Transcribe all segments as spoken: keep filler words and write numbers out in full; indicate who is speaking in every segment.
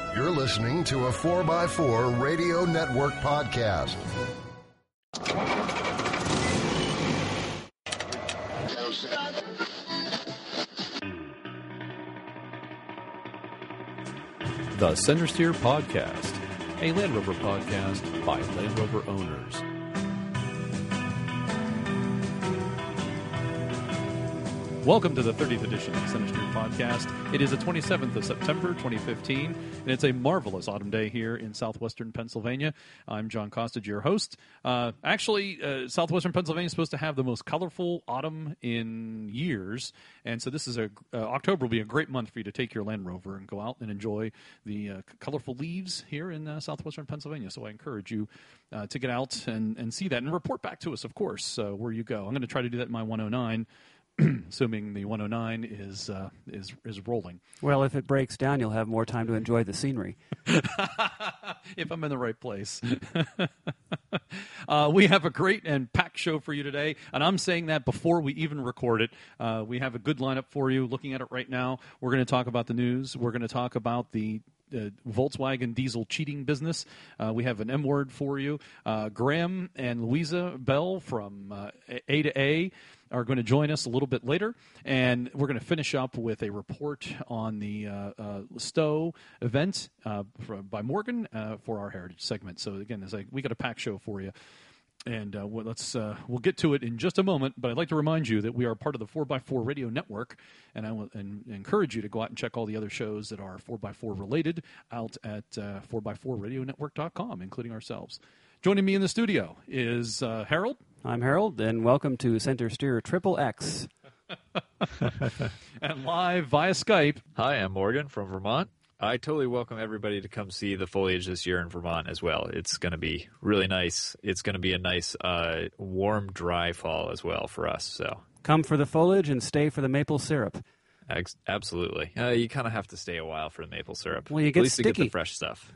Speaker 1: You're listening to a four by four Radio Network podcast.
Speaker 2: The Center Steer Podcast, a Land Rover podcast by Land Rover owners. Welcome to the thirtieth edition of the Center Steer Podcast. It is the twenty-seventh of September, twenty fifteen, and it's a marvelous autumn day here in southwestern Pennsylvania. I'm John Costage, your host. Uh, actually, uh, southwestern Pennsylvania is supposed to have the most colorful autumn in years, and so this is a uh, October will be a great month for you to take your Land Rover and go out and enjoy the uh, colorful leaves here in uh, southwestern Pennsylvania. So I encourage you uh, to get out and, and see that and report back to us, of course, uh, where you go. I'm going to try to do that in my one oh nine. Assuming the one oh nine is uh, is is rolling.
Speaker 3: Well, if it breaks down, you'll have more time to enjoy the scenery.
Speaker 2: If I'm in the right place. uh, we have a great and packed show for you today, and I'm saying that before we even record it. Uh, we have a good lineup for you. Looking at it right now, we're going to talk about the news. We're going to talk about the Uh, Volkswagen diesel cheating business. Uh, we have an M word for you. Uh, Graham and Louisa Bell from uh, A to A are going to join us a little bit later, and we're going to finish up with a report on the uh, uh, Stowe event uh, for, by Morgan uh, for our Heritage segment. So again, as I, we got a packed show for you. And uh, well, let's uh, we'll get to it in just a moment. But I'd like to remind you that we are part of the four by four Radio Network, and I will and encourage you to go out and check all the other shows that are four by four related out at uh, four by four radio network dot com, including ourselves. Joining me in the studio is uh, Harold.
Speaker 3: I'm Harold, and welcome to Center Steer Triple X.
Speaker 2: And live via Skype.
Speaker 4: Hi, I'm Morgan from Vermont. I totally welcome everybody to come see the foliage this year in Vermont as well. It's going to be really nice. It's going to be a nice, uh, warm, dry fall as well for us. So
Speaker 3: come for the foliage and stay for the maple syrup.
Speaker 4: Ex- absolutely. Uh, you kind of have to stay a while for the maple syrup.
Speaker 3: Well, you get
Speaker 4: At least
Speaker 3: sticky.
Speaker 4: to get the fresh stuff.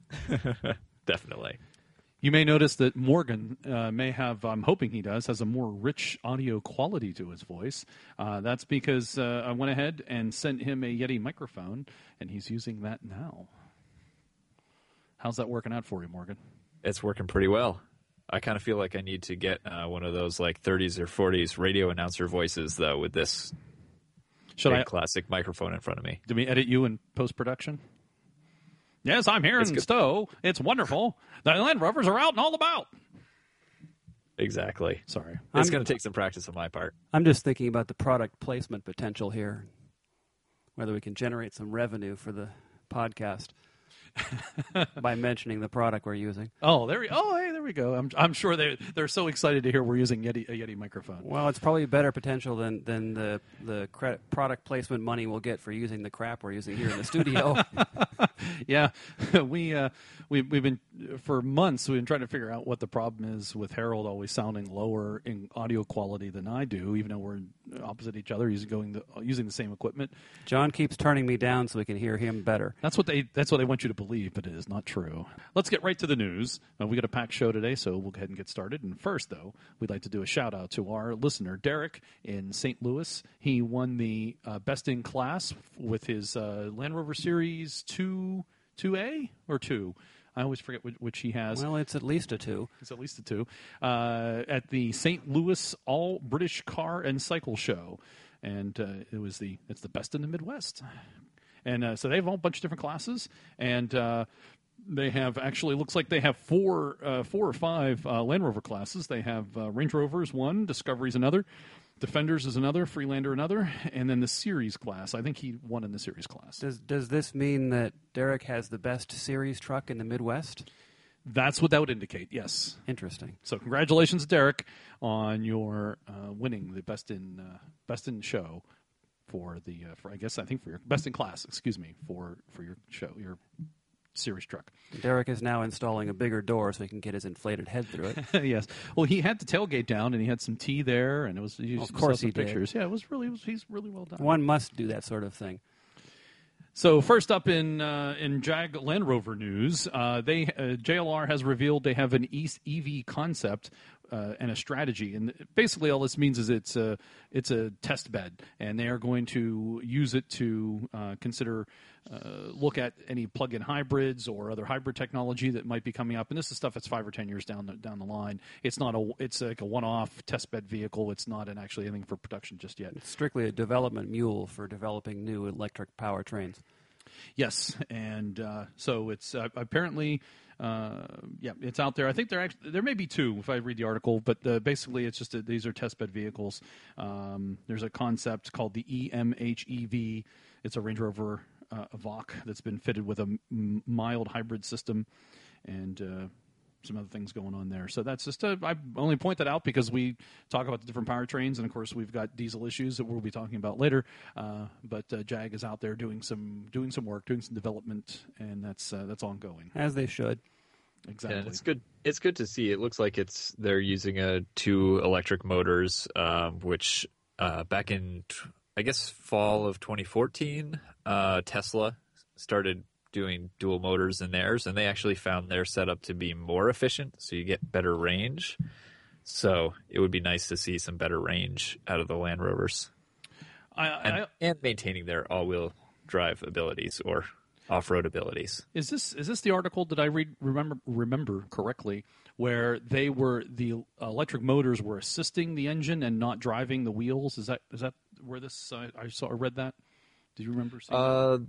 Speaker 4: Definitely.
Speaker 2: You may notice that Morgan uh, may have, I'm hoping he does, has a more rich audio quality to his voice. Uh, that's because uh, I went ahead and sent him a Yeti microphone, and he's using that now. How's that working out for you, Morgan?
Speaker 4: It's working pretty well. I kind of feel like I need to get uh, one of those like thirties or forties radio announcer voices, though, with this
Speaker 2: Should
Speaker 4: big
Speaker 2: I,
Speaker 4: classic microphone in front of me.
Speaker 2: do we edit you in post-production? Yes, I'm here in Stowe. It's wonderful. The Land Rovers are out and all about.
Speaker 4: Exactly.
Speaker 2: Sorry.
Speaker 4: It's going to take some practice on my part.
Speaker 3: I'm just thinking about the product placement potential here, whether we can generate some revenue for the podcast by mentioning the product we're using.
Speaker 2: Oh, there we. Oh, hey, there we go. I'm I'm sure they they're so excited to hear we're using Yeti a Yeti microphone.
Speaker 3: Well, it's probably better potential than than the the credit, product placement money we'll get for using the crap we're using here in the studio.
Speaker 2: Yeah, we uh, we we've been for months. We've been trying to figure out what the problem is with Harold always sounding lower in audio quality than I do, even though we're opposite each other, using going the, using the same equipment.
Speaker 3: John keeps turning me down so we can hear him better.
Speaker 2: That's what they that's what they want you to believe, but it is not true. Let's get right to the news. Uh, we got a packed show today, so we'll go ahead and get started. And first, though, we'd like to do a shout out to our listener Derek in Saint Louis. He won the uh, best in class with his uh, Land Rover Series two. two A or two? I always forget which, which he has.
Speaker 3: Well, it's at least a two.
Speaker 2: It's at least a two. Uh, at the Saint Louis All British Car and Cycle Show. And uh, it was the it's the best in the Midwest. And uh, so they have a whole bunch of different classes. And uh, they have actually, looks like they have four, uh, four or five uh, Land Rover classes. They have uh, Range Rovers one, Discovery's another, Defenders is another, Freelander another, and then the Series class. I think he won in the Series class.
Speaker 3: Does does this mean that Derek has the best series truck in the Midwest?
Speaker 2: That's what that would indicate, yes.
Speaker 3: Interesting.
Speaker 2: So congratulations, Derek, on your uh, winning the best in uh, best in show for the uh, for I guess I think for your best in class, excuse me, for for your show, your series truck.
Speaker 3: Derek is now installing a bigger door so he can get his inflated head through it.
Speaker 2: Yes. Well, he had the tailgate down and he had some tea there, and it was. You
Speaker 3: of course,
Speaker 2: saw some
Speaker 3: he
Speaker 2: pictures.
Speaker 3: did.
Speaker 2: Yeah, it was really. It was, he's really well done.
Speaker 3: One must do that sort of thing.
Speaker 2: So first up in uh, in Jag Land Rover news, uh, they uh, J L R has revealed they have an East E V concept uh, and a strategy. And basically, all this means is it's a it's a test bed, and they are going to use it to uh, consider uh, look at any plug-in hybrids or other hybrid technology that might be coming up. And this is stuff that's five or ten years down the, down the line. It's not a it's like a one-off test bed vehicle. It's not an actually anything for production just yet.
Speaker 3: It's strictly a development mule for developing new electric powertrains.
Speaker 2: Yes, and uh, so it's uh, apparently, uh, yeah, it's out there. I think there actually there may be two if I read the article, but uh, basically it's just a, these are testbed vehicles. Um, there's a concept called the E M H E V. It's a Range Rover uh, Evoque that's been fitted with a m- mild hybrid system, and uh, some other things going on there. So that's just a, I only point that out because we talk about the different powertrains, and of course we've got diesel issues that we'll be talking about later. Uh, but uh, Jag is out there doing some doing some work, doing some development, and that's uh, that's ongoing.
Speaker 3: As they should.
Speaker 2: Exactly.
Speaker 4: And it's good. It's good to see. It looks like it's they're using a two electric motors, um, which uh, back in I guess fall of twenty fourteen, uh, Tesla started doing dual motors in theirs, and they actually found their setup to be more efficient, so you get better range. So it would be nice to see some better range out of the Land Rovers,
Speaker 2: I,
Speaker 4: and,
Speaker 2: I,
Speaker 4: and maintaining their all-wheel drive abilities or off-road abilities.
Speaker 2: is this is this the article that I read remember remember correctly, where they were the electric motors were assisting the engine and not driving the wheels? Is that is that where this uh, I saw I read that? Do you remember seeing
Speaker 4: Uh,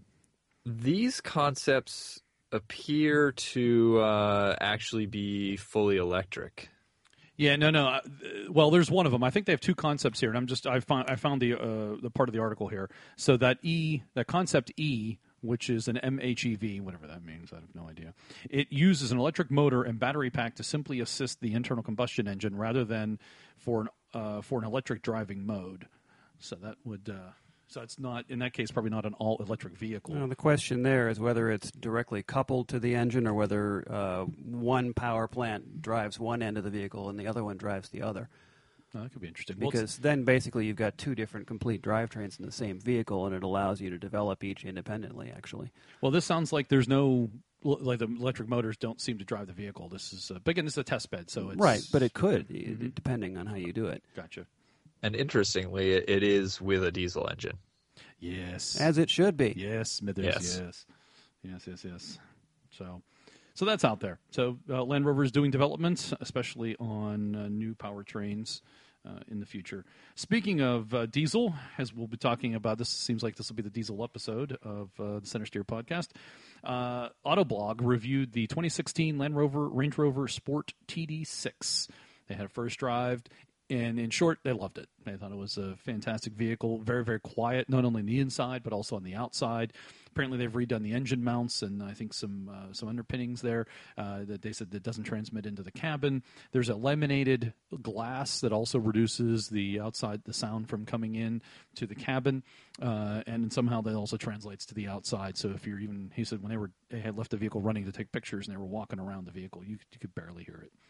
Speaker 4: these concepts appear to uh, actually be fully electric.
Speaker 2: Yeah, no, no. Uh, well, there's one of them. I think they have two concepts here, and I'm just I found I found the uh, the part of the article here. So that E, that concept E, which is an M H E V, whatever that means, I have no idea. It uses an electric motor and battery pack to simply assist the internal combustion engine rather than for an uh, for an electric driving mode. So that would. Uh, So it's not, in that case, probably not an all-electric vehicle.
Speaker 3: Well, the question there is whether it's directly coupled to the engine or whether uh, one power plant drives one end of the vehicle and the other one drives the other.
Speaker 2: Oh, that could be interesting. Well,
Speaker 3: Because then basically you've got two different complete drivetrains in the same vehicle, and it allows you to develop each independently, actually.
Speaker 2: well, this sounds like there's no, like the electric motors don't seem to drive the vehicle. This is, uh, but again, this is a test bed, so it's...
Speaker 3: Right, but it could, mm-hmm. depending on how you do it.
Speaker 2: Gotcha.
Speaker 4: And interestingly, it, it is with a diesel engine.
Speaker 2: Yes.
Speaker 3: As it should be.
Speaker 2: Yes, Smithers,
Speaker 4: Yes.
Speaker 2: yes. Yes, yes, yes. So so that's out there. So uh, Land Rover is doing development, especially on uh, new powertrains uh, in the future. Speaking of uh, diesel, as we'll be talking about, this seems like this will be the diesel episode of uh, the Center Steer podcast. Uh, Autoblog reviewed the twenty sixteen Land Rover Range Rover Sport T D six. They had a first drive. And in short, they loved it. They thought it was a fantastic vehicle, very, very quiet, not only on the inside, but also on the outside. Apparently, they've redone the engine mounts and I think some uh, some underpinnings there uh, that they said that doesn't transmit into the cabin. There's a laminated glass that also reduces the outside, the sound from coming in to the cabin. Uh, and somehow that also translates to the outside. So if you're even, he said when they were they had left the vehicle running to take pictures and they were walking around the vehicle, you, you could barely hear it.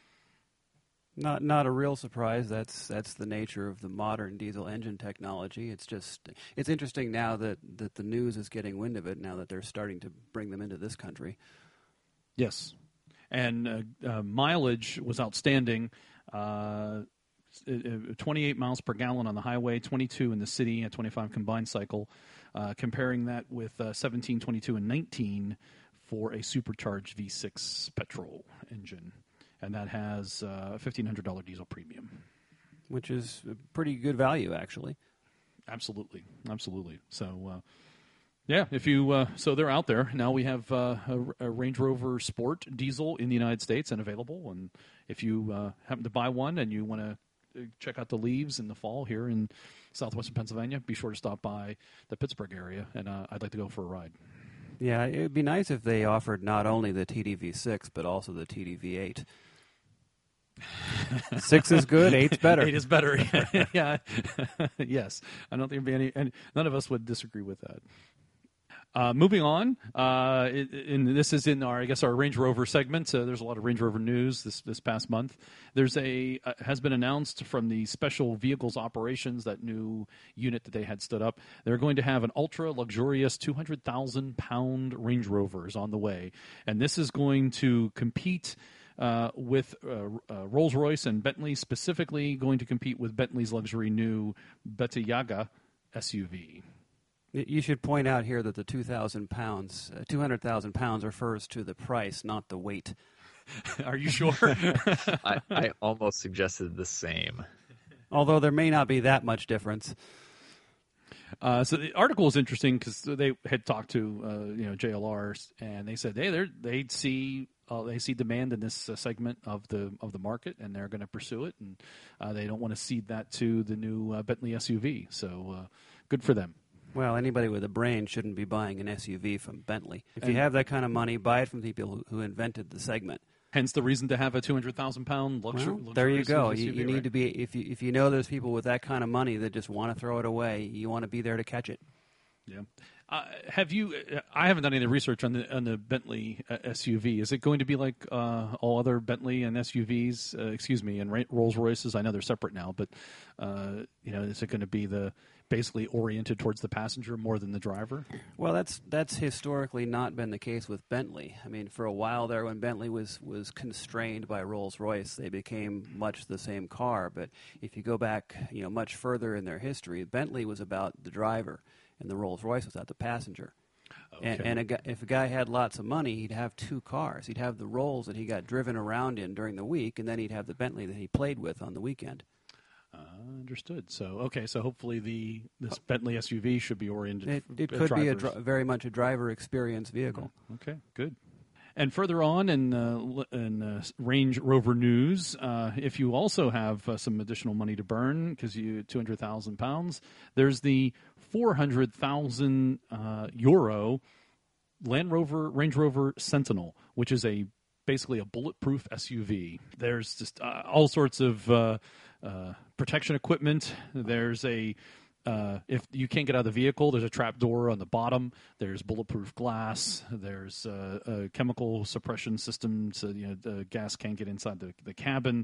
Speaker 3: Not not a real surprise. That's that's the nature of the modern diesel engine technology. It's just it's interesting now that, that the news is getting wind of it. Now that they're starting to bring them into this country.
Speaker 2: Yes, and uh, uh, mileage was outstanding. Uh, twenty-eight miles per gallon on the highway, twenty-two in the city, a twenty-five combined cycle. Uh, comparing that with uh, seventeen, twenty-two, and nineteen for a supercharged V six petrol engine. And that has uh, a fifteen hundred dollars diesel premium.
Speaker 3: Which is a pretty good value, actually.
Speaker 2: Absolutely. Absolutely. So, uh, yeah, if you, uh, so they're out there. Now we have uh, a, a Range Rover Sport diesel in the United States and available. And if you uh, happen to buy one and you want to check out the leaves in the fall here in southwestern Pennsylvania, be sure to stop by the Pittsburgh area. And uh, I'd like to go for a ride.
Speaker 3: Yeah, it would be nice if they offered not only the T D V six, but also the T D V eight. Six is good, eight's better.
Speaker 2: Eight is better. Yeah. Yes. I don't think there'd be any, any, none of us would disagree with that. Uh, moving on, uh, and this is in our, I guess, our Range Rover segment. Uh, there's a lot of Range Rover news this this past month. There's a uh, has been announced from the Special Vehicles Operations, that new unit that they had stood up. They're going to have an ultra luxurious two hundred thousand pound Range Rover is on the way, and this is going to compete uh, with uh, uh, Rolls-Royce and Bentley, specifically going to compete with Bentley's luxury new Betayaga S U V.
Speaker 3: You should point out here that the two thousand pounds, uh, two hundred thousand pounds refers to the price, not the weight.
Speaker 2: Are you sure?
Speaker 4: I, I almost suggested the same.
Speaker 3: Although there may not be that much difference.
Speaker 2: Uh, so the article is interesting because they had talked to uh, you know J L R, and they said hey, they they see uh, they see demand in this uh, segment of the of the market, and they're going to pursue it, and uh, they don't want to cede that to the new uh, Bentley S U V. So uh, good for them.
Speaker 3: Well, anybody with a brain shouldn't be buying an S U V from Bentley. If you
Speaker 2: And-
Speaker 3: have that kind of money, buy it from people who, who invented the segment.
Speaker 2: Hence the reason to have a two hundred thousand pound luxury.
Speaker 3: Well, there you go. You,
Speaker 2: S U V,
Speaker 3: you need
Speaker 2: right?
Speaker 3: to be if you if you know there's people with that kind of money that just want to throw it away. You want to be there to catch it.
Speaker 2: Yeah. Uh, have you? Uh, I haven't done any research on the on the Bentley uh, S U V. Is it going to be like uh, all other Bentley and S U Vs? Uh, excuse me, and Ra- Rolls Royces. I know they're separate now, but uh, you know, is it going to be the basically oriented towards the passenger more than the driver?
Speaker 3: Well, that's that's historically not been the case with Bentley. I mean, for a while there, when Bentley was was constrained by Rolls-Royce, they became much the same car. But if you go back, you know, much further in their history, Bentley was about the driver, and the Rolls-Royce was about the passenger. And,
Speaker 2: Okay.
Speaker 3: and a guy, if a guy had lots of money, he'd have two cars. He'd have the Rolls that he got driven around in during the week, and then he'd have the Bentley that he played with on the weekend.
Speaker 2: Uh, understood. So okay, so hopefully the this Bentley S U V should be oriented.
Speaker 3: It,
Speaker 2: f-
Speaker 3: it
Speaker 2: at
Speaker 3: could be a
Speaker 2: drivers.
Speaker 3: dri- very much a driver experience vehicle.
Speaker 2: Okay, good. And further on in, uh, l- in uh, Range Rover news, uh, if you also have uh, some additional money to burn because you two hundred thousand pounds, there's the four hundred thousand uh, euro Land Rover Range Rover Sentinel, which is a basically a bulletproof S U V. There's just uh, all sorts of uh, uh, protection equipment. There's a Uh, if you can't get out of the vehicle, there's a trap door on the bottom. There's bulletproof glass. There's uh, a chemical suppression system so you know the gas can't get inside the, the cabin.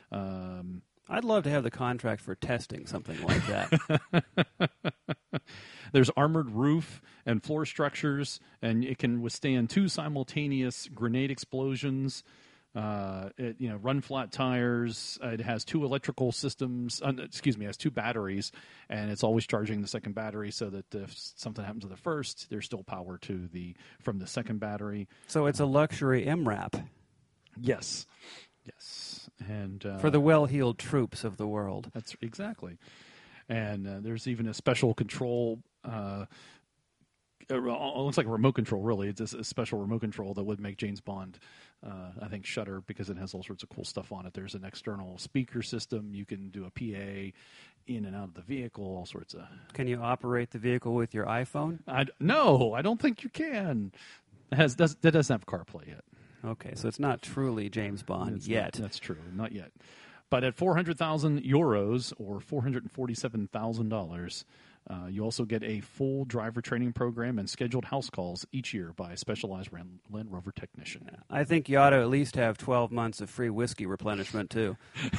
Speaker 2: Um,
Speaker 3: I'd love to have the contract for testing something like that.
Speaker 2: there's armored roof and floor structures, and it can withstand two simultaneous grenade explosions. Uh, it, you know, run flat tires. Uh, it has two electrical systems. Uh, excuse me, it has two batteries, and it's always charging the second battery so that if something happens to the first, there's still power to the from the second battery.
Speaker 3: So it's a luxury M RAP
Speaker 2: Yes, yes, and uh,
Speaker 3: for the well-heeled troops of the world.
Speaker 2: that's exactly. And uh, there's even a special control. Uh, it looks like a remote control, really. It's a, a special remote control that would make James Bond, uh, I think, shudder because it has all sorts of cool stuff on it. There's an external speaker system. You can do a P A in and out of the vehicle, all sorts of...
Speaker 3: Can you operate the vehicle with your iPhone?
Speaker 2: I, no, I don't think you can. It has, does, that doesn't have CarPlay yet.
Speaker 3: Okay, so it's not truly James Bond
Speaker 2: It's
Speaker 3: yet.
Speaker 2: not- that's true, not yet. But at four hundred thousand euros or four hundred forty-seven thousand dollars, uh, you also get a full driver training program and scheduled house calls each year by a specialized Ran- Land Rover technician.
Speaker 3: I think you ought to at least have twelve months of free whiskey replenishment, too.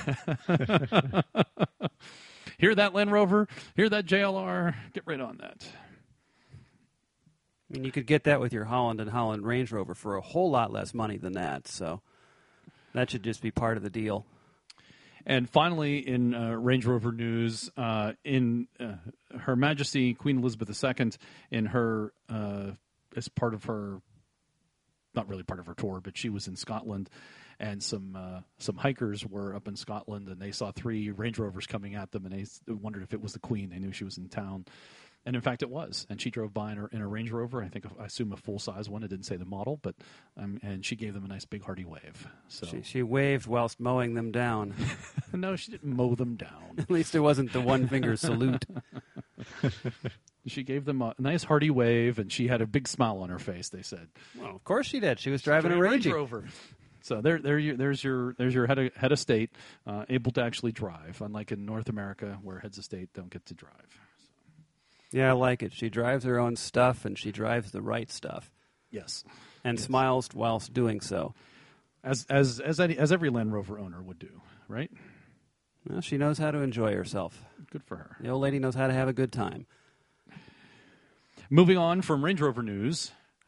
Speaker 2: Hear that, Land Rover? Hear that, J L R? Get right on that.
Speaker 3: I mean, you could get that with your Holland and Holland Range Rover for a whole lot less money than that, so that should just be part of the deal.
Speaker 2: And finally, in uh, Range Rover news, uh, in uh, Her Majesty Queen Elizabeth the Second, in her uh, as part of her, not really part of her tour, but she was in Scotland, and some uh, some hikers were up in Scotland, and they saw three Range Rovers coming at them, and they wondered if it was the Queen. They knew she was in town. And in fact, it was. And she drove by in, her, in a Range Rover. I think I assume a full size one. It didn't say the model, but um, and she gave them a nice big hearty wave. So
Speaker 3: She, she waved whilst mowing them down.
Speaker 2: no, she didn't mow them down.
Speaker 3: At least it wasn't the one-finger salute.
Speaker 2: She gave them a nice hearty wave, and she had a big smile on her face. They said,
Speaker 3: Well, of course she did. She was driving a
Speaker 2: Range
Speaker 3: Range
Speaker 2: Rover. So there, there, you, there's your, there's your head of, head of state, uh, able to actually drive. Unlike in North America, where heads of state don't get to drive.
Speaker 3: Yeah, I like it. She drives her own stuff, and she drives the right stuff,
Speaker 2: Yes,
Speaker 3: and
Speaker 2: Yes.
Speaker 3: smiles whilst doing so.
Speaker 2: as as as any, as every Land Rover owner would do, right?
Speaker 3: Well, she knows how to enjoy herself.
Speaker 2: Good for her.
Speaker 3: The old lady knows how to have a good time.
Speaker 2: Moving on from Range Rover news,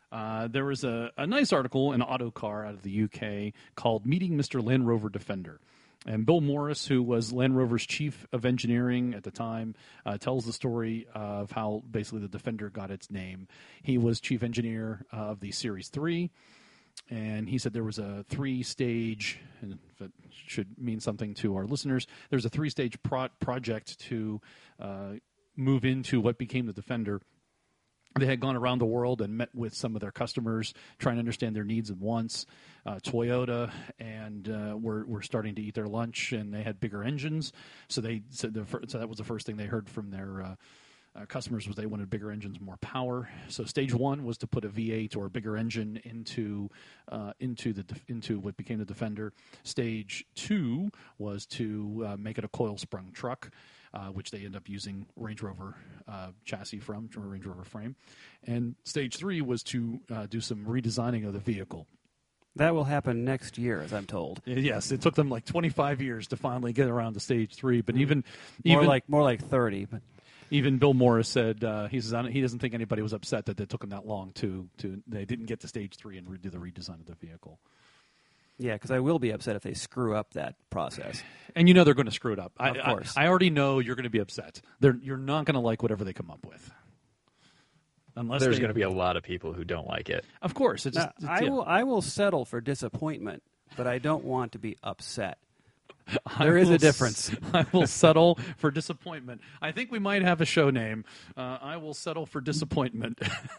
Speaker 2: Uh, there was a, a nice article in Autocar out of the U K called Meeting Mister Land Rover Defender. And Bill Morris, who was Land Rover's chief of engineering at the time, uh, tells the story of how basically the Defender got its name. He was chief engineer of the Series three, and he said there was a three-stage, and if it should mean something to our listeners, there's a three-stage pro- project to uh, move into what became the Defender. They had gone around the world and met with some of their customers, trying to understand their needs and wants. Uh, Toyota and uh, were were starting to eat their lunch, and they had bigger engines. So they said the fir- so that was the first thing they heard from their uh, uh, customers was they wanted bigger engines, more power. So stage one was to put a V eight or a bigger engine into uh, into the into what became the Defender. Stage two was to uh, make it a coil sprung truck. Uh, which they end up using Range Rover uh, chassis from, or Range Rover frame. And stage three was to uh, do some redesigning of the vehicle.
Speaker 3: That will happen next year, as I'm told.
Speaker 2: Yes, it took them like twenty-five years to finally get around to stage three. But even,
Speaker 3: More
Speaker 2: even
Speaker 3: like more like thirty. But
Speaker 2: even Bill Morris said uh, he says he doesn't think anybody was upset that it took them that long to to they didn't get to stage three and redo the redesign of the vehicle.
Speaker 3: yeah, because I will be upset if they screw up that process.
Speaker 2: And you know they're going to screw it up. I,
Speaker 3: Of course.
Speaker 2: I, I already know you're going to be upset. They're, you're not going to like whatever they come up with. Unless
Speaker 4: There's
Speaker 2: they-
Speaker 4: going to be a lot of people who don't like it.
Speaker 2: Of course. It's
Speaker 3: Now,
Speaker 2: just, it's,
Speaker 3: I
Speaker 2: yeah.
Speaker 3: will I will settle for disappointment, but I don't want to be upset.
Speaker 2: I
Speaker 3: There is
Speaker 2: will
Speaker 3: a difference.
Speaker 2: s- I will settle for disappointment. I think we might have a show name. Uh, I will settle for disappointment.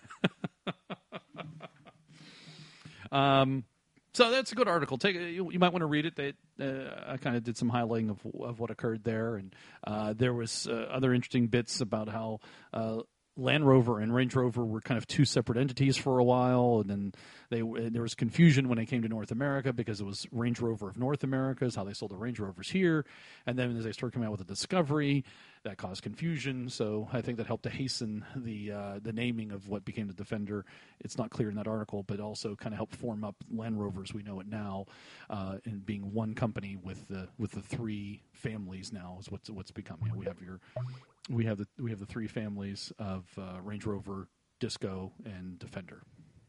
Speaker 2: um, so that's a good article. Take you, you might want to read it. They, uh, I kind of did some highlighting of of what occurred there, and uh, there was uh, other interesting bits about how. Uh, Land Rover and Range Rover were kind of two separate entities for a while, and then they there was confusion when they came to North America because it was Range Rover of North America is how they sold the Range Rovers here, and then as they started coming out with the Discovery, that caused confusion. So I think that helped to hasten the uh, the naming of what became the Defender. It's not clear in that article, but also kind of helped form up Land Rovers we know it now, uh, in being one company with the with the three families now is what's what's becoming. We have your We have the we have the three families of uh, Range Rover, Disco, and Defender.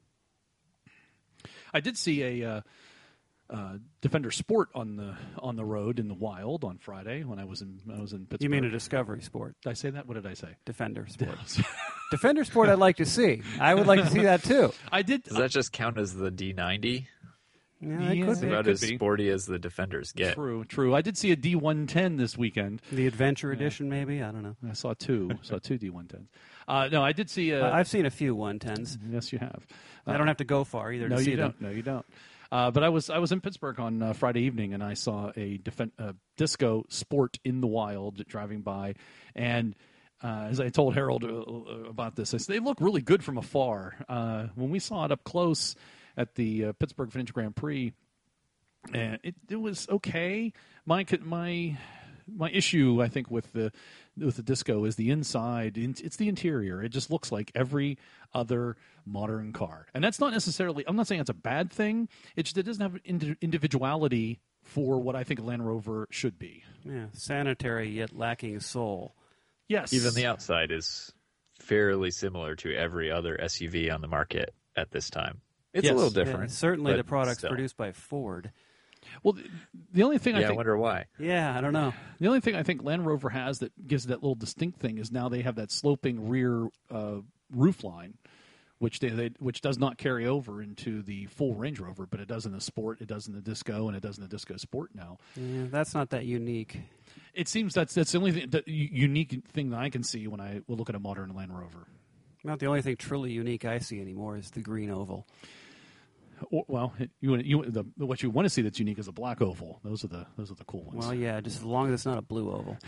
Speaker 2: I did see a uh, uh, Defender Sport on the on the road in the wild on Friday when I was in I was in Pittsburgh.
Speaker 3: You mean a Discovery Sport,
Speaker 2: Did I say that? What did I say?
Speaker 3: Defender Sport? Defender Sport I'd like to see. I would like to see that too.
Speaker 2: I did.
Speaker 4: Does that just count as the D ninety?
Speaker 3: Yeah, that
Speaker 2: Yeah.
Speaker 3: could
Speaker 4: It's
Speaker 3: be.
Speaker 2: It
Speaker 4: about
Speaker 2: could
Speaker 4: as
Speaker 2: be.
Speaker 4: sporty as the Defenders get.
Speaker 2: True, true. I did see a D one ten this weekend.
Speaker 3: The Adventure Edition, maybe? I don't know.
Speaker 2: I saw two. saw two D one tens. Uh, no, I did see a.
Speaker 3: I- I've seen a few one tens.
Speaker 2: yes, you have.
Speaker 3: I don't have to go far either
Speaker 2: No,
Speaker 3: to see
Speaker 2: you
Speaker 3: them.
Speaker 2: don't. No, you don't. Uh, but I was I was in Pittsburgh on uh, Friday evening, and I saw a defen- uh, Disco Sport in the wild driving by, and uh, as I told Harold uh, uh, about this, I said they look really good from afar. Uh, when we saw it up close at the uh, Pittsburgh Vintage Grand Prix, and it it was okay. My co- my my issue, I think, with the with the Disco is the inside. It's the interior. It just looks like every other modern car, and that's not necessarily. I'm not saying it's a bad thing. It just it doesn't have indi- individuality for what I think a Land Rover should be.
Speaker 3: Yeah, sanitary yet lacking soul.
Speaker 2: Yes,
Speaker 4: Even the outside is fairly similar to every other S U V on the market at this time. It's
Speaker 2: Yes.
Speaker 4: a little
Speaker 3: Yeah,
Speaker 4: different.
Speaker 3: certainly
Speaker 4: but
Speaker 3: the products
Speaker 4: still.
Speaker 3: produced by Ford.
Speaker 2: Well, the, the only thing
Speaker 4: Yeah,
Speaker 2: I
Speaker 4: I
Speaker 2: think
Speaker 4: wonder why.
Speaker 3: Yeah, I don't know.
Speaker 2: the only thing I think Land Rover has that gives that little distinct thing is now they have that sloping rear uh, roof line, which they, they which does not carry over into the full Range Rover, but it does in the Sport, it does in the Disco, and it does in the Disco Sport now.
Speaker 3: Yeah, that's not that unique.
Speaker 2: It seems that's that's the only thing, that u- unique thing that I can see when I will look at a modern Land Rover.
Speaker 3: Not the only thing truly unique I see anymore is the green oval.
Speaker 2: Or, well, it, you you the, what you want to see that's unique is a black oval. Those are the those are the cool ones.
Speaker 3: Well, yeah, just as long as it's not a blue oval.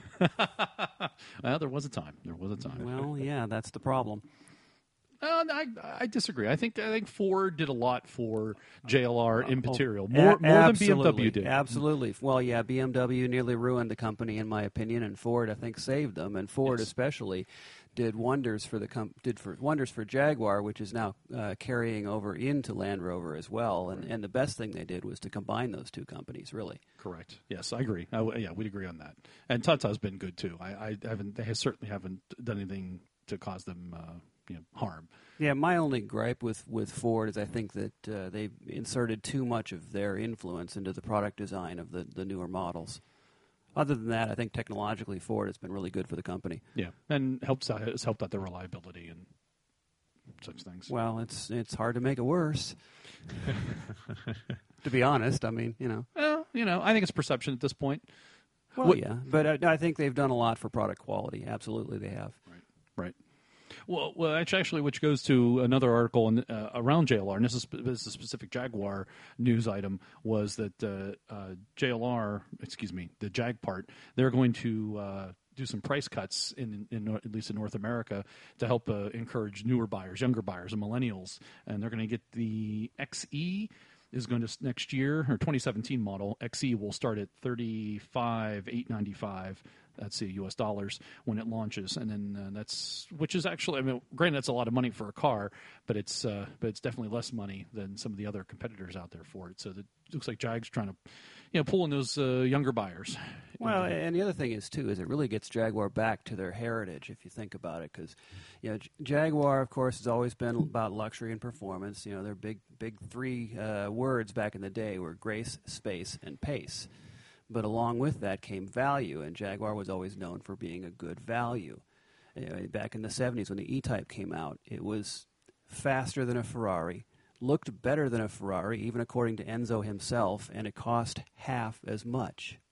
Speaker 2: Well, there was a time. There was a time.
Speaker 3: Well, yeah, that's the problem.
Speaker 2: Uh, I I disagree. I think I think Ford did a lot for J L R Imperial
Speaker 3: Oh,
Speaker 2: more
Speaker 3: a-
Speaker 2: more than B M W
Speaker 3: absolutely,
Speaker 2: did.
Speaker 3: Absolutely. Well, yeah, B M W nearly ruined the company, in my opinion, and Ford, I think, saved them. And Ford,
Speaker 2: Yes.
Speaker 3: especially, did wonders for the com- did for wonders for Jaguar, which is now uh, carrying over into Land Rover as well. And and the best thing they did was to combine those two companies. Really.
Speaker 2: Correct. Yes, I agree. I w yeah, we'd agree on that. And Tata's been good too. I, I haven't. They have certainly haven't done anything to cause them uh, you know, harm.
Speaker 3: Yeah, my only gripe with, with Ford is I think that uh, they inserted too much of their influence into the product design of the, the newer models. Other than that, I think technologically Ford has been really good for the company.
Speaker 2: Yeah, and helps out, it's helped out their reliability and such things.
Speaker 3: Well, it's it's hard to make it worse. To be honest, I mean, you know.
Speaker 2: Well, you know, I think it's perception at this point.
Speaker 3: Well,
Speaker 2: What-
Speaker 3: yeah, but I, I think they've done a lot for product quality. Absolutely, they have.
Speaker 2: Right. Right. Well, well, actually, which goes to another article in, uh, around J L R, and this is, this is a specific Jaguar news item, was that uh, uh, J L R, excuse me, the Jag part, they're going to uh, do some price cuts, in, in, in at least in North America, to help uh, encourage newer buyers, younger buyers, and millennials. And they're going to get the X E is going to next year, or twenty seventeen model, X E will start at thirty-five thousand eight hundred ninety-five. That's the U S dollars when it launches, and then uh, that's which is actually, I mean, granted, that's a lot of money for a car, but it's uh, but it's definitely less money than some of the other competitors out there for it. So it looks like Jag's trying to, you know, pull in those uh, younger buyers.
Speaker 3: Well, and the other thing is too is it really gets Jaguar back to their heritage if you think about it, because you know J- Jaguar, of course, has always been about luxury and performance. You know, their big big three uh, words back in the day were grace, space, and pace. But along with that came value, and Jaguar was always known for being a good value. You know, back in the seventies when the E-Type came out, it was faster than a Ferrari, looked better than a Ferrari, even according to Enzo himself, and it cost half as much.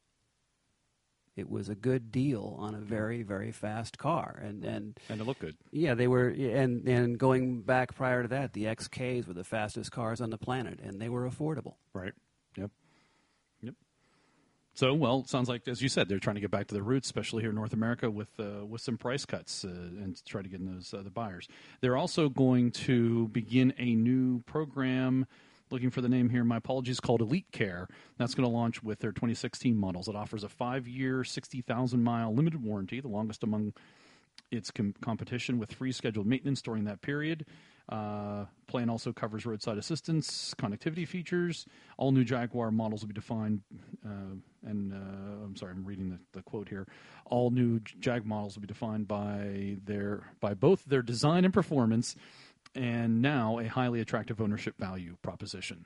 Speaker 3: It was a good deal on a very, very fast car, and and
Speaker 2: And it looked good.
Speaker 3: yeah, they were, and and going back prior to that, the X Ks were the fastest cars on the planet, and they were affordable.
Speaker 2: Right. Yep. Yep. So, well, it sounds like, as you said, they're trying to get back to their roots, especially here in North America, with uh, with some price cuts uh, and try to get in those uh, the buyers. They're also going to begin a new program. Looking for the name here, my apologies, called Elite Care. That's going to launch with their twenty sixteen models. It offers a five-year, sixty thousand mile limited warranty, the longest among its com- competition, with free scheduled maintenance during that period. Uh, plan also covers roadside assistance, connectivity features. All new Jaguar models will be defined, uh, and uh, I'm sorry, I'm reading the, the quote here. All new Jag models will be defined by their by both their design and performance, and now a highly attractive ownership value proposition.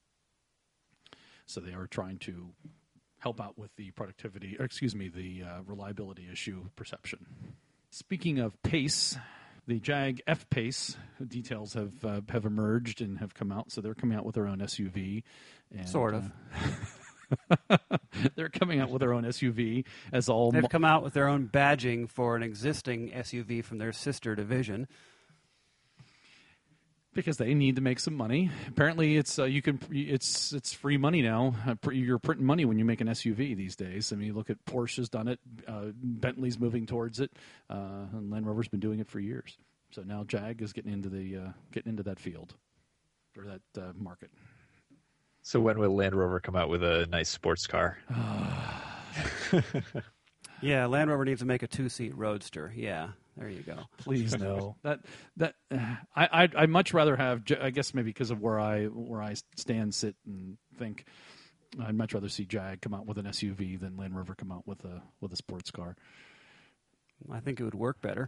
Speaker 2: So they are trying to help out with the productivity, or excuse me, the uh, reliability issue perception. Speaking of pace, the Jag F-Pace details have uh, have emerged and have come out. So they're coming out with their own S U V. And,
Speaker 3: Sort of.
Speaker 2: Uh, they're coming out with their own S U V as all.
Speaker 3: They've
Speaker 2: mo-
Speaker 3: come out with their own badging for an existing S U V from their sister division.
Speaker 2: Because they need to make some money. Apparently, it's uh, you can it's it's free money now. Uh, pr- You're printing money when you make an S U V these days. I mean, you look at Porsche's done it, uh, Bentley's moving towards it, uh, and Land Rover's been doing it for years. So now Jag is getting into the uh, getting into that field or that uh, market.
Speaker 4: So when will Land Rover come out with a nice sports car?
Speaker 3: Yeah, Land Rover needs to make a two-seat Roadster. Yeah, there you go.
Speaker 2: Please no. that that uh, I I'd, I'd much rather have. Ja- I guess maybe because of where I where I stand, sit, and think. I'd much rather see Jag come out with an S U V than Land Rover come out with a with a sports car.
Speaker 3: I think it would work better.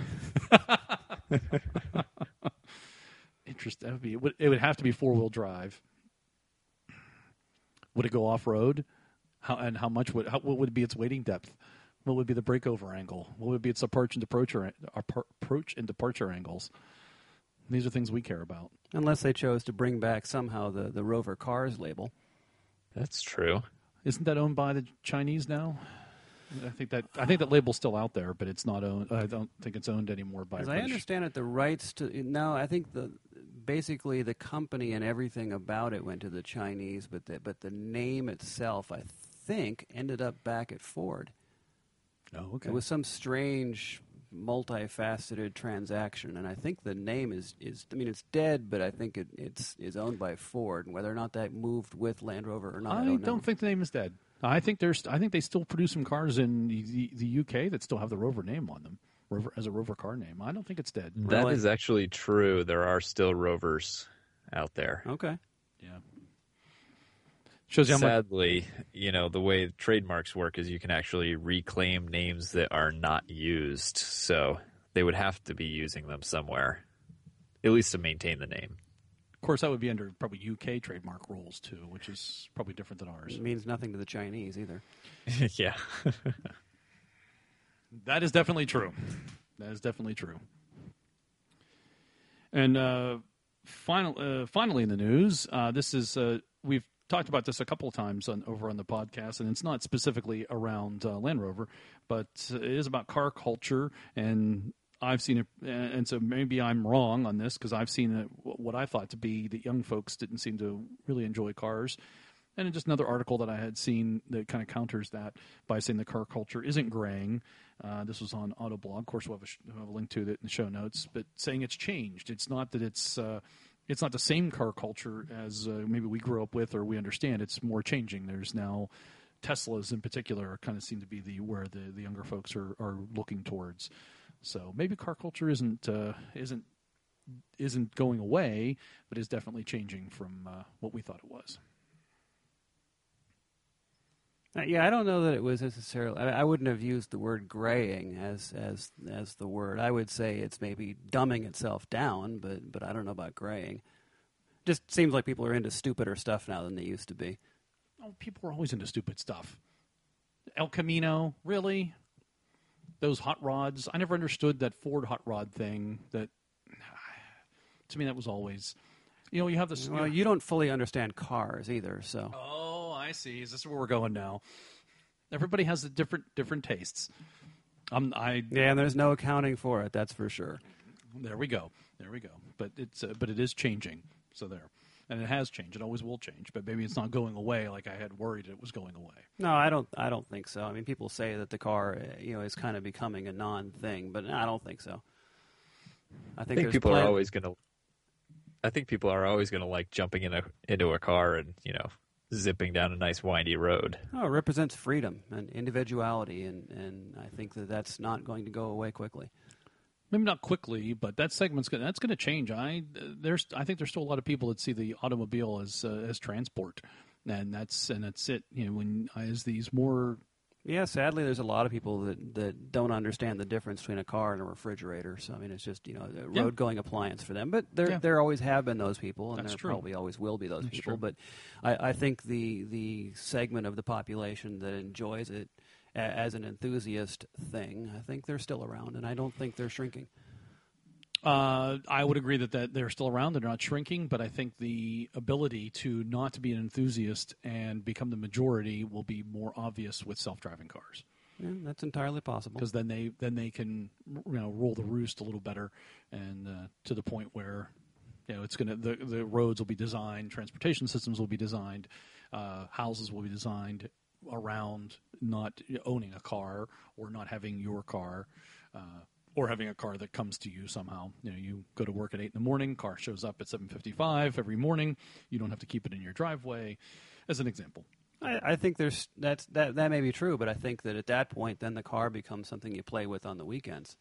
Speaker 2: Interesting. That would be. It would, it would have to be four wheel drive. Would it go off road? How and how much would how, what would be its waiting depth? What would be the breakover angle? What would be its approach and departure approach and departure angles? These are things we care about.
Speaker 3: Unless they chose to bring back somehow the, the Rover Cars label.
Speaker 4: That's true.
Speaker 2: Isn't that owned by the Chinese now? I think that I think that label's still out there, but it's not owned. I don't think it's owned anymore by.
Speaker 3: As I
Speaker 2: British.
Speaker 3: understand it, the rights to no, I think the basically the company and everything about it went to the Chinese, but the, but the name itself, I think, ended up back at Ford.
Speaker 2: Oh, okay.
Speaker 3: It was some strange, multifaceted transaction, and I think the name is, is I mean, it's dead, but I think it it's is owned by Ford, and whether or not that moved with Land Rover or not, I,
Speaker 2: I
Speaker 3: don't,
Speaker 2: don't
Speaker 3: know.
Speaker 2: think the name is dead. I think there's. I think they still produce some cars in the, the, the U K that still have the Rover name on them, Rover as a Rover car name. I don't think it's dead.
Speaker 4: That
Speaker 3: Really?
Speaker 4: is actually true. There are still Rovers out there.
Speaker 3: Okay.
Speaker 2: Yeah. Shows you how much.
Speaker 4: Sadly, you know, the way trademarks work is you can actually reclaim names that are not used. So they would have to be using them somewhere, at least to maintain the name.
Speaker 2: Of course, that would be under probably U K trademark rules, too, which is probably different than ours.
Speaker 3: It means nothing to the Chinese either.
Speaker 4: Yeah.
Speaker 2: That is definitely true. That is definitely true. And uh, final, uh, finally in the news, uh, this is uh, we've talked about this a couple of times on, over on the podcast, and it's not specifically around uh, Land Rover, but it is about car culture, and I've seen it, and so maybe I'm wrong on this because I've seen it, what I thought to be that young folks didn't seem to really enjoy cars. And just another article that I had seen that kind of counters that by saying the car culture isn't graying. Uh, this was on Autoblog. Of course, we'll have, a, we'll have a link to it in the show notes. But saying it's changed. It's not that it's uh, it's not the same car culture as uh, maybe we grew up with or we understand. It's more changing. There's now Teslas in particular kind of seem to be the where the, the younger folks are, are looking towards. So maybe car culture isn't uh, isn't isn't going away, but is definitely changing from uh, what we thought it was.
Speaker 3: Uh, yeah, I don't know that it was necessarily. I, I wouldn't have used the word graying as as as the word. I would say it's maybe dumbing itself down, but but I don't know about graying. Just seems like people are into stupider stuff now than they used to be.
Speaker 2: Oh, people are always into stupid stuff. El Camino, really? Those hot rods. I never understood that Ford hot rod thing. That to me, that was always. You know, you have this.
Speaker 3: Well, you don't fully understand cars either, so.
Speaker 2: Oh, I see. Is this where we're going now? Everybody has the different different tastes. Um, I
Speaker 3: yeah, and there's no accounting for it. That's for sure.
Speaker 2: There we go. There we go. But it's uh, but it is changing. So there, and it has changed. It always will change. But maybe it's not going away like I had worried it was going away.
Speaker 3: No, I don't. I don't think so. I mean, people say that the car, uh, you know, is kind of becoming a non-thing, but no, I don't think so. I think,
Speaker 4: I think people
Speaker 3: plenty-
Speaker 4: are always going to. I think people are always going to like jumping in a, into a car and, you know, zipping down a nice windy road.
Speaker 3: Oh, it represents freedom and individuality, and, and I think that that's not going to go away quickly.
Speaker 2: Maybe not quickly, but that segment's going that's going to change. I there's I think there's still a lot of people that see the automobile as uh, as transport, and that's and that's it. You know, when as these more.
Speaker 3: Yeah, sadly, there's a lot of people that, that don't understand the difference between a car and a refrigerator. So, I mean, it's just, you know, a
Speaker 2: Yeah.
Speaker 3: road-going appliance for them. But there
Speaker 2: Yeah.
Speaker 3: there always have been those people, and
Speaker 2: That's
Speaker 3: there
Speaker 2: true.
Speaker 3: probably always will be those
Speaker 2: That's
Speaker 3: people.
Speaker 2: true.
Speaker 3: But I, I think the the segment of the population that enjoys it a, as an enthusiast thing, I think they're still around, and I don't think they're shrinking.
Speaker 2: Uh, I would agree that, that they're still around. They're not shrinking, but I think the ability to not to be an enthusiast and become the majority will be more obvious with self-driving cars.
Speaker 3: Yeah, that's entirely possible.
Speaker 2: Because then they then they can you know roll the roost a little better, and uh, to the point where you know it's gonna the the roads will be designed, transportation systems will be designed, uh, houses will be designed around not owning a car or not having your car, uh, or having a car that comes to you somehow. You know, you go to work at eight in the morning, car shows up at seven fifty-five every morning. You don't have to keep it in your driveway, as an example.
Speaker 3: I, I think there's that's that that may be true, but I think that at that point, then the car becomes something you play with on the weekends.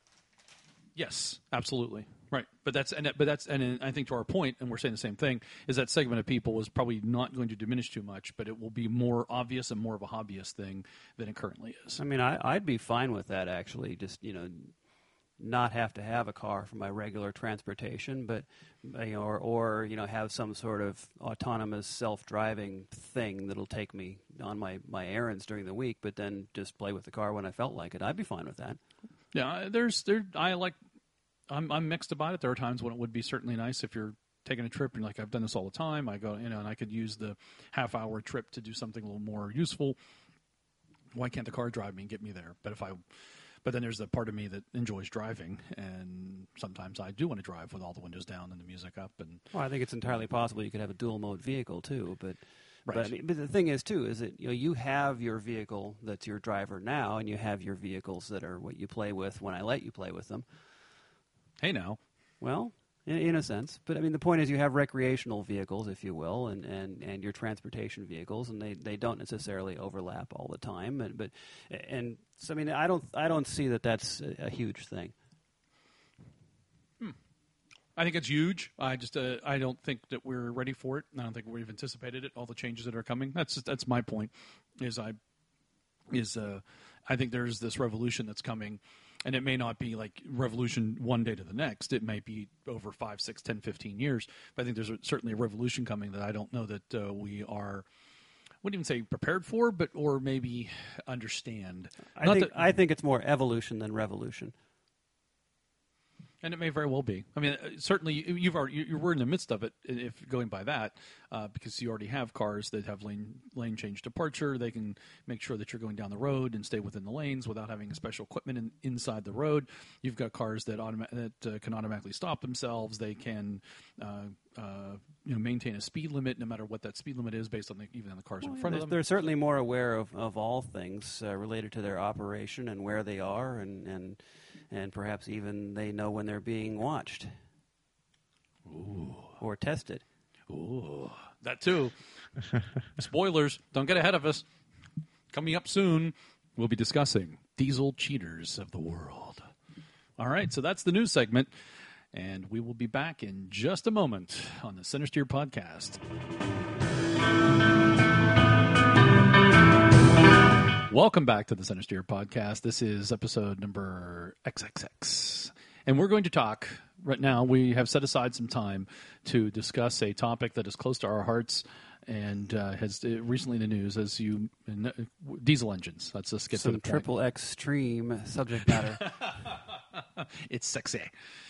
Speaker 2: Yes, absolutely, right. But that's and but that's and I think to our point, and we're saying the same thing, is that segment of people is probably not going to diminish too much, but it will be more obvious and more of a hobbyist thing than it currently is.
Speaker 3: I mean, I, I'd be fine with that actually. Just you know, not have to have a car for my regular transportation, but you know, or or you know, have some sort of autonomous self-driving thing that'll take me on my, my errands during the week, but then just play with the car when I felt like it. I'd be fine with that.
Speaker 2: Yeah, there's there. I like. I'm I'm mixed about it. There are times when it would be certainly nice if you're taking a trip and like I've done this all the time. I go, you know, and I could use the half hour trip to do something a little more useful. Why can't the car drive me and get me there? But if I, but then there's the part of me that enjoys driving, and sometimes I do want to drive with all the windows down and the music up. And
Speaker 3: Well, I think it's entirely possible you could have a dual mode vehicle too, but.
Speaker 2: Right.
Speaker 3: But, I mean, but the thing is, too, is that you know you have your vehicle that's your driver now, and you have your vehicles that are what you play with when I let you play with them.
Speaker 2: hey, now,
Speaker 3: Well, in, in a sense. But, I mean, the point is you have recreational vehicles, if you will, and, and, and your transportation vehicles, and they, they don't necessarily overlap all the time. And, but, and so, I mean, I don't, I don't see that that's a, a huge thing.
Speaker 2: I think it's huge. I just uh, I don't think that we're ready for it. I don't think we've anticipated it. All the changes that are coming. That's that's my point. Is I is uh, I think there's this revolution that's coming And it may not be like revolution one day to the next. It may be over five, six, ten, fifteen years. But I think there's a, certainly a revolution coming that I don't know that uh, we are, I wouldn't even say prepared for, but or maybe understand.
Speaker 3: I
Speaker 2: Not
Speaker 3: think
Speaker 2: that,
Speaker 3: I think it's more evolution than revolution.
Speaker 2: And it may very well be. I mean, uh, certainly you've already you we're in the midst of it. If going by that, uh, because you already have cars that have lane lane change departure, they can make sure that you're going down the road and stay within the lanes without having special equipment in, inside the road. You've got cars that automa- that uh, can automatically stop themselves. They can uh, uh, you know maintain a speed limit no matter what that speed limit is based on the, even on the cars
Speaker 3: Well,
Speaker 2: in front
Speaker 3: they're,
Speaker 2: of them.
Speaker 3: they're certainly more aware of, of all things uh, related to their operation and where they are, and, and and perhaps even they know when they're being watched
Speaker 2: Ooh.
Speaker 3: or tested.
Speaker 2: Ooh, that too. Spoilers. Don't get ahead of us. Coming up soon, we'll be discussing diesel cheaters of the world. All right, so that's the news segment, and we will be back in just a moment on the Center Steer Podcast. Welcome back to the Center Steer Podcast. This is episode number triple X. And we're going to talk, right now, we have set aside some time to discuss a topic that is close to our hearts and uh, has uh, recently in the news, as you, uh, diesel engines. Let's just get
Speaker 3: Some
Speaker 2: to the point.
Speaker 3: triple extreme subject matter.
Speaker 2: It's sexy.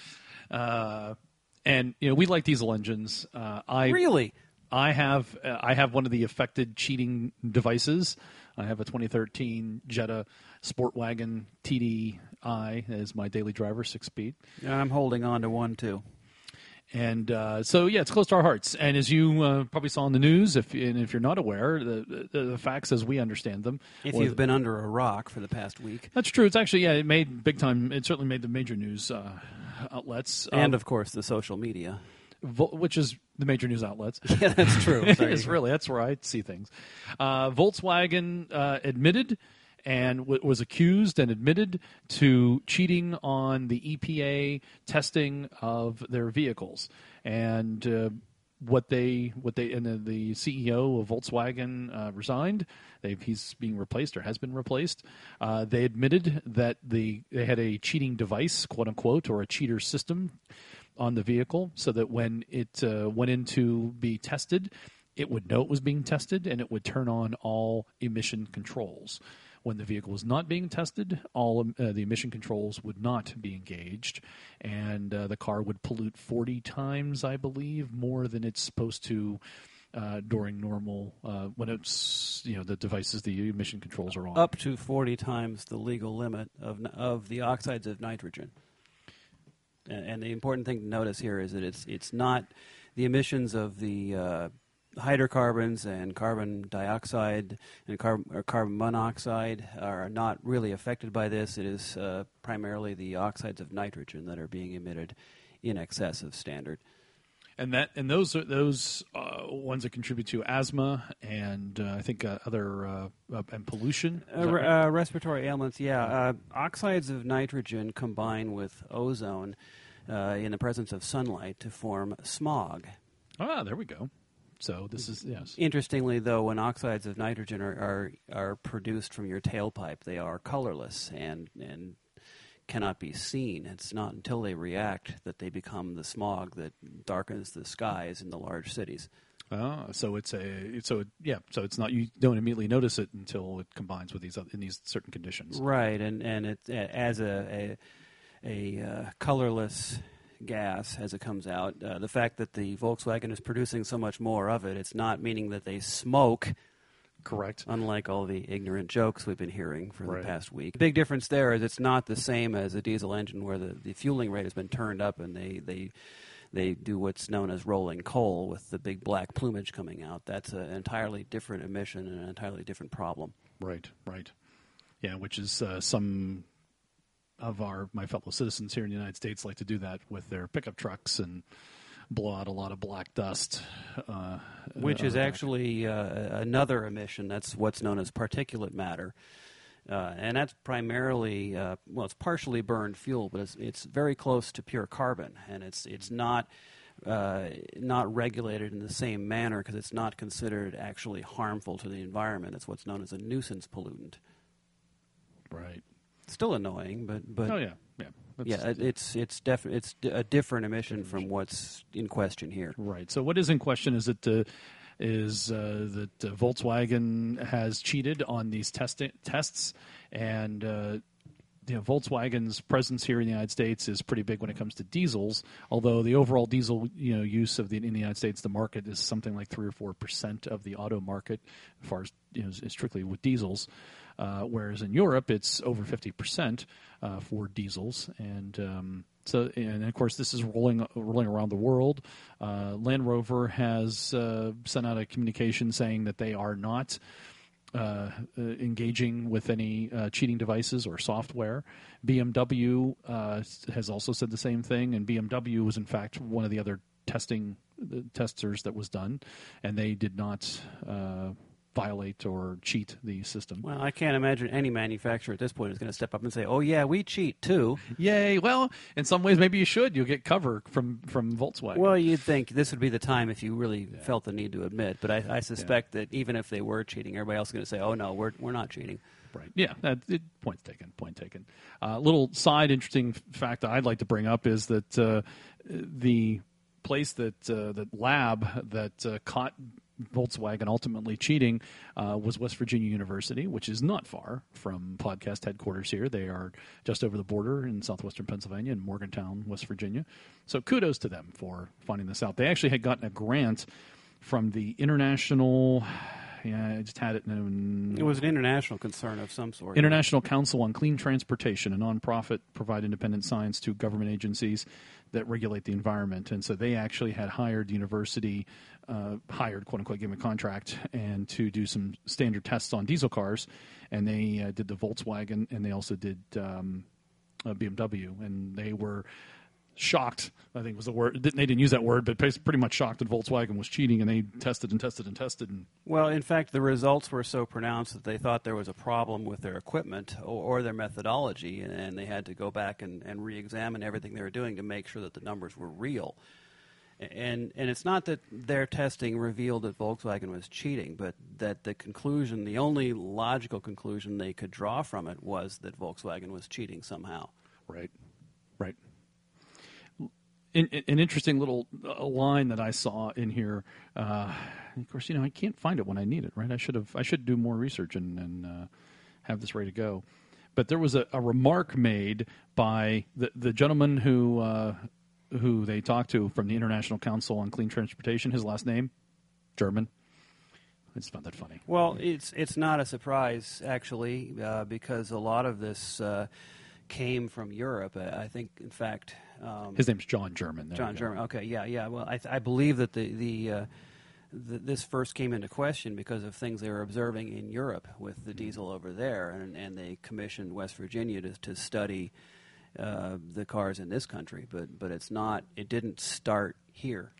Speaker 2: Uh, and, you know, we like diesel engines. Uh, I
Speaker 3: Really?
Speaker 2: I have uh, I have one of the affected cheating devices. I have a twenty thirteen Jetta Sportwagon T D I as my daily driver, six speed.
Speaker 3: Yeah, I'm holding on to one, too.
Speaker 2: And uh, so, yeah, it's close to our hearts. And as you uh, probably saw in the news, if and if you're not aware, the, the, the facts as we understand them.
Speaker 3: If
Speaker 2: or
Speaker 3: you've
Speaker 2: the,
Speaker 3: been under a rock for the past week.
Speaker 2: That's true. It's actually, yeah, it made big time. It certainly made the major news uh, outlets.
Speaker 3: And,
Speaker 2: um,
Speaker 3: of course, the social media.
Speaker 2: Vol- which is the major news outlets.
Speaker 3: Yeah, that's true.
Speaker 2: It
Speaker 3: There
Speaker 2: is
Speaker 3: you go.
Speaker 2: really, that's where I see things. Uh, Volkswagen uh, admitted and w- was accused and admitted to cheating on the E P A testing of their vehicles. And uh, what they, what they, and the, the C E O of Volkswagen uh, resigned. They've, he's being replaced or has been replaced. Uh, they admitted that the they had a cheating device, quote unquote, or a cheater system on the vehicle, so that when it uh, went in to be tested, it would know it was being tested and it would turn on all emission controls. When the vehicle was not being tested, all uh, the emission controls would not be engaged, and uh, the car would pollute forty times, I believe, more than it's supposed to uh, during normal uh, when it's you know the devices, the emission controls are on.
Speaker 3: Up to forty times the legal limit of of the oxides of nitrogen. And, and the important thing to notice here is that it's it's not the emissions of the uh, hydrocarbons and carbon dioxide and carb, or carbon monoxide are not really affected by this. It is uh, primarily the oxides of nitrogen that are being emitted in excess of standard.
Speaker 2: And that and those are those uh, ones that contribute to asthma and uh, I think uh, other uh, uh, and pollution. Is
Speaker 3: Uh,
Speaker 2: that
Speaker 3: re-
Speaker 2: right?
Speaker 3: uh, respiratory ailments, yeah. Uh, oxides of nitrogen combine with ozone uh, in the presence of sunlight to form smog.
Speaker 2: Ah, there we go. So this is yes.
Speaker 3: Interestingly, though, when oxides of nitrogen are, are, are produced from your tailpipe, they are colorless and and cannot be seen. It's not until they react that they become the smog that darkens the skies in the large cities.
Speaker 2: Ah, so it's a so it, yeah. So it's not you don't immediately notice it until it combines with these other, in these certain conditions.
Speaker 3: Right, and and it as a a, a uh, colorless gas as it comes out. Uh, the fact that the Volkswagen is producing so much more of it, it's not meaning that they smoke.
Speaker 2: Correct.
Speaker 3: Unlike all the ignorant jokes we've been hearing for
Speaker 2: Right.
Speaker 3: the past week. The big difference there is it's not the same as a diesel engine where the, the fueling rate has been turned up and they, they they do what's known as rolling coal with the big black plumage coming out. That's an entirely different emission and an entirely different problem.
Speaker 2: Right. Right. Yeah, which is uh, some of our my fellow citizens here in the United States like to do that with their pickup trucks and blow out a lot of black dust. Uh,
Speaker 3: Which
Speaker 2: uh,
Speaker 3: is
Speaker 2: back.
Speaker 3: actually uh, another emission. That's what's known as particulate matter. Uh, and that's primarily, uh, well, it's partially burned fuel, but it's, it's very close to pure carbon. And it's it's not uh, not regulated in the same manner because it's not considered actually harmful to the environment. It's what's known as a nuisance pollutant.
Speaker 2: Right.
Speaker 3: Still annoying, but but
Speaker 2: Oh yeah, yeah, That's-
Speaker 3: yeah, it- it's it's def- it's d- a different emission from what's in question here.
Speaker 2: Right. So what is in question is that uh, is uh, that uh, Volkswagen has cheated on these test- tests, and uh, you know, Volkswagen's presence here in the United States is pretty big when it comes to diesels. Although the overall diesel you know use of the in the United States, the market is something like three or four percent of the auto market, as far as you know, strictly with diesels. Uh, whereas in Europe, it's over fifty percent uh, for diesels, and um, so and of course this is rolling rolling around the world. Uh, Land Rover has uh, sent out a communication saying that they are not uh, uh, engaging with any uh, cheating devices or software. B M W uh, has also said the same thing, and B M W was in fact one of the other testing the testers that was done, and they did not uh, violate or cheat the system.
Speaker 3: Well, I can't imagine any manufacturer at this point is going to step up and say, "Oh yeah, we cheat too."
Speaker 2: Yay! Well, in some ways, maybe you should. You'll get cover from from Volkswagen.
Speaker 3: Well, you'd think this would be the time if you really felt the need to admit, but I, I suspect that even if they were cheating, everybody else is going to say, "Oh no, we're we're not cheating."
Speaker 2: Right. Yeah. That, it, point taken. Point taken. A uh, little side interesting fact that I'd like to bring up is that uh, the place that uh, that lab that uh, caught Volkswagen ultimately cheating uh, was West Virginia University, which is not far from podcast headquarters here. They are just over the border in southwestern Pennsylvania in Morgantown, West Virginia. So kudos to them for finding this out. They actually had gotten a grant from the International... Yeah, I just had it. In,
Speaker 3: It was an international concern of some sort.
Speaker 2: International Council on Clean Transportation, a nonprofit, provide independent science to government agencies that regulate the environment. And so they actually had hired the university, uh, hired, quote unquote, gave them a contract, and to do some standard tests on diesel cars. And they uh, did the Volkswagen, and they also did um, uh, B M W. And they were shocked, I think was the word. They didn't use that word, but pretty much shocked that Volkswagen was cheating, and they tested and tested and tested. And
Speaker 3: Well, in fact, the results were so pronounced that they thought there was a problem with their equipment or, or their methodology, and, and they had to go back and, and re-examine everything they were doing to make sure that the numbers were real. And and it's not that their testing revealed that Volkswagen was cheating, but that the conclusion, the only logical conclusion they could draw from it was that Volkswagen was cheating somehow.
Speaker 2: Right, right. In, in, an interesting little uh, line that I saw in here. Uh, of course, you know I can't find it when I need it. Right, I should have. I should do more research and, and uh, have this ready to go. But there was a, a remark made by the the gentleman who uh, who they talked to from the International Council on Clean Transportation. His last name, German. I just found that funny.
Speaker 3: Well, it's it's not a surprise actually, uh, because a lot of this uh, came from Europe. I think, in fact. Um,
Speaker 2: His name's John German. There
Speaker 3: John
Speaker 2: we go.
Speaker 3: German. Okay, yeah, yeah. Well, I, th- I believe that the the, uh, the this first came into question because of things they were observing in Europe with the diesel over there, and, and they commissioned West Virginia to to study uh, the cars in this country. But but it's not. It didn't start here.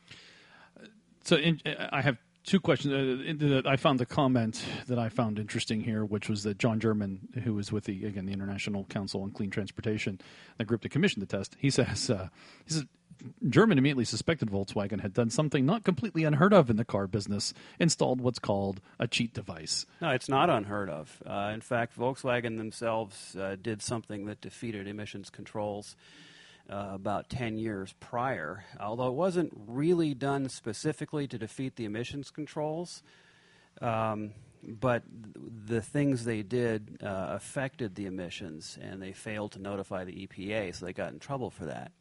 Speaker 2: So in, I have two questions. Uh, in the, I found the comment that I found interesting here, which was that John German, who was with the again the International Council on Clean Transportation, the group that commissioned the test, he says uh, he says German immediately suspected Volkswagen had done something not completely unheard of in the car business, installed what's called a cheat device.
Speaker 3: No, it's not unheard of. Uh, in fact, Volkswagen themselves uh, did something that defeated emissions controls Uh, about ten years prior, although it wasn't really done specifically to defeat the emissions controls. Um, but th- the things they did uh, affected the emissions, and they failed to notify the E P A, so they got in trouble for that.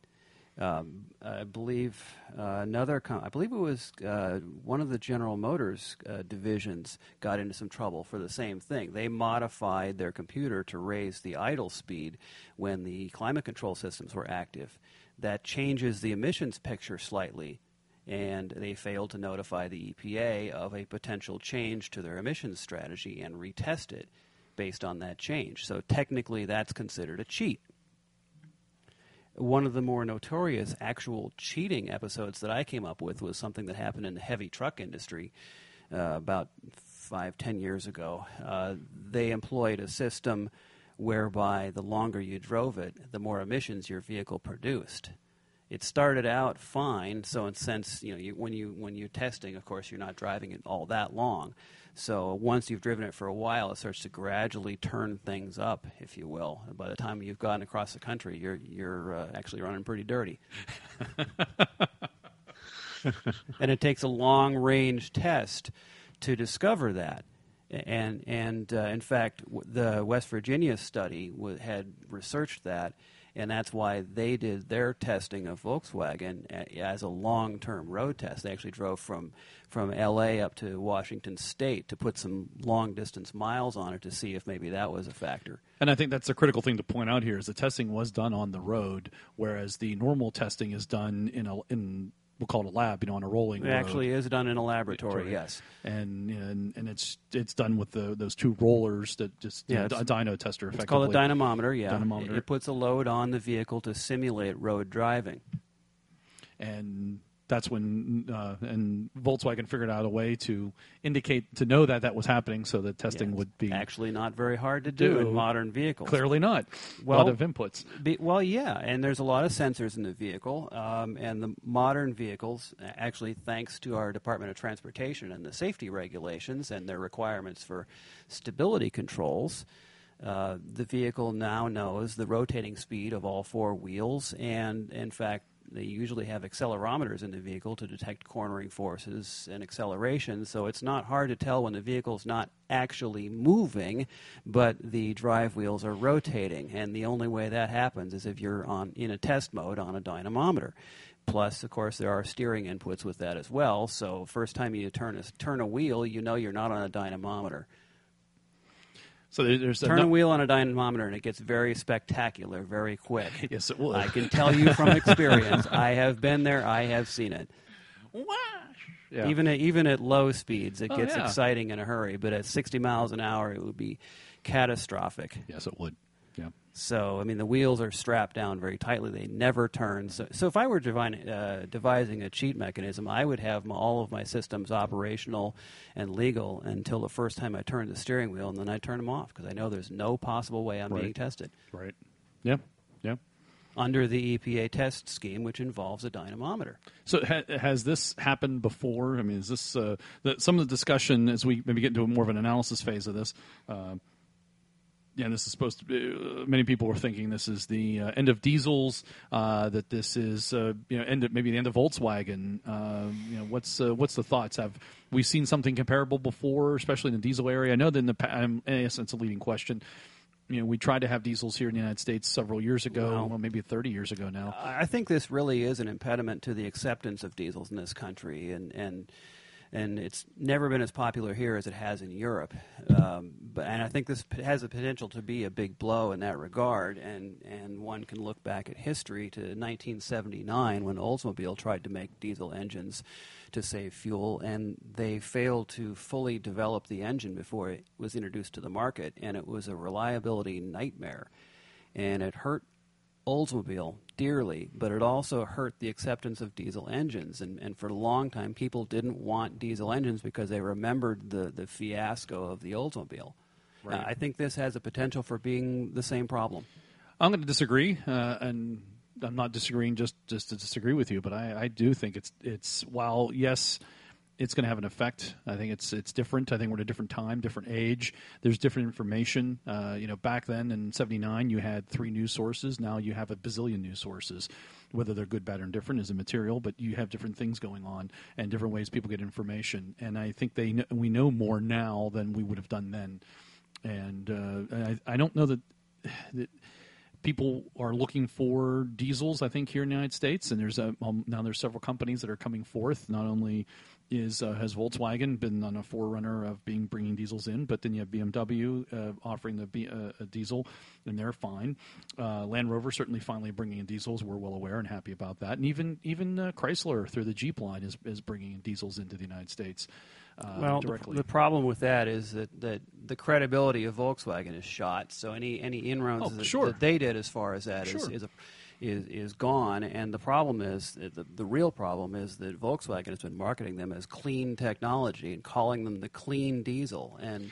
Speaker 3: Um, I believe uh, another, com- I believe it was uh, one of the General Motors uh, divisions got into some trouble for the same thing. They modified their computer to raise the idle speed when the climate control systems were active. That changes the emissions picture slightly, and they failed to notify the E P A of a potential change to their emissions strategy and retest it based on that change. So technically that's considered a cheat. One of the more notorious actual cheating episodes that I came up with was something that happened in the heavy truck industry uh, about five, ten years ago. Uh, they employed a system whereby the longer you drove it, the more emissions your vehicle produced. it started out fine. So in a sense, you know, you, when you when you're testing, of course, you're not driving it all that long. So once you've driven it for a while, it starts to gradually turn things up, if you will. And by the time you've gotten across the country, you're you're uh, actually running pretty dirty. And it takes a long-range test to discover that. And and uh, in fact, w- the West Virginia study w- had researched that, and that's why they did their testing of Volkswagen a- as a long-term road test. They actually drove from from L A up to Washington State to put some long-distance miles on it to see if maybe that was a factor.
Speaker 2: And I think that's a critical thing to point out here is the testing was done on the road, whereas the normal testing is done in a in we'll call it a lab, you know, on a rolling
Speaker 3: It
Speaker 2: road.
Speaker 3: actually is done in a laboratory,
Speaker 2: Laboratory.
Speaker 3: yes.
Speaker 2: And, and and it's it's done with the those two rollers that just
Speaker 3: Yeah,
Speaker 2: you know,
Speaker 3: it's-
Speaker 2: a dyno tester effectively.
Speaker 3: It's called a dynamometer, yeah.
Speaker 2: Dynamometer.
Speaker 3: It, it puts a load on the vehicle to simulate road driving.
Speaker 2: And that's when uh, and Volkswagen figured out a way to indicate to know that that was happening, so that testing
Speaker 3: Yeah,
Speaker 2: would be
Speaker 3: actually not very hard to do,
Speaker 2: do.
Speaker 3: in modern vehicles.
Speaker 2: clearly not a
Speaker 3: Well,
Speaker 2: lot of inputs.
Speaker 3: Be, well, yeah, and there's a lot of sensors in the vehicle, um, and the modern vehicles, actually, thanks to our Department of Transportation and the safety regulations and their requirements for stability controls, uh, the vehicle now knows the rotating speed of all four wheels, and in fact, they usually have accelerometers in the vehicle to detect cornering forces and acceleration, so it's not hard to tell when the vehicle's not actually moving, but the drive wheels are rotating. And the only way that happens is if you're on in a test mode on a dynamometer. Plus, of course, there are steering inputs with that as well, so first time you turn a, turn a wheel, you know you're not on a dynamometer.
Speaker 2: So there- there's
Speaker 3: Turn a
Speaker 2: enough-
Speaker 3: wheel on a dynamometer, and it gets very spectacular, very quick.
Speaker 2: Yes, it would.
Speaker 3: I can tell you from experience. I have been there. I have seen it.
Speaker 2: Yeah.
Speaker 3: Even at, even at low speeds, it
Speaker 2: Oh,
Speaker 3: gets
Speaker 2: yeah.
Speaker 3: exciting in a hurry. But at sixty miles an hour, it would be catastrophic.
Speaker 2: Yes, it would. Yeah.
Speaker 3: So, I mean, the wheels are strapped down very tightly. They never turn. So, so if I were divine, uh, devising a cheat mechanism, I would have my, all of my systems operational and legal until the first time I turn the steering wheel, and then I turn them off because I know there's no possible way I'm
Speaker 2: Right.
Speaker 3: being tested
Speaker 2: Right. Yeah. Yeah.
Speaker 3: under the E P A test scheme, which involves a dynamometer.
Speaker 2: So ha- has this happened before? I mean, is this uh, the, some of the discussion as we maybe get into more of an analysis phase of this? Uh, yeah, this is supposed to be. Uh, many people were thinking this is the uh, end of diesels. Uh, that this is uh, you know end of, maybe the end of Volkswagen. Uh, you know, what's uh, what's the thoughts? Have we seen something comparable before, especially in the diesel area? I know that in the pa- um, I guess that's a leading question. You know, we tried to have diesels here in the United States several years ago,
Speaker 3: Wow.
Speaker 2: well, maybe thirty years ago now.
Speaker 3: I think this really is an impediment to the acceptance of diesels in this country, and and and it's never been as popular here as it has in Europe. Um, but and I think this p- has the potential to be a big blow in that regard. And and one can look back at history to nineteen seventy-nine when Oldsmobile tried to make diesel engines to save fuel, and they failed to fully develop the engine before it was introduced to the market, and it was a reliability nightmare, and it hurt Oldsmobile dearly, but it also hurt the acceptance of diesel engines. And, and for a long time, people didn't want diesel engines because they remembered the, the fiasco of the Oldsmobile.
Speaker 2: Right.
Speaker 3: Uh, I think this has a potential for being the same problem.
Speaker 2: I'm going to disagree, uh, and I'm not disagreeing just, just to disagree with you, but I, I do think it's it's while yes, it's going to have an effect. I think it's it's different. I think we're at a different time, different age. There's different information. Uh, you know, back then in seventy-nine, you had three news sources. Now you have a bazillion news sources. Whether they're good, bad, or indifferent is immaterial, but you have different things going on and different ways people get information. And I think they kn- we know more now than we would have done then. And uh, I, I don't know that. that people are looking for diesels, I think, here in the United States, and there's a, um, now there's several companies that are coming forth. Not only is uh, has Volkswagen been on a forerunner of being bringing diesels in, but then you have B M W uh, offering the B, uh, a diesel, and they're fine. Uh, Land Rover certainly finally bringing in diesels. We're well aware and happy about that. And even even uh, Chrysler through the Jeep line is is bringing in diesels into the United States. Uh,
Speaker 3: well, the,
Speaker 2: directly.
Speaker 3: the problem with that is that, that the credibility of Volkswagen is shot. So any any inroads
Speaker 2: Oh,
Speaker 3: that,
Speaker 2: sure.
Speaker 3: that they did as far as that is
Speaker 2: Sure.
Speaker 3: is, a, is is gone. And the problem is the the real problem is that Volkswagen has been marketing them as clean technology and calling them the clean diesel. And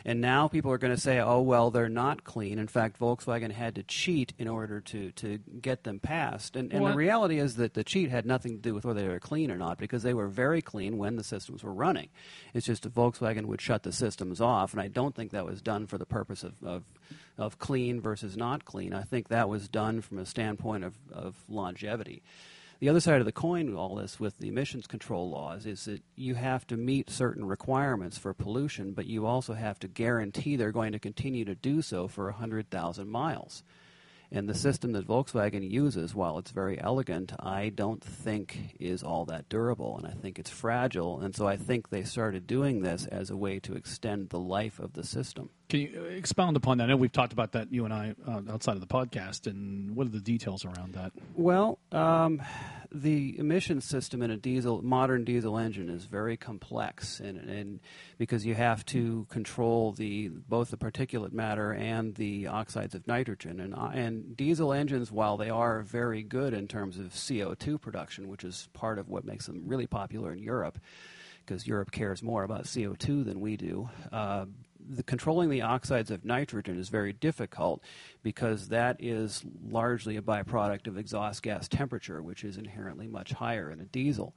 Speaker 3: And now people are going to say, oh, well, they're not clean. In fact, Volkswagen had to cheat in order to, to get them passed. And, and the reality is that the cheat had nothing to do with whether they were clean or not, because they were very clean when the systems were running. It's just that Volkswagen would shut the systems off, and I don't think that was done for the purpose of, of, of clean versus not clean. I think that was done from a standpoint of, of longevity. The other side of the coin with all this, with the emissions control laws, is that you have to meet certain requirements for pollution, but you also have to guarantee they're going to continue to do so for one hundred thousand miles. And the system that Volkswagen uses, while it's very elegant, I don't think is all that durable, and I think it's fragile. And so I think they started doing this as a way to extend the life of the system.
Speaker 2: Can you expound upon that? I know we've talked about that, you and I, uh, outside of the podcast, and what are the details around that?
Speaker 3: Well, um, the emissions system in a diesel, modern diesel engine is very complex, and, and because you have to control the both the particulate matter and the oxides of nitrogen. And, and diesel engines, while they are very good in terms of C O two production, which is part of what makes them really popular in Europe, because Europe cares more about C O two than we do, uh, the controlling the oxides of nitrogen is very difficult because that is largely a byproduct of exhaust gas temperature, which is inherently much higher in a diesel.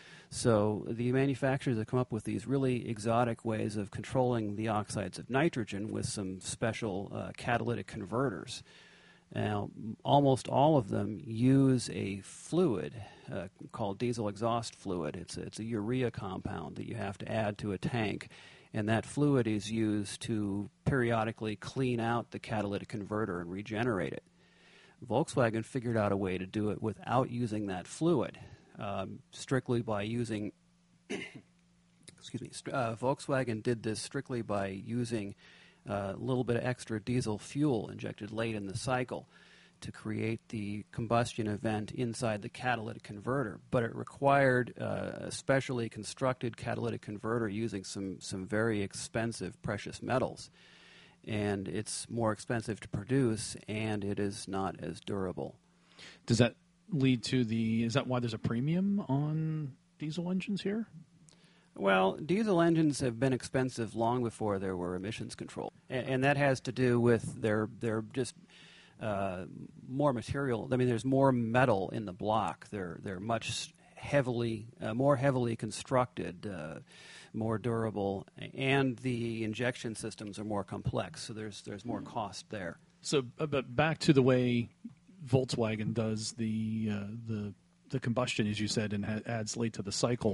Speaker 3: So the manufacturers have come up with these really exotic ways of controlling the oxides of nitrogen with some special uh, catalytic converters. Now, almost all of them use a fluid uh, called diesel exhaust fluid. It's a, it's a urea compound that you have to add to a tank, and that fluid is used to periodically clean out the catalytic converter and regenerate it. Volkswagen figured out a way to do it without using that fluid, um, strictly by using, excuse me, uh, Volkswagen did this strictly by using a little bit of extra diesel fuel injected late in the cycle to create the combustion event inside the catalytic converter. But it required uh, a specially constructed catalytic converter using some, some very expensive precious metals. And it's more expensive to produce, and it is not as durable.
Speaker 2: Does that lead to the, is that why there's a premium on diesel engines here?
Speaker 3: Well, diesel engines have been expensive long before there were emissions control. And, and that has to do with their, their just... Uh, more material. I mean, there's more metal in the block. They're they're much heavily, uh, more heavily constructed, uh, more durable, and the injection systems are more complex. So there's there's more cost there.
Speaker 2: So, uh, but back to the way Volkswagen does the uh, the the combustion, as you said, and ha- adds late to the cycle.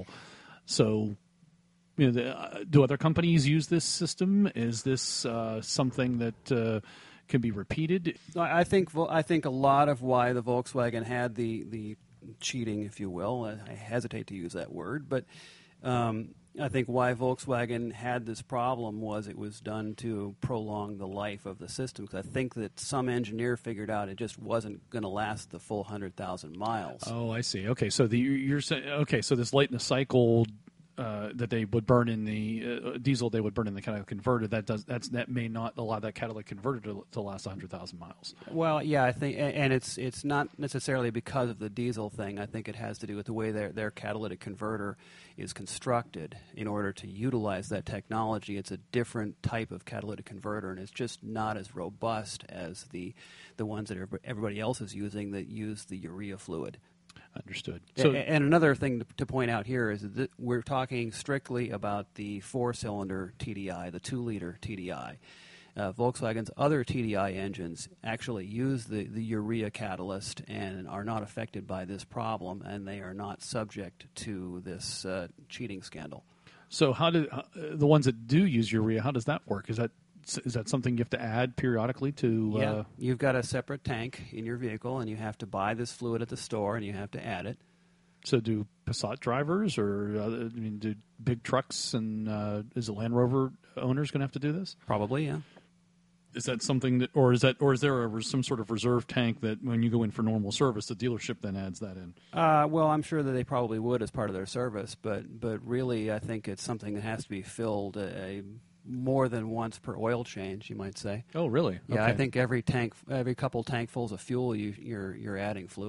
Speaker 2: So, you know, the, uh, do other companies use this system? Is this uh, something that uh, can be repeated?
Speaker 3: I think I think a lot of why the Volkswagen had the, the cheating, if you will, I hesitate to use that word, but um, I think why Volkswagen had this problem was it was done to prolong the life of the system. Because I think that some engineer figured out it just wasn't going to last the full one hundred thousand miles.
Speaker 2: Oh, I see. Okay, so the you're saying okay, so this late in the cycle. Uh, that they would burn in the uh, diesel, they would burn in the catalytic converter. That does that's that may not allow that catalytic converter to, to last one hundred thousand miles.
Speaker 3: Well, yeah, I think, and it's it's not necessarily because of the diesel thing. I think it has to do with the way their their catalytic converter is constructed in order to utilize that technology. It's a different type of catalytic converter, and it's just not as robust as the the ones that everybody else is using that use the urea fluid.
Speaker 2: Understood.
Speaker 3: So, and another thing to point out here is that we're talking strictly about the four-cylinder T D I, the two-liter T D I. Uh, Volkswagen's other T D I engines actually use the, the urea catalyst and are not affected by this problem, and they are not subject to this uh, cheating scandal.
Speaker 2: So how do uh, the ones that do use urea, how does that work? Is that Is that something you have to add periodically to? Uh...
Speaker 3: Yeah, you've got a separate tank in your vehicle, and you have to buy this fluid at the store, and you have to add it.
Speaker 2: So do Passat drivers, or uh, I mean, do big trucks and uh, is the Land Rover owners going to have to do this?
Speaker 3: Probably, yeah.
Speaker 2: Is that something that, or is that, or is there a, some sort of reserve tank that when you go in for normal service, the dealership then adds that in?
Speaker 3: Uh, well, I'm sure that they probably would as part of their service, but but really, I think it's something that has to be filled a. more than once per oil change, you might say.
Speaker 2: Oh, really?
Speaker 3: Yeah,
Speaker 2: okay.
Speaker 3: I think every tank, every couple tankfuls of fuel, you, you're you're adding fluid.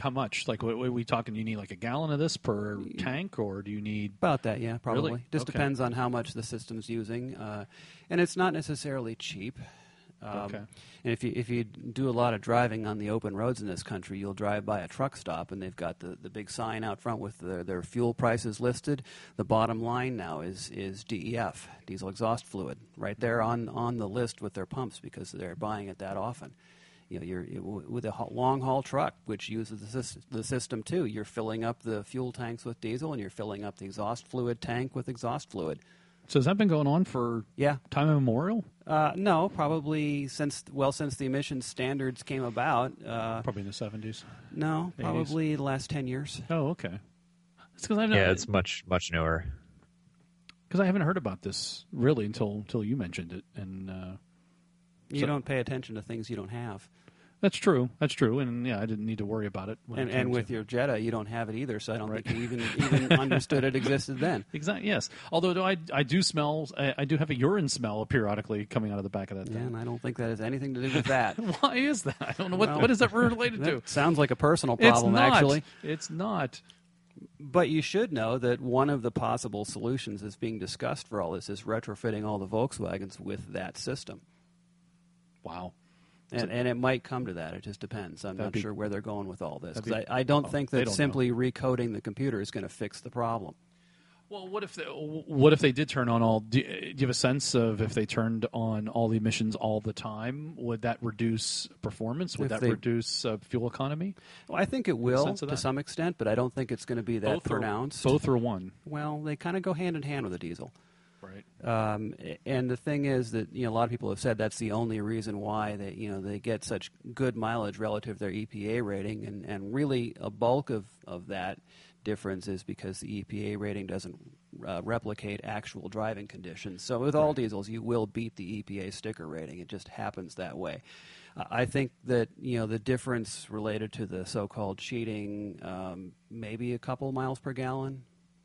Speaker 2: How much? Like, what, what are we talking? Do you need like a gallon of this per tank, or do you need
Speaker 3: About that, yeah, probably.
Speaker 2: Really?
Speaker 3: Just
Speaker 2: Okay.
Speaker 3: depends on how much the system's using, uh, and it's not necessarily cheap. Um,
Speaker 2: Okay.
Speaker 3: And if you if you do a lot of driving on the open roads in this country, you'll drive by a truck stop, and they've got the, the big sign out front with their, their fuel prices listed. The bottom line now is is D E F, diesel exhaust fluid, right there on, on the list with their pumps because they're buying it that often. You know, you're you, with a long haul truck, which uses the, sys- the system too. You're filling up the fuel tanks with diesel, and you're filling up the exhaust fluid tank with exhaust fluid.
Speaker 2: So has that been going on for
Speaker 3: Yeah.
Speaker 2: time immemorial?
Speaker 3: Uh, no, probably since well since the emissions standards came about. Uh,
Speaker 2: Probably in the seventies.
Speaker 3: no,
Speaker 2: eighties.
Speaker 3: probably the last ten years.
Speaker 2: Oh, okay. It's because I
Speaker 4: Yeah, it's much much newer.
Speaker 2: because I haven't heard about this really until until you mentioned it, and uh,
Speaker 3: You
Speaker 2: So-
Speaker 3: don't pay attention to things you don't have,
Speaker 2: that's true. That's true, and yeah, I didn't need to worry about it. When
Speaker 3: and
Speaker 2: it came
Speaker 3: and with
Speaker 2: to-
Speaker 3: your Jetta, you don't have it either. So I don't
Speaker 2: Right.
Speaker 3: think you even even understood it existed then.
Speaker 2: exactly yes. Although do I I do smell I, I do have a urine smell periodically coming out of the back of that
Speaker 3: Yeah,
Speaker 2: thing.
Speaker 3: and I don't think that has anything to do with that.
Speaker 2: Why is that? I don't know what
Speaker 3: Well,
Speaker 2: what is that related to.
Speaker 3: That sounds like a personal problem,
Speaker 2: it's not.
Speaker 3: actually.
Speaker 2: It's not.
Speaker 3: But you should know that one of the possible solutions that's being discussed for all this is retrofitting all the Volkswagens with that system.
Speaker 2: Wow.
Speaker 3: And, and it might come to that. It just depends. I'm
Speaker 2: That'd
Speaker 3: not
Speaker 2: be-
Speaker 3: sure where they're going with all this.
Speaker 2: that'd
Speaker 3: 'Cause
Speaker 2: be-
Speaker 3: I, I don't
Speaker 2: oh,
Speaker 3: think
Speaker 2: they
Speaker 3: that
Speaker 2: don't
Speaker 3: simply recoding the computer is going to fix the problem.
Speaker 2: Well, what if they, what if they did turn on all? Do, do you have a sense of if they turned on all the emissions all the time? Would that reduce performance? Would
Speaker 3: If
Speaker 2: that
Speaker 3: they-
Speaker 2: reduce uh, fuel economy?
Speaker 3: Well, I think it will
Speaker 2: sense of
Speaker 3: to
Speaker 2: that?
Speaker 3: some extent, but I don't think it's going to be that
Speaker 2: both
Speaker 3: pronounced.
Speaker 2: Or, both or one,
Speaker 3: Well, they kind of go hand in hand with a diesel.
Speaker 2: right?
Speaker 3: Um, and the thing is that you know a lot of people have said that's the only reason why they you know they get such good mileage relative to their E P A rating, and, and really a bulk of, of that difference is because the E P A rating doesn't uh, replicate actual driving conditions. So with all diesels, you will beat the E P A sticker rating. It just happens that way. Uh, I think that you know the difference related to the so-called cheating, um, maybe a couple miles per gallon.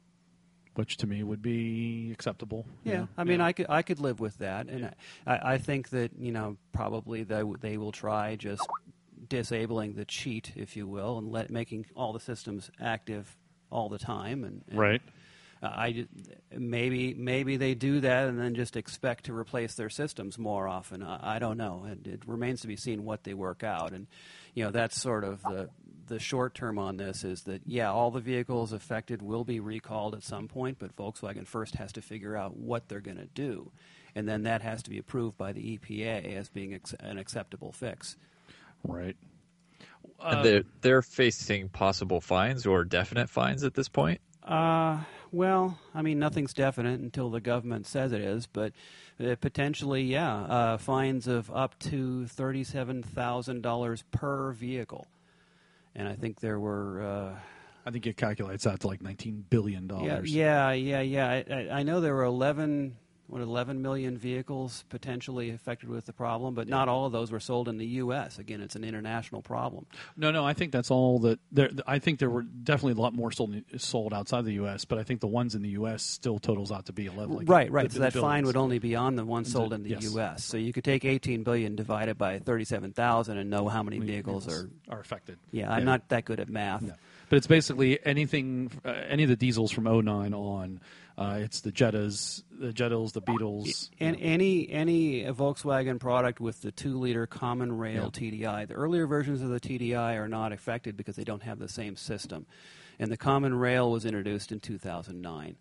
Speaker 2: Which to me would be acceptable. you
Speaker 3: Yeah,
Speaker 2: know?
Speaker 3: I mean,
Speaker 2: Yeah.
Speaker 3: I could I could live with that, and I, I think that you know probably they w- they will try just disabling the cheat, if you will, and let making all the systems active all the time, and, and
Speaker 2: right.
Speaker 3: uh, I ju- maybe maybe they do that and then just expect to replace their systems more often. I, I don't know. It, it remains to be seen what they work out, and you know that's sort of the the short term on this is that yeah, all the vehicles affected will be recalled at some point, but Volkswagen first has to figure out what they're going to do, and then that has to be approved by the E P A as being ex- an acceptable fix.
Speaker 2: Right.
Speaker 4: And they're, they're facing possible fines or definite fines at this point.
Speaker 3: Uh, well, I mean, nothing's definite until the government says it is, but uh, potentially, yeah, uh, fines of up to thirty-seven thousand dollars per vehicle. And I think there were, uh,
Speaker 2: I think it calculates out to like nineteen billion
Speaker 3: yeah,
Speaker 2: dollars.
Speaker 3: yeah, yeah, yeah. I, I, I know there were eleven, what, eleven million vehicles potentially affected with the problem, but not all of those were sold in the U S. Again, it's an international problem.
Speaker 2: No, no, I think that's all that there. I think there were definitely a lot more sold sold outside the U S, but I think the ones in the U S still totals out to be eleven. Like
Speaker 3: right,
Speaker 2: the-
Speaker 3: right.
Speaker 2: the
Speaker 3: so that fine
Speaker 2: billions.
Speaker 3: would only be on the ones sold in the
Speaker 2: Yes.
Speaker 3: U S. So you could take eighteen billion divided by thirty-seven thousand and know how many vehicles are.
Speaker 2: are affected.
Speaker 3: Yeah, I'm not that good at math.
Speaker 2: No. But it's basically anything, uh, any of the diesels from oh nine on. Uh, it's the Jettas, the Jettas, the Beetles.
Speaker 3: And any any Volkswagen product with the two liter common rail
Speaker 2: Yeah.
Speaker 3: T D I, the earlier versions of the T D I are not affected because they don't have the same system. And the common rail was introduced in two thousand nine.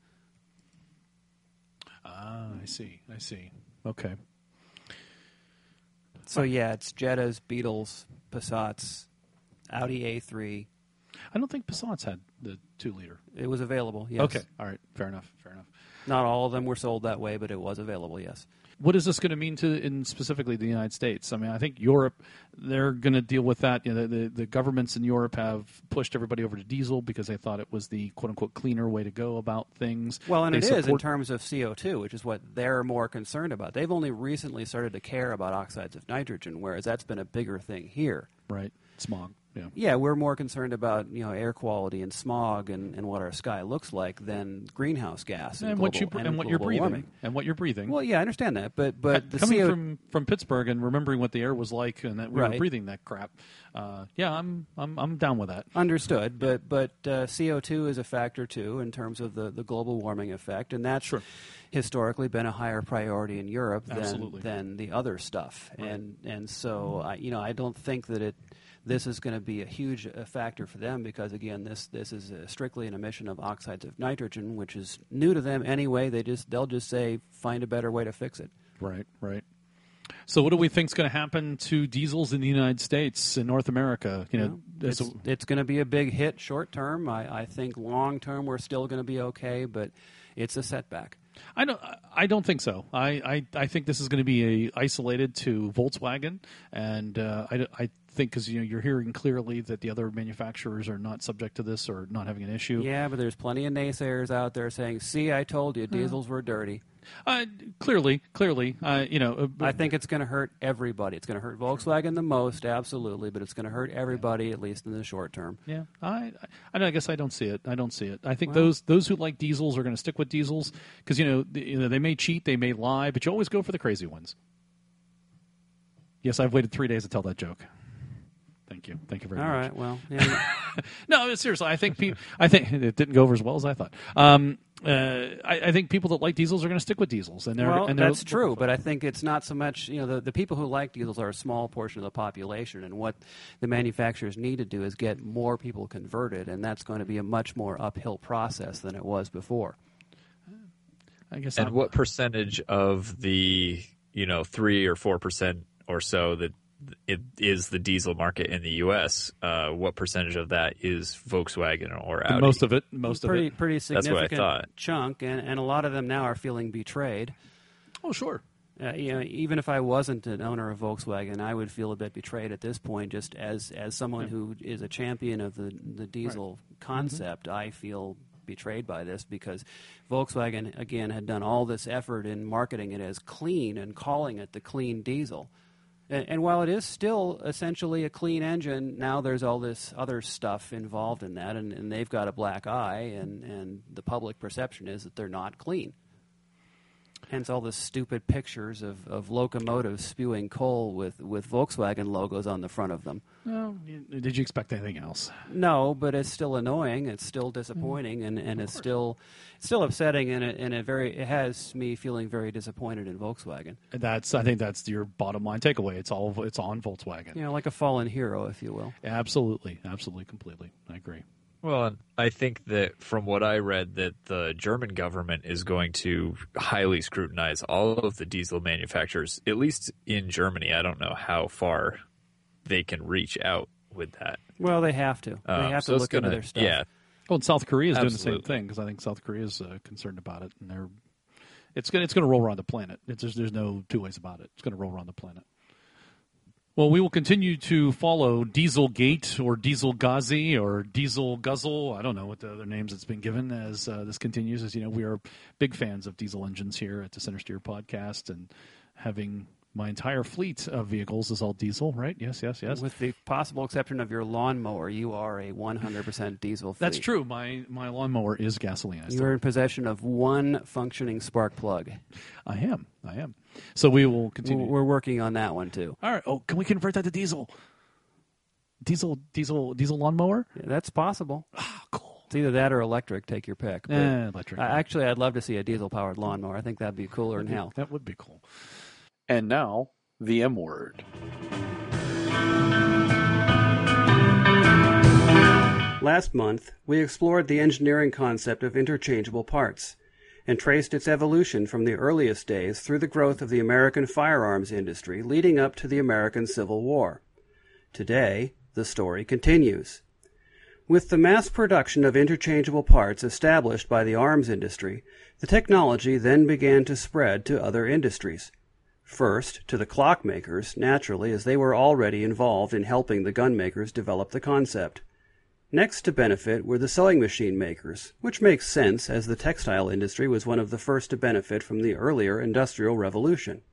Speaker 2: Ah, I see. I see. Okay.
Speaker 3: So yeah, it's Jettas, Beetles, Passats, Audi A three.
Speaker 2: I don't think Passats had the two liter.
Speaker 3: It was available, yes.
Speaker 2: Okay. All right. Fair enough. Fair enough.
Speaker 3: Not all of them were sold that way, but it was available, yes.
Speaker 2: What is this going to mean to in specifically the United States? I mean, I think Europe, they're going to deal with that. You know, the, the the governments in Europe have pushed everybody over to diesel because they thought it was the quote unquote cleaner way to go about things.
Speaker 3: Well, and
Speaker 2: They
Speaker 3: it is in
Speaker 2: support-
Speaker 3: terms of C O two, which is what they're more concerned about. They've only recently started to care about oxides of nitrogen, whereas that's been a bigger thing here.
Speaker 2: right smog. Yeah.
Speaker 3: Yeah, we're more concerned about you know air quality and smog and, and what our sky looks like than greenhouse gas and,
Speaker 2: And,
Speaker 3: global,
Speaker 2: what you
Speaker 3: and
Speaker 2: and what you're
Speaker 3: global
Speaker 2: breathing
Speaker 3: warming.
Speaker 2: and what you're breathing.
Speaker 3: Well, yeah, I understand that, but but the
Speaker 2: Coming
Speaker 3: C O
Speaker 2: from, from Pittsburgh and remembering what the air was like and that we were
Speaker 3: Right.
Speaker 2: breathing that crap, uh, yeah, I'm I'm I'm down with that.
Speaker 3: Understood, but but uh, C O two is a factor too in terms of the, the global warming effect, and that's
Speaker 2: Sure.
Speaker 3: historically been a higher priority in Europe than
Speaker 2: Absolutely.
Speaker 3: than the other stuff, and and so I, you know I don't think that it this is going to be a huge uh, factor for them because again this this is uh, strictly an emission of oxides of nitrogen, which is new to them anyway. They just they'll just say find a better way to fix it.
Speaker 2: Right, right. So, what do we think is going to happen to diesels in the United States in North America? You know,
Speaker 3: It's,
Speaker 2: as a-
Speaker 3: it's going to be a big hit short term. I, I think long term we're still going to be okay, but it's a setback.
Speaker 2: I don't. I don't think so. I, I, I think this is going to be a isolated to Volkswagen, and uh, I, I think because you know you're hearing clearly that the other manufacturers are not subject to this or not having an issue.
Speaker 3: Yeah, but there's plenty of naysayers out there saying, "See, I told you, diesels were dirty."
Speaker 2: Uh, clearly, clearly, uh, you know. Uh,
Speaker 3: I think it's going to hurt everybody. It's going to hurt Volkswagen the most, absolutely, but it's going to hurt everybody at least in the short term.
Speaker 2: Yeah, I, I, I guess I don't see it. I don't see it. I think
Speaker 3: Well-
Speaker 2: those those who like diesels are going to stick with diesels because you know, the, you know they may cheat, they may lie, but you always go for the crazy ones. Yes, I've waited three days to tell that joke. Thank you, thank you very
Speaker 3: All
Speaker 2: much.
Speaker 3: right, well, yeah,
Speaker 2: No, seriously, I think people. I think it didn't go over as well as I thought. Um, uh, I, I think people that like diesels are going to stick with diesels, and they're
Speaker 3: well,
Speaker 2: and they're,
Speaker 3: that's true, but I think it's not so much, you know, the, the people who like diesels are a small portion of the population, and what the manufacturers need to do is get more people converted, and that's going to be a much more uphill process than it was before.
Speaker 2: I guess.
Speaker 4: And
Speaker 2: I'm-
Speaker 4: what percentage of the you know three or four percent or so that it is the diesel market in the U S? Uh, what percentage of that is Volkswagen or Audi?
Speaker 2: most of it, most of
Speaker 3: pretty,
Speaker 2: it.
Speaker 3: pretty
Speaker 4: That's what I
Speaker 3: significant
Speaker 4: thought.
Speaker 3: chunk, and, and a lot of them now are feeling betrayed.
Speaker 2: Oh, sure.
Speaker 3: Uh, you know, even if I wasn't an owner of Volkswagen, I would feel a bit betrayed at this point. Just as as someone who is a champion of the the diesel concept, I feel betrayed by this because Volkswagen again had done all this effort in marketing it as clean and calling it the clean diesel. And, and while it is still essentially a clean engine, now there's all this other stuff involved in that, and, and they've got a black eye, and, and the public perception is that they're not clean. Hence all the stupid pictures of, of locomotives spewing coal with, with Volkswagen logos on the front of them.
Speaker 2: Well, you- did you expect anything else?
Speaker 3: No, but it's still annoying. It's still disappointing, and, and it's still it's still upsetting, and it, and it very it has me feeling very disappointed in Volkswagen.
Speaker 2: That's. I think that's your bottom line takeaway. It's all. It's on Volkswagen.
Speaker 3: You know, like a fallen hero, if you will.
Speaker 2: Absolutely, absolutely, completely. I agree.
Speaker 4: Well, and I think that from what I read, that the German government is going to highly scrutinize all of the diesel manufacturers, at least in Germany. I don't know how far they can reach out with that.
Speaker 3: Well, they have to. They
Speaker 4: Um,
Speaker 3: have
Speaker 4: so
Speaker 3: to
Speaker 4: it's
Speaker 3: look into
Speaker 4: gonna-
Speaker 3: their stuff.
Speaker 4: Yeah,
Speaker 2: Well, and South Korea is doing the same
Speaker 4: Absolutely.
Speaker 2: thing because I think South Korea is uh, concerned about it, and they're. It's gonna. It's gonna roll around the planet. It's, there's, there's no two ways about it. It's gonna roll around the planet. Well, we will continue to follow Dieselgate or Diesel Ghazi or Diesel Guzzle. I don't know what the other names it's been given as uh, this continues. As you know, we are big fans of diesel engines here at the Center Steer podcast, and having my entire fleet of vehicles is all diesel, right? Yes, yes, yes.
Speaker 3: With the possible exception of your lawnmower, you are a one hundred percent diesel fleet.
Speaker 2: That's true. My my lawnmower is gasoline. I still-
Speaker 3: You're in possession of one functioning spark plug.
Speaker 2: I am. I am. So we will
Speaker 3: We're
Speaker 2: continue.
Speaker 3: we're working on that one, too.
Speaker 2: All right. Oh, can we convert that to diesel? Diesel, diesel, diesel lawnmower.
Speaker 3: Yeah, that's possible.
Speaker 2: Ah, cool.
Speaker 3: It's either that or electric. Take your pick. But
Speaker 2: Eh, electric.
Speaker 3: I, actually, I'd love to see a diesel-powered lawnmower. I think that'd be cooler than hell.
Speaker 2: That would be cool. And now the M word.
Speaker 3: Last month, we explored the engineering concept of interchangeable parts and traced its evolution from the earliest days through the growth of the American firearms industry leading up to the American Civil War. Today, the story continues. With the mass production of interchangeable parts established by the arms industry, the technology then began to spread to other industries. First, to the clockmakers, naturally, as they were already involved in helping the gunmakers develop the concept. Next to benefit were the sewing machine makers, which makes sense as the textile industry was one of the first to benefit from the earlier Industrial Revolution.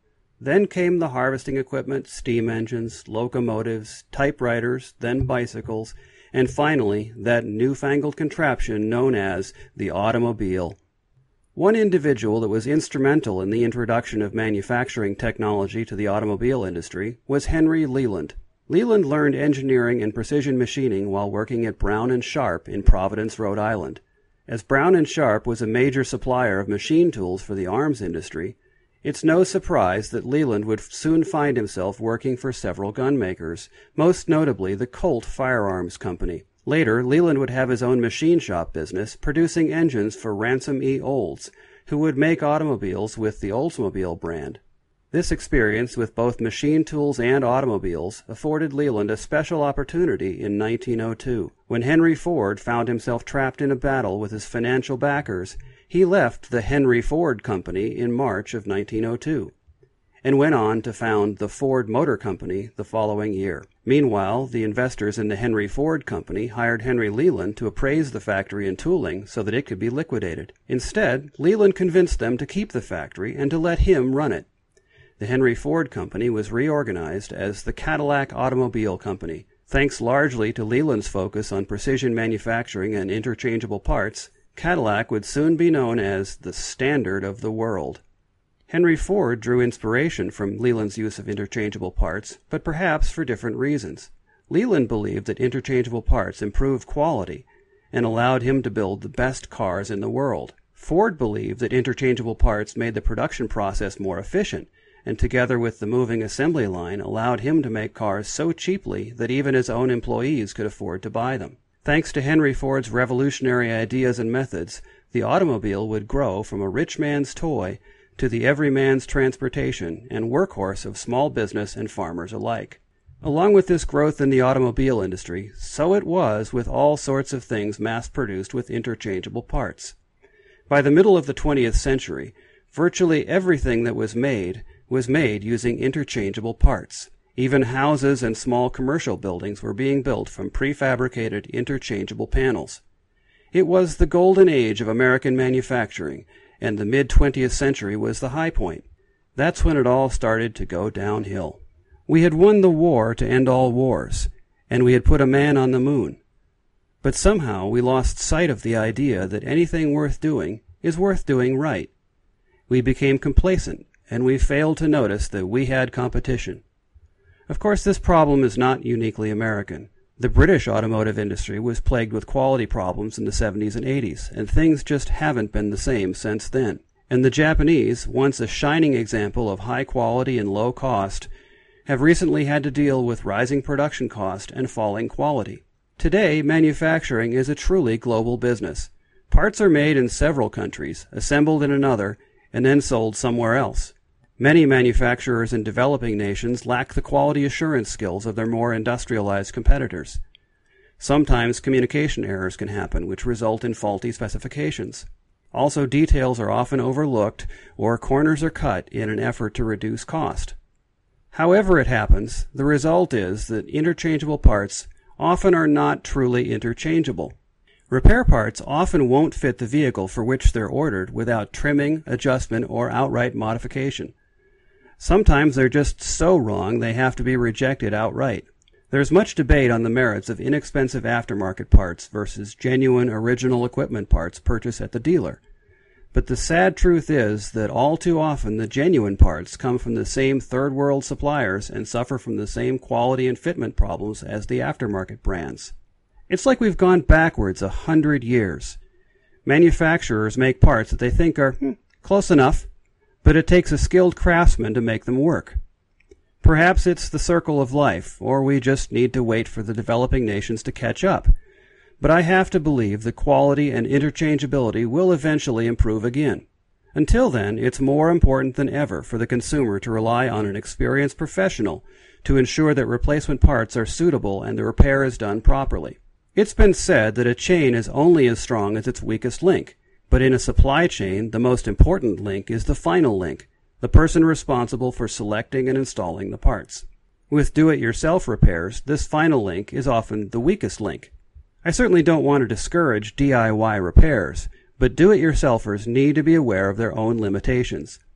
Speaker 3: Then came the harvesting equipment, steam engines, locomotives, typewriters, then bicycles, and finally that newfangled contraption known as the automobile. One individual that was instrumental in the introduction of manufacturing technology to the automobile industry was Henry Leland. Leland learned engineering and precision machining while working at Brown and Sharp in Providence, Rhode Island. As Brown and Sharp was a major supplier of machine tools for the arms industry, it's no surprise that Leland would soon find himself working for several gun makers, most notably the Colt Firearms Company. Later, Leland would have his own machine shop business, producing engines for Ransom E. Olds, who would make automobiles with the Oldsmobile brand. This experience with both machine tools and automobiles afforded Leland a special opportunity in nineteen oh two. When Henry Ford found himself trapped in a battle with his financial backers, he left the Henry Ford Company in March of nineteen oh two, and went on to found the Ford Motor Company the following year. Meanwhile, the investors in the Henry Ford Company hired Henry Leland to appraise the factory and tooling so that it could be liquidated. Instead, Leland convinced them to keep the factory and to let him run it. The Henry Ford Company was reorganized as the Cadillac Automobile Company. Thanks largely to Leland's focus on precision manufacturing and interchangeable parts, Cadillac would soon be known as the standard of the world. Henry Ford drew inspiration from Leland's use of interchangeable parts, but perhaps for different reasons. Leland believed that interchangeable parts improved quality and allowed him to build the best cars in the world. Ford believed that interchangeable parts made the production process more efficient, and together with the moving assembly line allowed him to make cars so cheaply that even his own employees could afford to buy them. Thanks to Henry Ford's revolutionary ideas and methods, the automobile would grow from a rich man's toy to the everyman's transportation and workhorse of small business and farmers alike. Along with this growth in the automobile industry, so it was with all sorts of things mass-produced with interchangeable parts. By the middle of the twentieth century, virtually everything that was made was made using interchangeable parts. Even houses and small commercial buildings were being built from prefabricated interchangeable panels. It was the golden age of American manufacturing, and the mid-twentieth century was the high point. That's when it all started to go downhill. We had won the war to end all wars, and we had put a man on the moon. But somehow we lost sight of the idea that anything worth doing is worth doing right. We became complacent, and we failed to notice that we had competition. Of course, this problem is not uniquely American. The British automotive industry was plagued with quality problems in the seventies and eighties, and things just haven't been the same since then. And the Japanese, once a shining example of high quality and low cost, have recently had to deal with rising production cost and falling quality. Today, manufacturing is a truly global business. Parts are made in several countries, assembled in another, and then sold somewhere else. Many manufacturers in developing nations lack the quality assurance skills of their more industrialized competitors. Sometimes communication errors can happen, which result in faulty specifications. Also, details are often overlooked or corners are cut in an effort to reduce cost. However it happens, the result is that interchangeable parts often are not truly interchangeable. Repair parts often won't fit the vehicle for which they're ordered without trimming, adjustment, or outright modification. Sometimes they're just so wrong they have to be rejected outright. There's much debate on the merits of inexpensive aftermarket parts versus genuine original equipment parts purchased at the dealer. But the sad truth is that all too often the genuine parts come from the same third-world suppliers and suffer from the same quality and fitment problems as the aftermarket brands. It's like we've gone backwards a hundred years. Manufacturers make parts that they think are hmm, close enough, but it takes a skilled craftsman to make them work. Perhaps it's the circle of life, or we just need to wait for the developing nations to catch up. But I have to believe that quality and interchangeability will eventually improve again. Until then, it's more important than ever for the consumer to rely on an experienced professional to ensure that replacement parts are suitable and the repair is done properly. It's been said that a chain is only as strong as its weakest link, but in a supply chain, the most important link is the final link, the person responsible for selecting and installing the parts. With do-it-yourself repairs, this final link is often the weakest link. I certainly don't want to discourage D I Y repairs, but do-it-yourselfers need to be aware of their own limitations.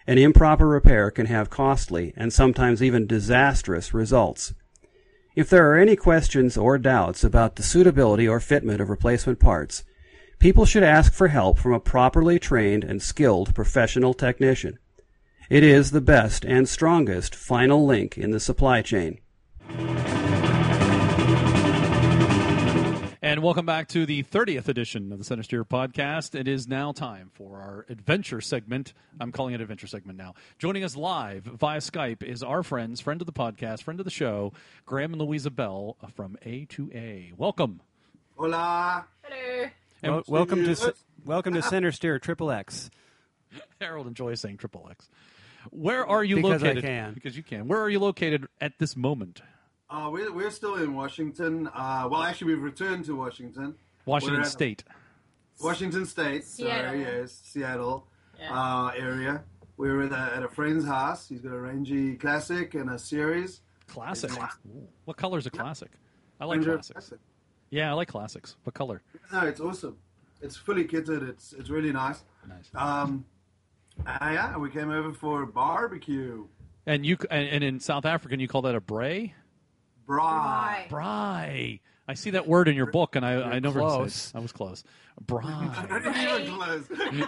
Speaker 3: An improper repair can have costly and sometimes even disastrous results. If there are any questions or doubts about the suitability or fitment of replacement parts, people should ask for help from a properly trained and skilled professional technician. It is the best and strongest final link in the supply chain.
Speaker 2: And welcome back to the thirtieth edition of the Center Steer Podcast. It is now time for our adventure segment. I'm calling it adventure segment now. Joining us live via Skype is our friends, friend of the podcast, friend of the show, Graham and Louisa Bell from A to A. Welcome.
Speaker 5: Hola.
Speaker 6: Hello.
Speaker 3: And well, welcome to welcome to Center Steer Triple X.
Speaker 2: Harold enjoys saying Triple X. Where are you
Speaker 3: because
Speaker 2: located?
Speaker 3: I can.
Speaker 2: Because you can. Where are you located at this moment?
Speaker 5: Uh, we're, we're still in Washington. Uh, well, actually, we've returned to Washington.
Speaker 2: Washington
Speaker 5: We're at
Speaker 2: State.
Speaker 5: Washington State.
Speaker 6: Seattle.
Speaker 5: Sorry, yes, Seattle
Speaker 6: Yeah.
Speaker 5: uh, area. We're at a, at a friend's house. He's got a Rangy Classic and a Series.
Speaker 2: Classic.
Speaker 5: It's nice.
Speaker 2: Ooh. What color is a classic? I like
Speaker 5: Ranger
Speaker 2: classics.
Speaker 5: Classic.
Speaker 2: Yeah, I like classics. What color?
Speaker 5: No, it's awesome. It's fully kitted. It's it's really nice.
Speaker 2: Nice.
Speaker 5: Um, uh, yeah, we came over for barbecue.
Speaker 2: And you and, and in South African you call that a bray?
Speaker 5: Bra.
Speaker 2: Bry. I see that word in your book, and I, I never
Speaker 3: close.
Speaker 2: said I was close. Bry.
Speaker 5: Not even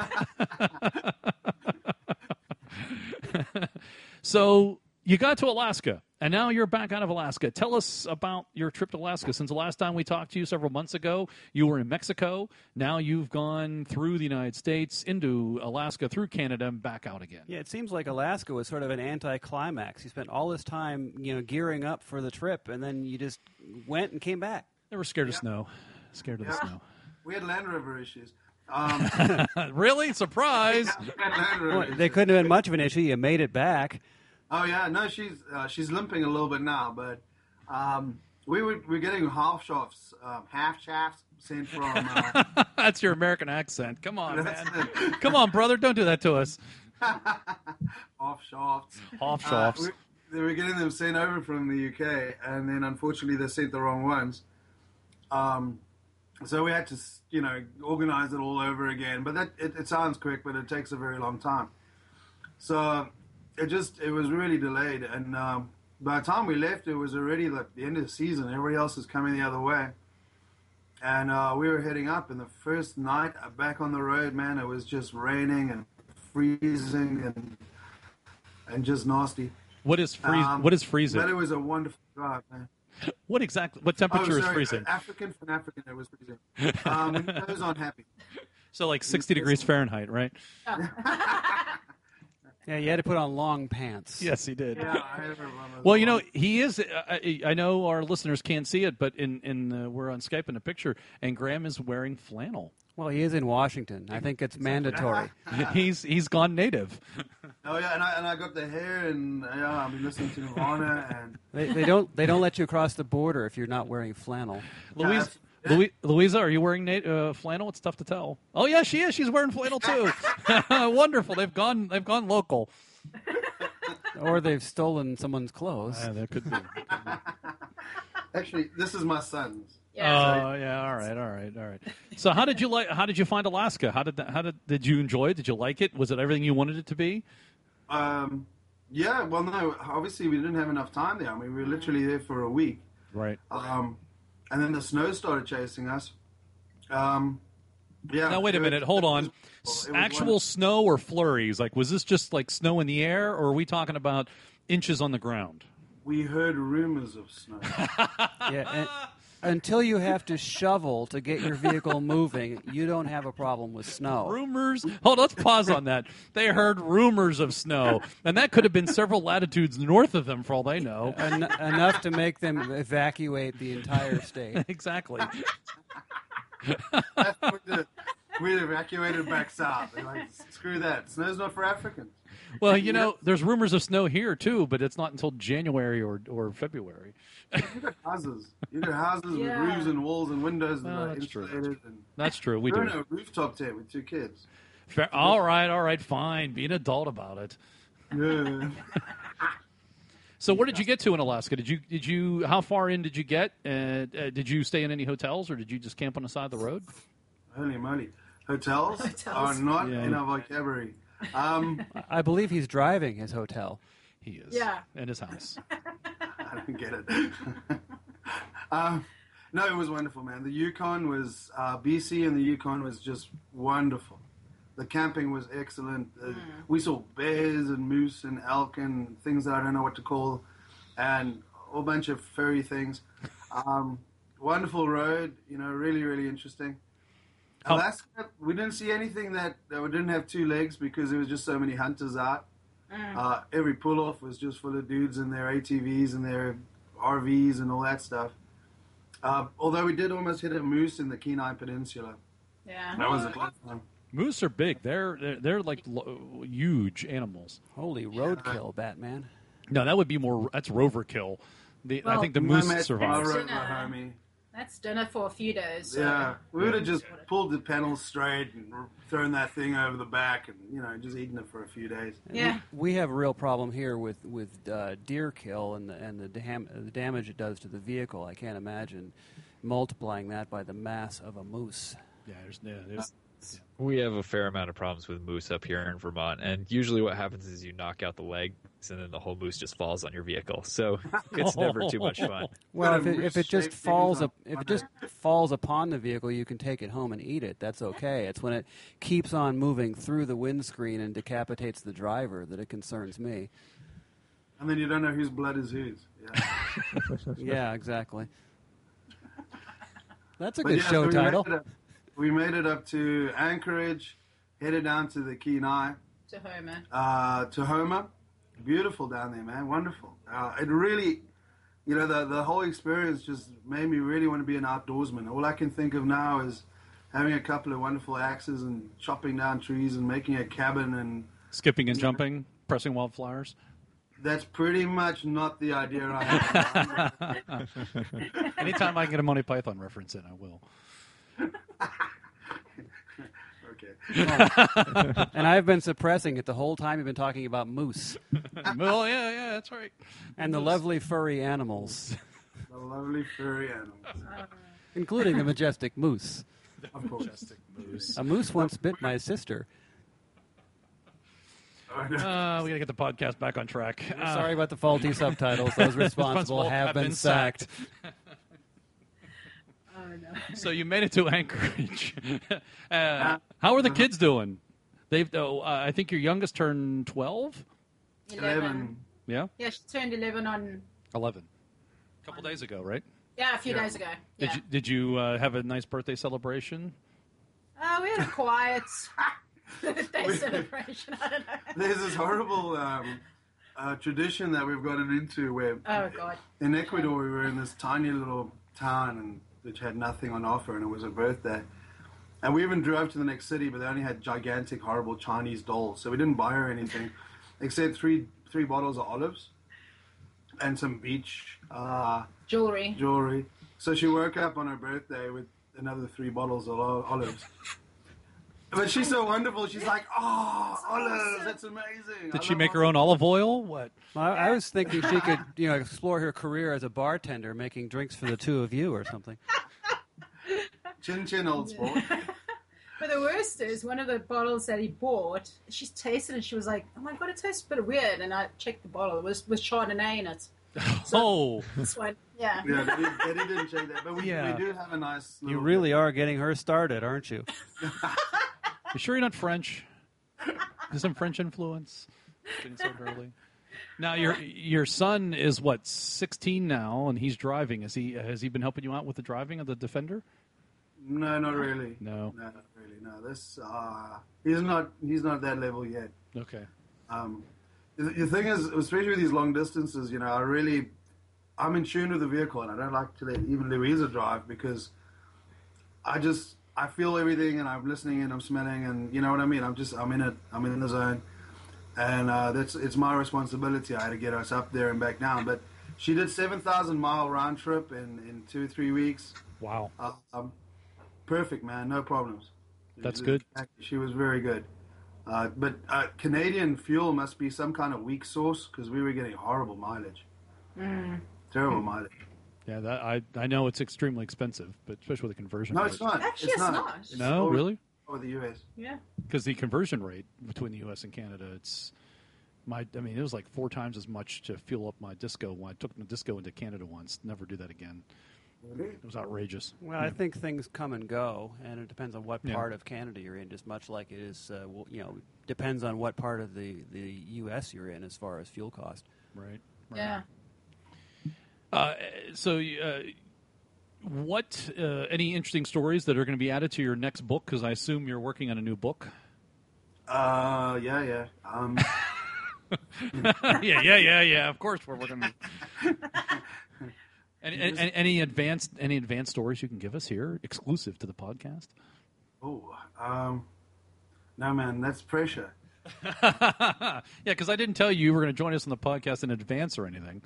Speaker 5: close.
Speaker 2: So you got to Alaska, and now you're back out of Alaska. Tell us about your trip to Alaska. Since the last time we talked to you several months ago, you were in Mexico. Now you've gone through the United States, into Alaska, through Canada, and back out again.
Speaker 3: Yeah, it seems like Alaska was sort of an anticlimax. You spent all this time, you know, gearing up for the trip, and then you just went and came back.
Speaker 2: They were scared of snow. Scared of the
Speaker 5: Yeah.
Speaker 2: snow.
Speaker 5: We had Land Rover issues. Um,
Speaker 2: Really? Surprise!
Speaker 5: we had Land Rover
Speaker 3: Well, they
Speaker 5: issues.
Speaker 3: couldn't have been much of an issue. You made it back.
Speaker 5: Oh yeah, no, she's uh, she's limping a little bit now, but um, we were we're getting half shafts, um, half shafts sent from. Uh,
Speaker 2: That's your American accent. Come on,
Speaker 5: That's
Speaker 2: man. Come on, brother. Don't do that to us.
Speaker 5: off shafts.
Speaker 2: Off
Speaker 5: Uh,
Speaker 2: shafts.
Speaker 5: we, they were getting them sent over from the U K, and then unfortunately they sent the wrong ones. Um, so we had to, you know, organize it all over again. But that it, it sounds quick, but it takes a very long time. So it just it was really delayed, and um, by the time we left, it was already like the end of the season. Everybody else was coming the other way, and uh, we were heading up. And the first night back on the road, man, it was just raining and freezing and and just nasty.
Speaker 2: What is freeze?
Speaker 5: Um,
Speaker 2: what is freezing?
Speaker 5: But it was a wonderful drive, man.
Speaker 2: What exactly? What
Speaker 5: Oh,
Speaker 2: temperature is
Speaker 5: sorry,
Speaker 2: freezing?
Speaker 5: African from African, it was freezing. Um, I was unhappy.
Speaker 2: So like sixty degrees Fahrenheit, right?
Speaker 3: Yeah, you had to put on long pants.
Speaker 2: Yes, he did.
Speaker 5: Yeah, I remember one of those
Speaker 2: Well, you know,
Speaker 5: ones.
Speaker 2: he is. Uh, I, I know our listeners can't see it, but in in uh, we're on Skype in a picture, and Graham is wearing flannel.
Speaker 3: Well, he is in Washington. I think it's mandatory.
Speaker 2: he's he's gone native.
Speaker 5: Oh yeah, and I and I got the hair, and yeah, I've been listening to Nirvana, and
Speaker 3: They, they don't they don't let you across the border if you're not wearing flannel.
Speaker 2: Louise,
Speaker 5: Yeah.
Speaker 2: Louis, Louisa, are you wearing na- uh, flannel? It's tough to tell. Oh yeah, she is. She's wearing flannel too. Wonderful. They've gone. They've gone local.
Speaker 3: Or they've stolen someone's clothes.
Speaker 2: Uh, that could be.
Speaker 5: actually, this is my son's.
Speaker 6: Yeah.
Speaker 2: Oh yeah, all right, all right, all right. So how did you like? How did you find Alaska? How did that, how did did you enjoy it? Did you like it? Was it everything you wanted it to be?
Speaker 5: Um, yeah, well, no, obviously we didn't have enough time there. I mean, we were literally there for a week,
Speaker 2: Right.
Speaker 5: um, and then the snow started chasing us. Um, yeah.
Speaker 2: Now wait a
Speaker 5: it-
Speaker 2: minute. Hold
Speaker 5: it
Speaker 2: on.
Speaker 5: was-
Speaker 2: S-
Speaker 5: it was
Speaker 2: Actual
Speaker 5: wonderful.
Speaker 2: snow or flurries? Like, was this just like snow in the air, or are we talking about inches on the ground?
Speaker 5: We heard rumors of snow.
Speaker 3: Yeah, and until you have to shovel to get your vehicle moving, you don't have a problem with snow.
Speaker 2: Rumors. Hold on, let's pause on that. They heard rumors of snow, and that could have been several latitudes north of them, for all they know.
Speaker 3: En- enough to make them evacuate the entire state.
Speaker 2: Exactly.
Speaker 5: We evacuated back south. They're like, screw that. Snow's not for Africans.
Speaker 2: Well, you know, there's rumors of snow here too, but it's not until January or, or February.
Speaker 5: You got houses. You got houses
Speaker 6: Yeah.
Speaker 5: with roofs and walls and windows that
Speaker 2: Oh,
Speaker 5: are
Speaker 2: that's true.
Speaker 5: insulated. And
Speaker 2: That's true. We
Speaker 5: we're
Speaker 2: do.
Speaker 5: in a rooftop tent with two kids.
Speaker 2: Fair. All right, all right, fine. Be an adult about it.
Speaker 5: Yeah.
Speaker 2: So, where did you get to in Alaska? Did you did you how far in did you get? Uh, uh, did you stay in any hotels, or did you just camp on the side of the road?
Speaker 5: Holy moly. Hotels,
Speaker 6: Hotels.
Speaker 5: are not
Speaker 2: Yeah.
Speaker 5: in our vocabulary. Um,
Speaker 3: I believe he's driving his hotel.
Speaker 2: He is.
Speaker 6: Yeah.
Speaker 2: In his house.
Speaker 5: I don't get it. um, no, it was wonderful, man. The Yukon was, uh, B C and the Yukon was just wonderful. The camping was excellent. Uh,
Speaker 6: Mm.
Speaker 5: We saw bears and moose and elk and things that I don't know what to call, and a whole bunch of furry things. Um, wonderful road, you know, really, really interesting.
Speaker 2: How-
Speaker 5: Alaska, we didn't see anything that, that didn't have two legs because there was just so many hunters out. Uh, every pull-off was just full of dudes in their A T Vs and their R Vs and all that stuff. Uh, although we did almost hit a moose in the Kenai Peninsula.
Speaker 6: Yeah.
Speaker 5: That was a close one.
Speaker 2: Moose are big. They're they're, they're like lo- huge animals.
Speaker 3: Holy roadkill, Batman.
Speaker 2: No, that would be more. That's rover kill. The, I
Speaker 6: Well,
Speaker 2: think the
Speaker 5: My
Speaker 2: moose
Speaker 5: mate- my
Speaker 2: survives.
Speaker 5: rover
Speaker 6: Dinner.
Speaker 5: homie.
Speaker 6: That's dinner for a few days. So.
Speaker 5: Yeah, we would have just pulled the panels straight and thrown that thing over the back and, you know, just eaten it for a few days.
Speaker 6: Yeah.
Speaker 3: We have a real problem here with with uh, deer kill and the, and the, dam- the damage it does to the vehicle. I can't imagine multiplying that by the mass of a moose.
Speaker 2: Yeah, there's, yeah, there's
Speaker 4: We have a fair amount of problems with moose up here in Vermont, and usually what happens is you knock out the legs, and then the whole moose just falls on your vehicle. So it's never too much fun.
Speaker 3: Well, if
Speaker 5: Got a
Speaker 3: it, if it just
Speaker 5: moose-shaped
Speaker 3: falls
Speaker 5: things
Speaker 3: up,
Speaker 5: on
Speaker 3: if it
Speaker 5: my
Speaker 3: just falls upon the vehicle, you can take it home and eat it. That's okay. It's when it keeps on moving through the windscreen and decapitates the driver that it concerns me.
Speaker 5: And then you don't know whose blood is whose. Yeah.
Speaker 3: Yeah, exactly. That's a
Speaker 5: But
Speaker 3: good
Speaker 5: yeah, so
Speaker 3: show
Speaker 5: we
Speaker 3: title.
Speaker 5: Made it up, we made it up to Anchorage, headed down to the Kenai,
Speaker 6: To Homer.
Speaker 5: uh, to Homer. Beautiful down there, man. Wonderful. Uh, it really, you know, the, the whole experience just made me really want to be an outdoorsman. All I can think of now is having a couple of wonderful axes and chopping down trees and making a cabin, and
Speaker 2: skipping and jumping, pressing wildflowers.
Speaker 5: that's pretty much not the idea I have.
Speaker 2: Anytime I can get a Monty Python reference in, I will.
Speaker 5: Okay.
Speaker 3: And I've been suppressing it the whole time you've been talking about moose
Speaker 2: Well, yeah, yeah, that's right.
Speaker 3: and the lovely furry animals,
Speaker 5: The lovely furry animals.
Speaker 3: including the majestic moose.
Speaker 5: Of course.
Speaker 2: Majestic moose.
Speaker 3: A moose once bit my sister.
Speaker 2: Uh, we gotta get the podcast back on track. Uh,
Speaker 3: Sorry about the faulty subtitles. Those responsible
Speaker 2: Responsible
Speaker 3: have been sacked.
Speaker 6: Oh, no.
Speaker 2: So you made it to Anchorage. uh, how are the kids doing? They've. Oh, uh, I think your youngest turned twelve.
Speaker 5: Eleven.
Speaker 2: Yeah,
Speaker 6: Yeah, she turned eleven on,
Speaker 2: eleven. A couple days ago, right?
Speaker 6: yeah, a few
Speaker 5: Yeah.
Speaker 6: days ago.
Speaker 2: Did
Speaker 6: Yeah.
Speaker 2: you Did you uh, have a nice birthday celebration?
Speaker 6: Uh, we had a quiet birthday celebration. I don't know.
Speaker 5: There's this horrible um, uh, tradition that we've gotten into where
Speaker 6: Oh, God.
Speaker 5: in Ecuador we were in this tiny little town and which had nothing on offer, and it was a birthday. And we even drove to the next city, but they only had gigantic, horrible Chinese dolls, so we didn't buy her anything except three three bottles of olives and some beach uh,
Speaker 6: Jewelry.
Speaker 5: jewelry. So she woke up on her birthday with another three bottles of ol- olives. But she's so wonderful. She's like, oh, olives, that's amazing. I
Speaker 2: Did she
Speaker 5: love
Speaker 2: make her own olive oil? What?
Speaker 3: Well, I, I was thinking she could, you know, explore her career as a bartender, making drinks for the two of you or something.
Speaker 5: Chin chin, old sport.
Speaker 6: But the worst is, one of the bottles that he bought, she tasted it and she was like, oh my God, it tastes a bit weird. And I checked the bottle. It was with Chardonnay in it.
Speaker 2: Oh,
Speaker 6: This one, yeah.
Speaker 5: Yeah, they, did- they didn't check that. But we,
Speaker 3: Yeah.
Speaker 5: we do have a nice
Speaker 3: You
Speaker 5: little
Speaker 3: really are getting her started, aren't you?
Speaker 2: you sure you're not French? There's some French influence. Getting so early. Now your your son is what sixteen now, and he's driving. Is he has he been helping you out with the driving of the Defender?
Speaker 5: No, not really.
Speaker 2: No.
Speaker 5: No, not really. No, this, uh, he's not, he's not that level yet.
Speaker 2: Okay.
Speaker 5: Um, the, the thing is, especially with these long distances, you know, I really, I'm in tune with the vehicle, and I don't like to let even Louisa drive because I just, I feel everything, and I'm listening, and I'm smelling, and you know what I mean. I'm just, I'm in it, I'm in the zone, and uh, that's, it's my responsibility. I had to get us up there and back down, but she did seven thousand mile round trip in in two or three weeks.
Speaker 2: Wow.
Speaker 5: Uh, um, perfect, man, no problems.
Speaker 2: That's good.
Speaker 5: She was very good. Uh, but uh, Canadian fuel must be some kind of weak source because we were getting horrible mileage. Terrible mileage.
Speaker 2: Yeah, that I I know it's extremely expensive, but especially with the conversion.
Speaker 5: No,
Speaker 2: rate.
Speaker 5: it's not.
Speaker 6: Actually, it's not.
Speaker 5: It's
Speaker 2: No,
Speaker 5: all-
Speaker 2: really?
Speaker 5: Or the U S.
Speaker 6: Yeah.
Speaker 2: Because the conversion rate between the U S and Canada, it's my. I mean, it was like four times as much to fuel up my disco when I took my disco into Canada once. Never do that again.
Speaker 5: Really?
Speaker 2: It was outrageous.
Speaker 3: Well, I think things come and go, and it depends on what
Speaker 2: Yeah.
Speaker 3: part of Canada you're in. Just much like it is, uh, well, you know, depends on what part of the, the U S you're in as far as fuel cost.
Speaker 2: Right. right.
Speaker 6: Yeah.
Speaker 2: Uh, so, uh, what? Uh, any interesting stories that are going to be added to your next book? Because I assume you're working on a new book.
Speaker 5: Uh, yeah, yeah. Um,
Speaker 2: yeah, yeah, yeah, yeah. Of course, we're working. any, any, any advanced any advanced stories you can give us here, exclusive to the podcast?
Speaker 5: oh, um, no, man, that's pressure.
Speaker 2: Yeah, because I didn't tell you you were going to join us on the podcast in advance or anything.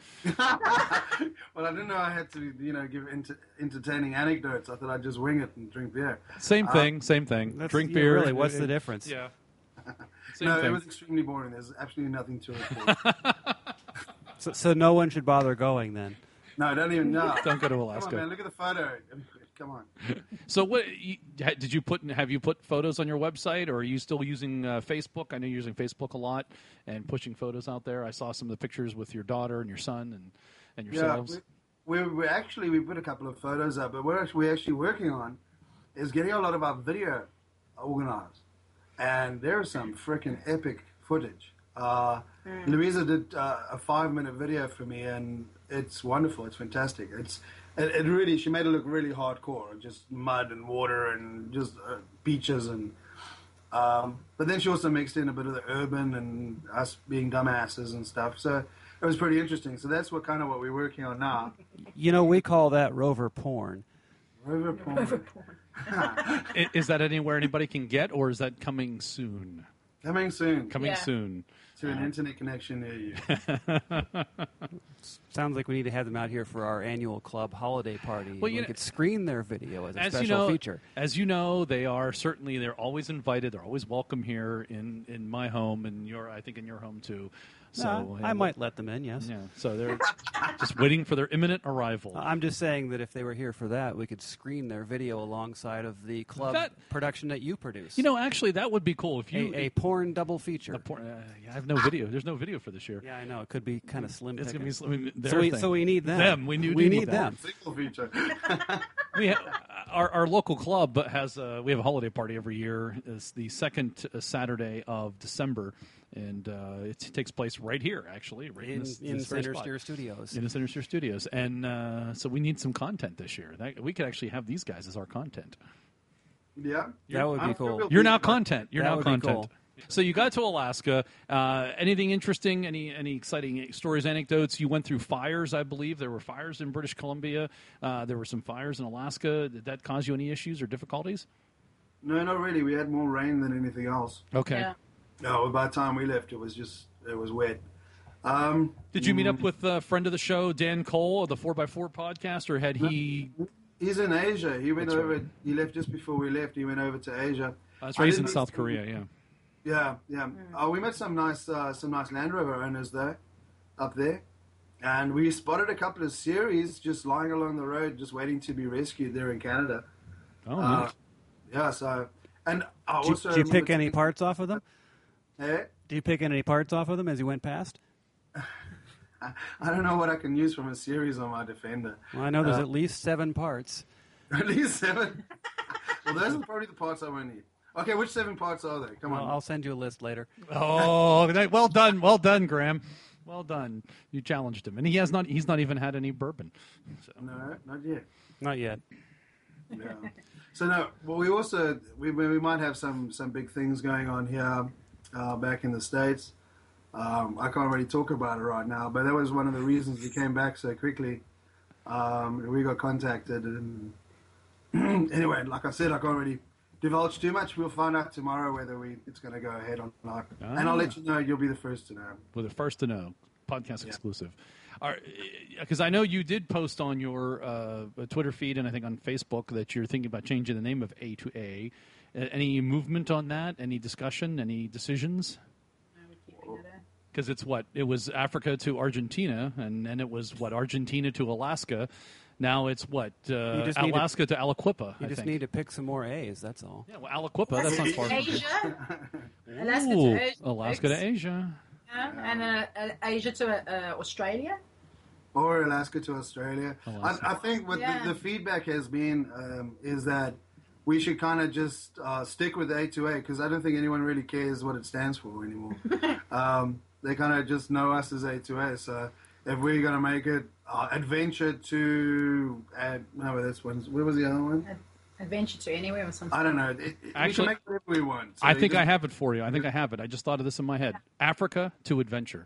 Speaker 5: Well, I didn't know I had to, you know, give enter- entertaining anecdotes. I thought I'd just wing it and drink beer.
Speaker 2: Same
Speaker 5: Uh,
Speaker 2: thing, same thing.
Speaker 3: That's-
Speaker 2: Drink
Speaker 3: yeah,
Speaker 2: beer.
Speaker 3: Really, what's the difference?
Speaker 2: Yeah. Same
Speaker 5: No,
Speaker 2: thing.
Speaker 5: it was extremely boring. There's absolutely nothing to it.
Speaker 3: So, so no one should bother going then.
Speaker 5: No, don't even. No.
Speaker 2: Don't go to
Speaker 5: Come
Speaker 2: Alaska.
Speaker 5: on, man. Look at the photo. Come on.
Speaker 2: So, what you, ha- did you put? Have you put photos on your website, or are you still using uh, Facebook? I know you're using Facebook a lot and pushing photos out there. I saw some of the pictures with your daughter and your son and and
Speaker 5: Yeah,
Speaker 2: yourselves.
Speaker 5: we, we, we actually we put a couple of photos up, but what we're actually working on is getting a lot of our video organized, and there's some freaking epic footage. Uh, Louisa did uh, a five-minute video for me, and it's wonderful. It's fantastic. It's it, it really she made it look really hardcore, just mud and water and just uh, beaches and. Um, but then she also mixed in a bit of the urban and us being dumbasses and stuff. So it was pretty interesting. So that's what kind of what we're working on now.
Speaker 3: You know, we call that rover porn.
Speaker 5: Rover porn.
Speaker 6: Rover porn.
Speaker 2: I- Is that anywhere anybody can get, or is that coming soon?
Speaker 5: Coming soon
Speaker 2: Coming
Speaker 6: Yeah.
Speaker 2: soon.
Speaker 5: to an internet connection near you.
Speaker 3: Sounds like we need to have them out here for our annual club holiday party.
Speaker 2: Well, you
Speaker 3: we
Speaker 2: know-
Speaker 3: could screen their video as a
Speaker 2: As
Speaker 3: special
Speaker 2: you know,
Speaker 3: feature.
Speaker 2: as you know, they are certainly they're always invited. They're always welcome here in, in my home and your I think in your home too. So
Speaker 3: No,
Speaker 2: yeah,
Speaker 3: I might let them in, yes.
Speaker 2: Yeah. So they're just waiting for their imminent arrival.
Speaker 3: I'm just saying that if they were here for that, we could screen their video alongside of the club
Speaker 2: That-
Speaker 3: production that you produce.
Speaker 2: You know, actually, that would be cool if you.
Speaker 3: a, a porn double feature.
Speaker 2: a por- uh, I have no video. There's no video for this year.
Speaker 3: Yeah, I know. It could be kind of slim.
Speaker 2: It's gonna be.
Speaker 3: pickings.
Speaker 2: sl- I mean,
Speaker 3: so,
Speaker 2: their
Speaker 3: we,
Speaker 2: thing.
Speaker 3: so we need them.
Speaker 2: Them. We, do
Speaker 3: we
Speaker 2: do
Speaker 3: need
Speaker 2: that.
Speaker 3: them.
Speaker 5: Single feature.
Speaker 2: We ha- our our local club has a, we have a holiday party every year. It's the second uh, Saturday of December, and uh, it takes place right here, actually, right in,
Speaker 3: In,
Speaker 2: this,
Speaker 3: in
Speaker 2: this very
Speaker 3: Center
Speaker 2: spot.
Speaker 3: Steer Studios.
Speaker 2: In the Center Steer Studios, and uh, so we need some content this year. That, we could actually have these guys as our content.
Speaker 5: Yeah.
Speaker 3: That would be
Speaker 5: I'm
Speaker 3: cool.
Speaker 5: sure we'll
Speaker 2: You're
Speaker 5: do
Speaker 2: now
Speaker 5: it, but-
Speaker 2: content. You're
Speaker 3: That
Speaker 2: now
Speaker 3: would be
Speaker 2: content.
Speaker 3: cool.
Speaker 2: So you got to Alaska. Uh, anything interesting? Any any exciting stories, anecdotes? You went through fires, I believe. There were fires in British Columbia. Uh, there were some fires in Alaska. Did that cause you any issues or difficulties?
Speaker 5: No, not really. We had more rain than anything else.
Speaker 2: Okay.
Speaker 6: Yeah.
Speaker 5: No, by the time we left, it was just it was wet. Um,
Speaker 2: Did you meet up with a friend of the show, Dan Cole, of the four by four podcast, or had he?
Speaker 5: He's in Asia. He went
Speaker 2: That's
Speaker 5: over.
Speaker 2: right.
Speaker 5: He left just before we left. He went over to Asia.
Speaker 2: That's
Speaker 5: I
Speaker 2: right. He's in
Speaker 5: didn't meet
Speaker 2: South
Speaker 5: some-
Speaker 2: Korea. Yeah.
Speaker 5: Yeah, yeah. Uh, we met some nice, uh, some nice Land Rover owners though, up there, and we spotted a couple of series just lying along the road, just waiting to be rescued there in Canada.
Speaker 2: Oh,
Speaker 5: Uh,
Speaker 2: nice.
Speaker 5: yeah. So, and I
Speaker 3: Did you,
Speaker 5: also
Speaker 3: did you pick
Speaker 5: remember
Speaker 3: any
Speaker 5: taking-
Speaker 3: parts off of them?
Speaker 5: Eh?
Speaker 3: Did you pick any parts off of them as you went past?
Speaker 5: I, I don't know what I can use from a series on my Defender.
Speaker 3: Well, I know there's
Speaker 5: Uh,
Speaker 3: at least seven parts.
Speaker 5: At least seven. Well, those are probably the parts I won't need. Okay, which seven parts are they? Come
Speaker 3: Well,
Speaker 5: on.
Speaker 3: I'll send you a list later.
Speaker 2: Oh, that- well done, well done, Graham. Well done. You challenged him, and he has not. He's not even had any bourbon. So.
Speaker 5: No, not yet.
Speaker 3: Not yet.
Speaker 5: Yeah. So no, well, we also we we might have some some big things going on here uh, back in the States. Um, I can't really talk about it right now, but that was one of the reasons we came back so quickly. Um, we got contacted, and anyway, like I said, I can't really divulge too much. We'll find out tomorrow whether we it's going to go ahead or not, and I'll let you know. You'll be the first to know.
Speaker 2: We're the first to know. Podcast exclusive. Because I know you did post on your uh, Twitter feed and I think on Facebook that you're thinking about changing the name of A to A. Uh, any movement on that? Any discussion? Any decisions?
Speaker 6: I would keep it at a-
Speaker 2: Because it's what? It was Africa to Argentina, and then it was what? Argentina to Alaska. Now it's what uh,
Speaker 3: just need to-
Speaker 2: Alaska to, Aliquippa.
Speaker 3: You
Speaker 2: I
Speaker 3: just
Speaker 2: think.
Speaker 3: need to pick some more A's. That's all.
Speaker 2: Yeah, well, Aliquippa. That's not far. from
Speaker 6: Asia, Alaska
Speaker 2: Ooh,
Speaker 6: to Asia,
Speaker 2: Alaska to
Speaker 6: folks.
Speaker 2: Asia.
Speaker 6: Yeah, and uh, uh, Asia to uh, Australia.
Speaker 5: Or Alaska to Australia.
Speaker 2: Alaska.
Speaker 5: I, I think what
Speaker 6: Yeah.
Speaker 5: the, the feedback has been um, is that we should kind of just uh, stick with A two A because I don't think anyone really cares what it stands for anymore. um, they kind of just know us as A two A. So if we're going to make it uh, adventure to, uh, no, this one's, where was the other one?
Speaker 6: Adventure to anywhere or something.
Speaker 5: I don't know. It, it, we
Speaker 2: Actually,
Speaker 5: can make it whatever we want. So
Speaker 2: I
Speaker 5: you
Speaker 2: think
Speaker 5: just-
Speaker 2: I have it for you. I think I have it. I just thought of this in my head. Africa to adventure.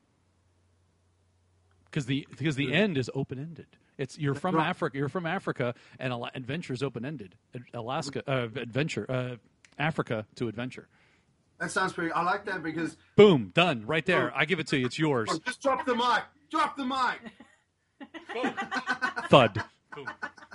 Speaker 2: Because the because the end is open ended. It's you're from
Speaker 5: right.
Speaker 2: Africa. You're from Africa, and Ala- adventure is open ended. Alaska uh, adventure, uh, Africa to adventure.
Speaker 5: That sounds pretty. I like that because.
Speaker 2: Boom, done right there. I give it to you. It's yours.
Speaker 5: Oh, just drop the mic. Drop the mic.
Speaker 2: Thud. Boom.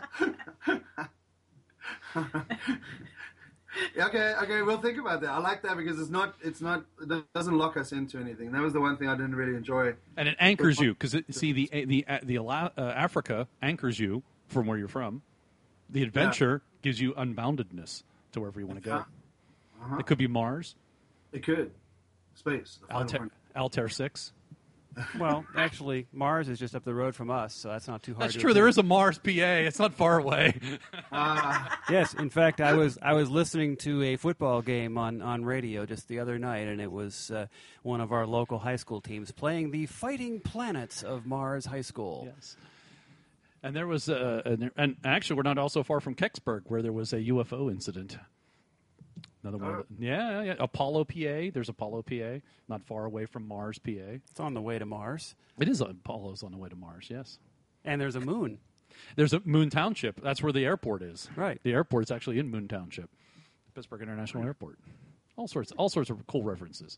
Speaker 5: Okay, okay, we'll think about that. I like that because it's not, it's not, it doesn't lock us into anything. That was the one thing I didn't really enjoy.
Speaker 2: And it anchors you because see the the the Ala- uh, Africa anchors you from where you're from. The adventure gives you unboundedness to wherever you want to go.
Speaker 5: Uh-huh.
Speaker 2: It could be Mars,
Speaker 5: It could. Space. the final
Speaker 2: Altair,
Speaker 5: frontier.
Speaker 2: Altair six.
Speaker 3: Well, actually, Mars is just up the road from us, so that's not too hard.
Speaker 2: That's
Speaker 3: to
Speaker 2: true. There
Speaker 3: attend.
Speaker 2: is a Mars P A. It's not far away.
Speaker 3: Yes, in fact, I was I was listening to a football game on, on radio just the other night, and it was uh, one of our local high school teams playing the Fighting Planets of Mars High School.
Speaker 2: Yes. And there was uh, and, and actually we're not also far from Kecksburg where there was a U F O incident. Another one. Of the, yeah, yeah, Apollo P A. There's Apollo P A, not far away from Mars P A.
Speaker 3: It's on the way to Mars,
Speaker 2: It is Apollo's on the way to Mars. Yes.
Speaker 3: and there's a moon.
Speaker 2: There's a Moon Township. That's where the airport is.
Speaker 3: Right.
Speaker 2: The airport is actually in Moon Township, Pittsburgh International Airport. All sorts, all sorts of cool references.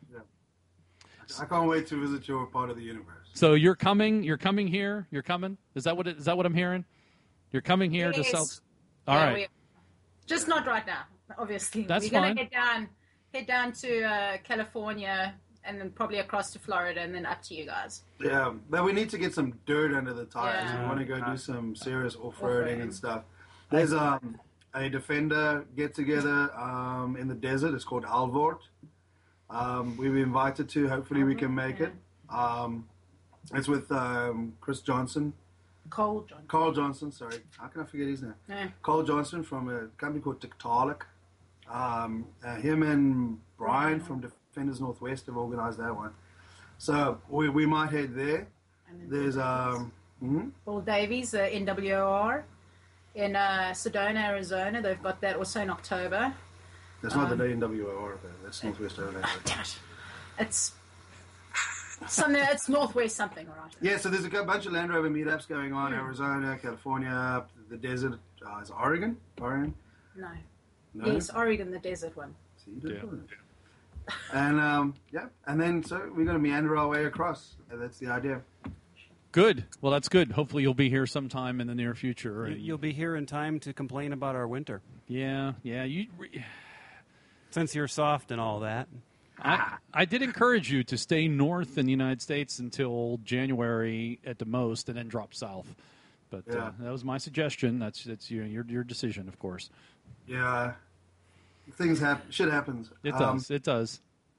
Speaker 5: I can't wait to visit your part of the universe.
Speaker 2: So you're coming. You're coming here. You're coming. Is that what? It, is that what I'm hearing? You're coming here to
Speaker 6: Yes.
Speaker 2: South. All
Speaker 6: Yeah,
Speaker 2: right.
Speaker 6: we- just not right now, obviously.
Speaker 2: That's
Speaker 6: We're gonna
Speaker 2: fine.
Speaker 6: head down, head down to uh, California, and then probably across to Florida, and then up to you guys.
Speaker 5: Yeah, but we need to get some dirt under the tires.
Speaker 6: Yeah.
Speaker 5: We want to go do some serious off-roading
Speaker 6: Off-roading.
Speaker 5: and stuff. There's um, a Defender get-together um, in the desert. It's called Alvord. Um, we were invited to. Hopefully we can make it. Um, it's with um, Chris Johnson.
Speaker 6: Cold, John.
Speaker 5: Carl Johnson, sorry. How can I forget his name?
Speaker 6: Yeah.
Speaker 5: Carl Johnson from a company called Tiktaalik. Um, uh, him and Brian from Defenders Northwest have organized that one. So we, we might head there.
Speaker 6: And then
Speaker 5: There's um, hmm?
Speaker 6: Paul Davies, uh, N W O R, in uh, Sedona, Arizona. They've got that also in October.
Speaker 5: That's not the N W O R, though. That's Northwest Arizona.
Speaker 6: Damn it. It's something. It's Northwest something, all right?
Speaker 5: Yeah, so there's a go- bunch of Land Rover meetups going on. Arizona, California, the desert. Uh, is it Oregon? Oregon?
Speaker 6: No.
Speaker 5: No?
Speaker 6: Yes, Oregon, the desert one.
Speaker 5: See, you did it. And um, yeah, and then so we're going to meander our way across. And that's the idea.
Speaker 2: Good. Well, that's good. Hopefully, you'll be here sometime in the near future.
Speaker 3: You, you'll be here in time to complain about our winter,
Speaker 2: Yeah, yeah. You.
Speaker 3: since you're soft and all that.
Speaker 2: I, I did encourage you to stay north in the United States until January at the most, and then drop south. But uh,
Speaker 5: Yeah.
Speaker 2: that was my suggestion. That's that's your your, your decision, of course.
Speaker 5: Yeah, things happen. Shit happens.
Speaker 2: It
Speaker 5: Um,
Speaker 2: does. It does.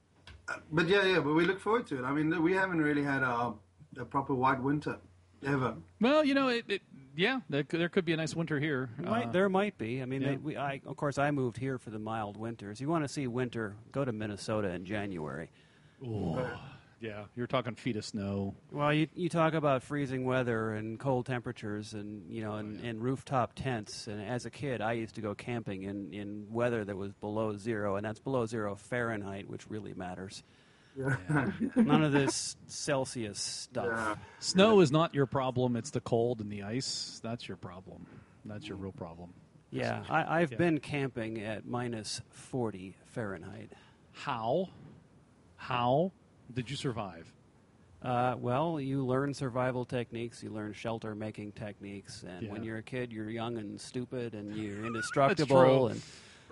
Speaker 5: But yeah, yeah. But we look forward to it. I mean, we haven't really had a, a proper white winter ever.
Speaker 2: Well, you know, it, it, yeah, there could, there could be a nice winter here.
Speaker 3: Might,
Speaker 2: Uh,
Speaker 3: there might be. I mean,
Speaker 2: yeah.
Speaker 3: they, we, I, of course, I moved here for the mild winters. You want to see winter? Go to Minnesota in January.
Speaker 2: yeah, you're talking feet of snow.
Speaker 3: Well, you you talk about freezing weather and cold temperatures, and you know, and, and rooftop tents. And as a kid, I used to go camping in, in weather that was below zero, and that's below zero Fahrenheit, which really matters. None of this Celsius stuff.
Speaker 5: Yeah.
Speaker 2: Snow is not your problem. It's the cold and the ice. That's your problem. That's your real problem.
Speaker 3: Yeah, I, I've
Speaker 2: Yeah.
Speaker 3: been camping at minus forty Fahrenheit.
Speaker 2: How? How did you survive?
Speaker 3: Uh, well, you learn survival techniques, you learn shelter making techniques, and when
Speaker 2: Yeah.
Speaker 3: you're a kid, you're young and stupid, and you're indestructible, and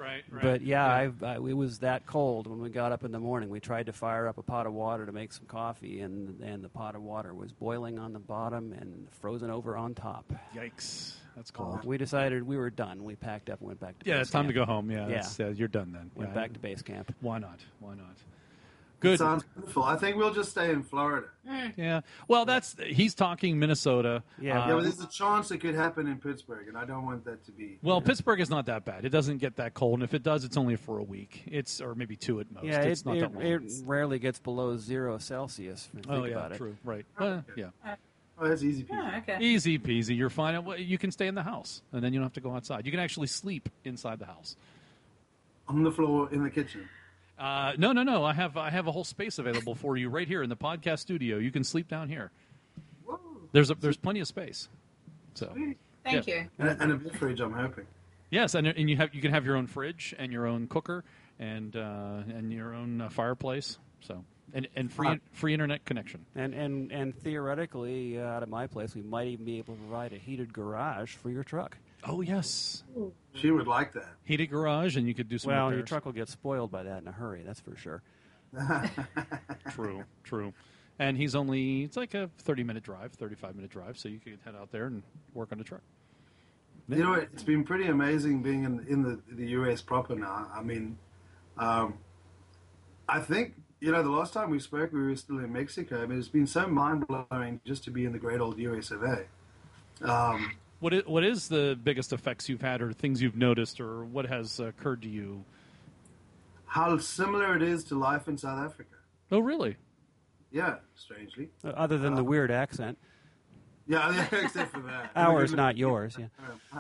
Speaker 2: right, right.
Speaker 3: But yeah, I've, I, it was that cold when we got up in the morning. We tried to fire up a pot of water to make some coffee, and and the pot of water was boiling on the bottom and frozen over on top.
Speaker 2: Yikes, that's cold.
Speaker 3: We decided we were done. We packed up and went back to
Speaker 2: Yeah,
Speaker 3: base
Speaker 2: it's time to
Speaker 3: camp.
Speaker 2: go home. Yeah,
Speaker 3: Yeah.
Speaker 2: that's, uh, you're done then.
Speaker 3: Went
Speaker 2: Yeah.
Speaker 3: back to base camp.
Speaker 2: Why not? Why not?
Speaker 5: It
Speaker 2: Good.
Speaker 5: sounds beautiful. I think we'll just stay in Florida.
Speaker 2: Yeah. Well, that's he's talking Minnesota.
Speaker 3: Yeah.
Speaker 2: Uh,
Speaker 5: Yeah, but there's a chance it could happen in Pittsburgh, and I don't want that to be.
Speaker 2: well, Pittsburgh is not that bad. It doesn't get that cold, and if it does, it's only for a week. It's or maybe two at most.
Speaker 3: Yeah,
Speaker 2: it's
Speaker 3: it,
Speaker 2: not
Speaker 3: it,
Speaker 2: that long.
Speaker 3: it rarely gets below zero Celsius. Think
Speaker 2: oh yeah,
Speaker 3: about it.
Speaker 2: true. Right. Well, yeah.
Speaker 5: Oh, that's easy peasy.
Speaker 6: Oh, okay.
Speaker 2: Easy peasy. You're fine. Well, you can stay in the house, and then you don't have to go outside. You can actually sleep inside the house.
Speaker 5: On the floor in the kitchen.
Speaker 2: Uh, no, no, no. I have I have a whole space available for you right here in the podcast studio. You can sleep down here.
Speaker 5: Whoa.
Speaker 2: There's a, there's plenty of space. So
Speaker 6: Thank
Speaker 2: Yeah.
Speaker 6: you.
Speaker 5: And, and a big fridge, I'm hoping.
Speaker 2: yes, and and you have you can have your own fridge and your own cooker and uh, and your own uh, fireplace. So and and free
Speaker 5: Uh,
Speaker 2: free internet connection.
Speaker 3: And and and theoretically, uh, out of my place, we might even be able to provide a heated garage for your truck.
Speaker 2: Oh yes,
Speaker 5: She would like that.
Speaker 2: heated garage, and you could do some.
Speaker 3: Well, your
Speaker 2: repairs.
Speaker 3: truck will get spoiled by that in a hurry. That's for sure.
Speaker 2: True, true. And he's only it's like a thirty minute drive, thirty five minute drive, so you could head out there and work on the truck.
Speaker 5: You know, what? It's been pretty amazing being in in the the U S proper now. I mean, um, I think you know the last time we spoke, we were still in Mexico. I mean, it's been so mind blowing just to be in the great old U S of A. Um,
Speaker 2: What is, what is the biggest effects you've had, or things you've noticed, or what has occurred to you?
Speaker 5: how similar it is to life in South Africa.
Speaker 2: Oh, really?
Speaker 5: Yeah, strangely.
Speaker 3: Uh, Other than the weird accent,
Speaker 5: Yeah, yeah, except for that.
Speaker 3: ours, not yours. Yeah.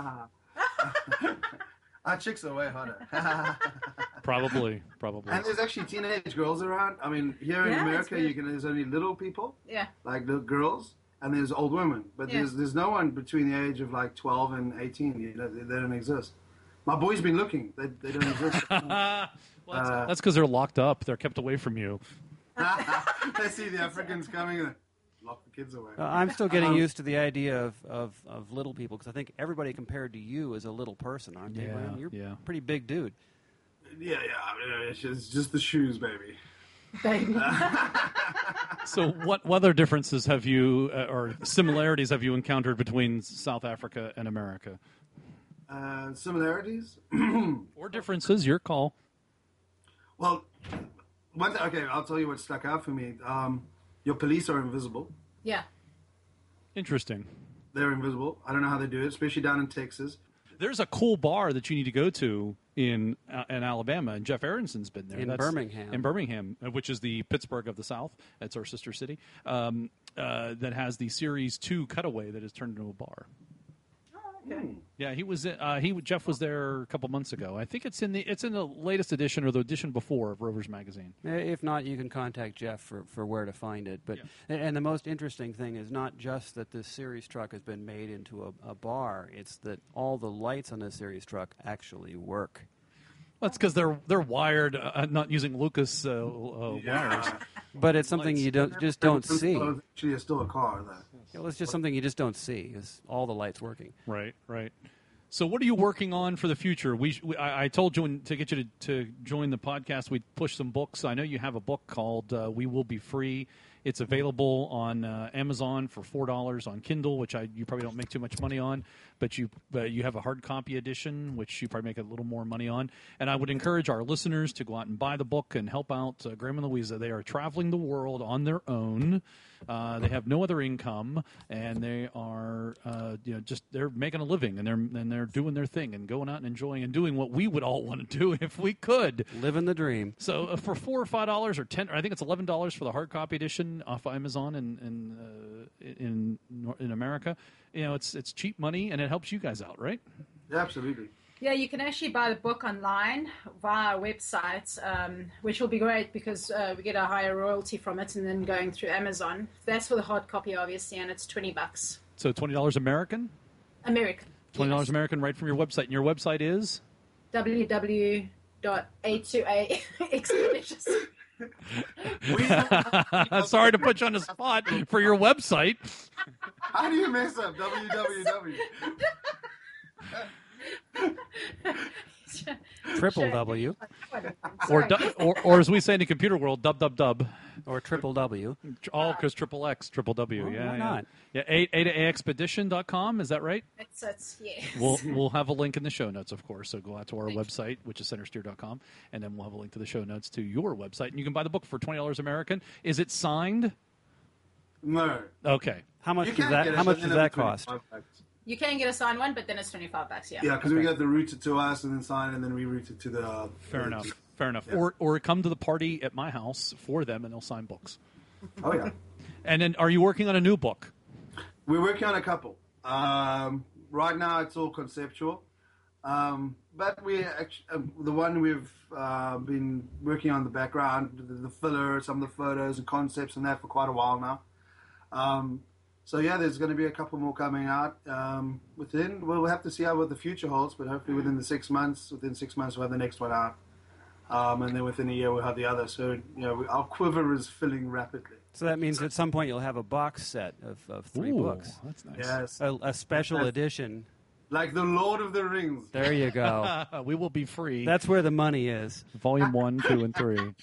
Speaker 5: Our chicks are way hotter.
Speaker 2: Probably, probably.
Speaker 5: And there's actually teenage girls around. I mean, here in
Speaker 6: Yeah,
Speaker 5: America,
Speaker 6: that's
Speaker 5: you can there's only little people,
Speaker 6: Yeah.
Speaker 5: like little girls, and there's old women. But
Speaker 6: Yeah.
Speaker 5: there's there's no one between the age of like twelve and eighteen. You know, they, they don't exist. My boy's been looking. They, they don't exist.
Speaker 2: Well, that's
Speaker 5: Uh,
Speaker 2: that's because they're locked up. They're kept away from you.
Speaker 5: They see the Africans coming and lock the kids away.
Speaker 3: Uh, I'm still getting
Speaker 5: Um,
Speaker 3: used to the idea of, of, of little people because I think everybody compared to you is a little person, aren't they?
Speaker 2: Yeah,
Speaker 3: Brian? You're
Speaker 2: yeah.
Speaker 3: a pretty big dude.
Speaker 5: Yeah, yeah. I mean, it's just, it's just the shoes, baby.
Speaker 6: Baby.
Speaker 2: So, what, what other differences have you, uh, or similarities have you encountered between South Africa and America?
Speaker 5: Uh, similarities?
Speaker 2: Or differences? Your call.
Speaker 5: Well, one th- okay, I'll tell you what stuck out for me. Um, your police are invisible.
Speaker 6: Yeah.
Speaker 2: Interesting.
Speaker 5: They're invisible. I don't know how they do it, especially down in Texas.
Speaker 2: There's a cool bar that you need to go to in uh, in Alabama, and Jeff Aronson's been there.
Speaker 3: In
Speaker 2: That's-
Speaker 3: Birmingham.
Speaker 2: In Birmingham, uh, which is the Pittsburgh of the South. That's our sister city. Um, uh, that has the Series Two cutaway that has turned into a bar.
Speaker 6: Oh, okay.
Speaker 2: Yeah, he was. Uh, he Jeff was there a couple months ago. I think it's in the it's in the latest edition or the edition before of Rovers Magazine.
Speaker 3: Eh, If not, you can contact Jeff for, for where to find it. But and the most interesting thing is not just that this series truck has been made into a, a bar; it's that all the lights on this series truck actually work.
Speaker 2: That's because they're they're wired, uh, not using Lucas uh, uh, wires.
Speaker 3: But it's something you don't just don't see.
Speaker 5: Actually, it's still a car, though.
Speaker 3: Well, it's just something you just don't see. Is all the lights working?
Speaker 2: Right, right. So, what are you working on for the future? We, we I, I told you when, to get you to, to join the podcast, we push some books. I know you have a book called uh, "We Will Be Free." It's available on uh, Amazon for four dollars on Kindle, which I you probably don't make too much money on, but you uh, you have a hard copy edition, which you probably make a little more money on. And I would encourage our listeners to go out and buy the book and help out uh, Graham and Louisa. They are traveling the world on their own. Uh, they have no other income, and they are uh, you know just they're making a living, and they're and they're doing their thing and going out and enjoying and doing what we would all want to do if we could.
Speaker 3: Living the dream.
Speaker 2: So uh, for four or five dollars or ten, or I think it's eleven dollars for the hard copy edition off Amazon in in uh, in Nor- in America, you know it's it's cheap money and it helps you guys out, right?
Speaker 5: Yeah, absolutely.
Speaker 6: Yeah, you can actually buy the book online via our website, um, which will be great because uh, we get a higher royalty from it, and then going through Amazon. That's for the hard copy, obviously, and it's twenty bucks
Speaker 2: So twenty dollars American,
Speaker 6: American.
Speaker 2: twenty dollars American, right from your website. And your website is
Speaker 6: w w w dot a two a expeditious.
Speaker 2: Sorry to put you on the spot for your website.
Speaker 5: How do you mess up W W W?
Speaker 3: Triple W.
Speaker 2: Or, du- or or as we say in the computer world, dub dub dub.
Speaker 3: Or triple W.
Speaker 2: All because triple X, triple W.
Speaker 3: Well,
Speaker 2: yeah,
Speaker 3: why
Speaker 2: yeah.
Speaker 3: not?
Speaker 2: Yeah, a- ada expedition dot com, is that right?
Speaker 6: It's, it's, yeah.
Speaker 2: We'll we'll have a link in the show notes, of course. So go out to our website, which is centersteer dot com, and then we'll have a link to the show notes to your website, and you can buy the book for twenty dollars American. Is it signed?
Speaker 5: No.
Speaker 2: Okay.
Speaker 3: How much
Speaker 5: You
Speaker 3: does
Speaker 5: can
Speaker 3: that?
Speaker 5: get it,
Speaker 3: How much
Speaker 5: but
Speaker 3: does
Speaker 5: then
Speaker 3: that
Speaker 5: it's
Speaker 3: cost?
Speaker 5: twenty-five bucks.
Speaker 6: You can get a signed one, but then it's twenty-five bucks, yeah.
Speaker 5: Yeah, because we got the route it to us and then sign it and then we route it to the. Uh,
Speaker 2: Fair
Speaker 5: uh,
Speaker 2: enough. Fair enough.
Speaker 5: Yeah.
Speaker 2: Or or come to the party at my house for them, and they'll sign books.
Speaker 5: Oh yeah,
Speaker 2: And then, are you working on a new book?
Speaker 5: we're working on a couple. Um, right now, it's all conceptual, um, but we actually, uh, the one we've uh, been working on the background, the, the filler, some of the photos and concepts and that for quite a while now. Um, so yeah, there's going to be a couple more coming out um, within. We'll have to see how what the future holds, but hopefully within the six months, within six months we'll have the next one out, um, and then within a year we'll have the other. So you know, we, our quiver is filling rapidly.
Speaker 3: So that means at some point you'll have a box set of, of three
Speaker 2: Ooh,
Speaker 3: books.
Speaker 2: That's nice.
Speaker 5: Yes,
Speaker 3: A, a special
Speaker 5: Yes.
Speaker 3: edition.
Speaker 5: like the Lord of the Rings.
Speaker 3: There you go.
Speaker 2: we will be free.
Speaker 3: That's where the money is.
Speaker 2: Volume one, two, and three.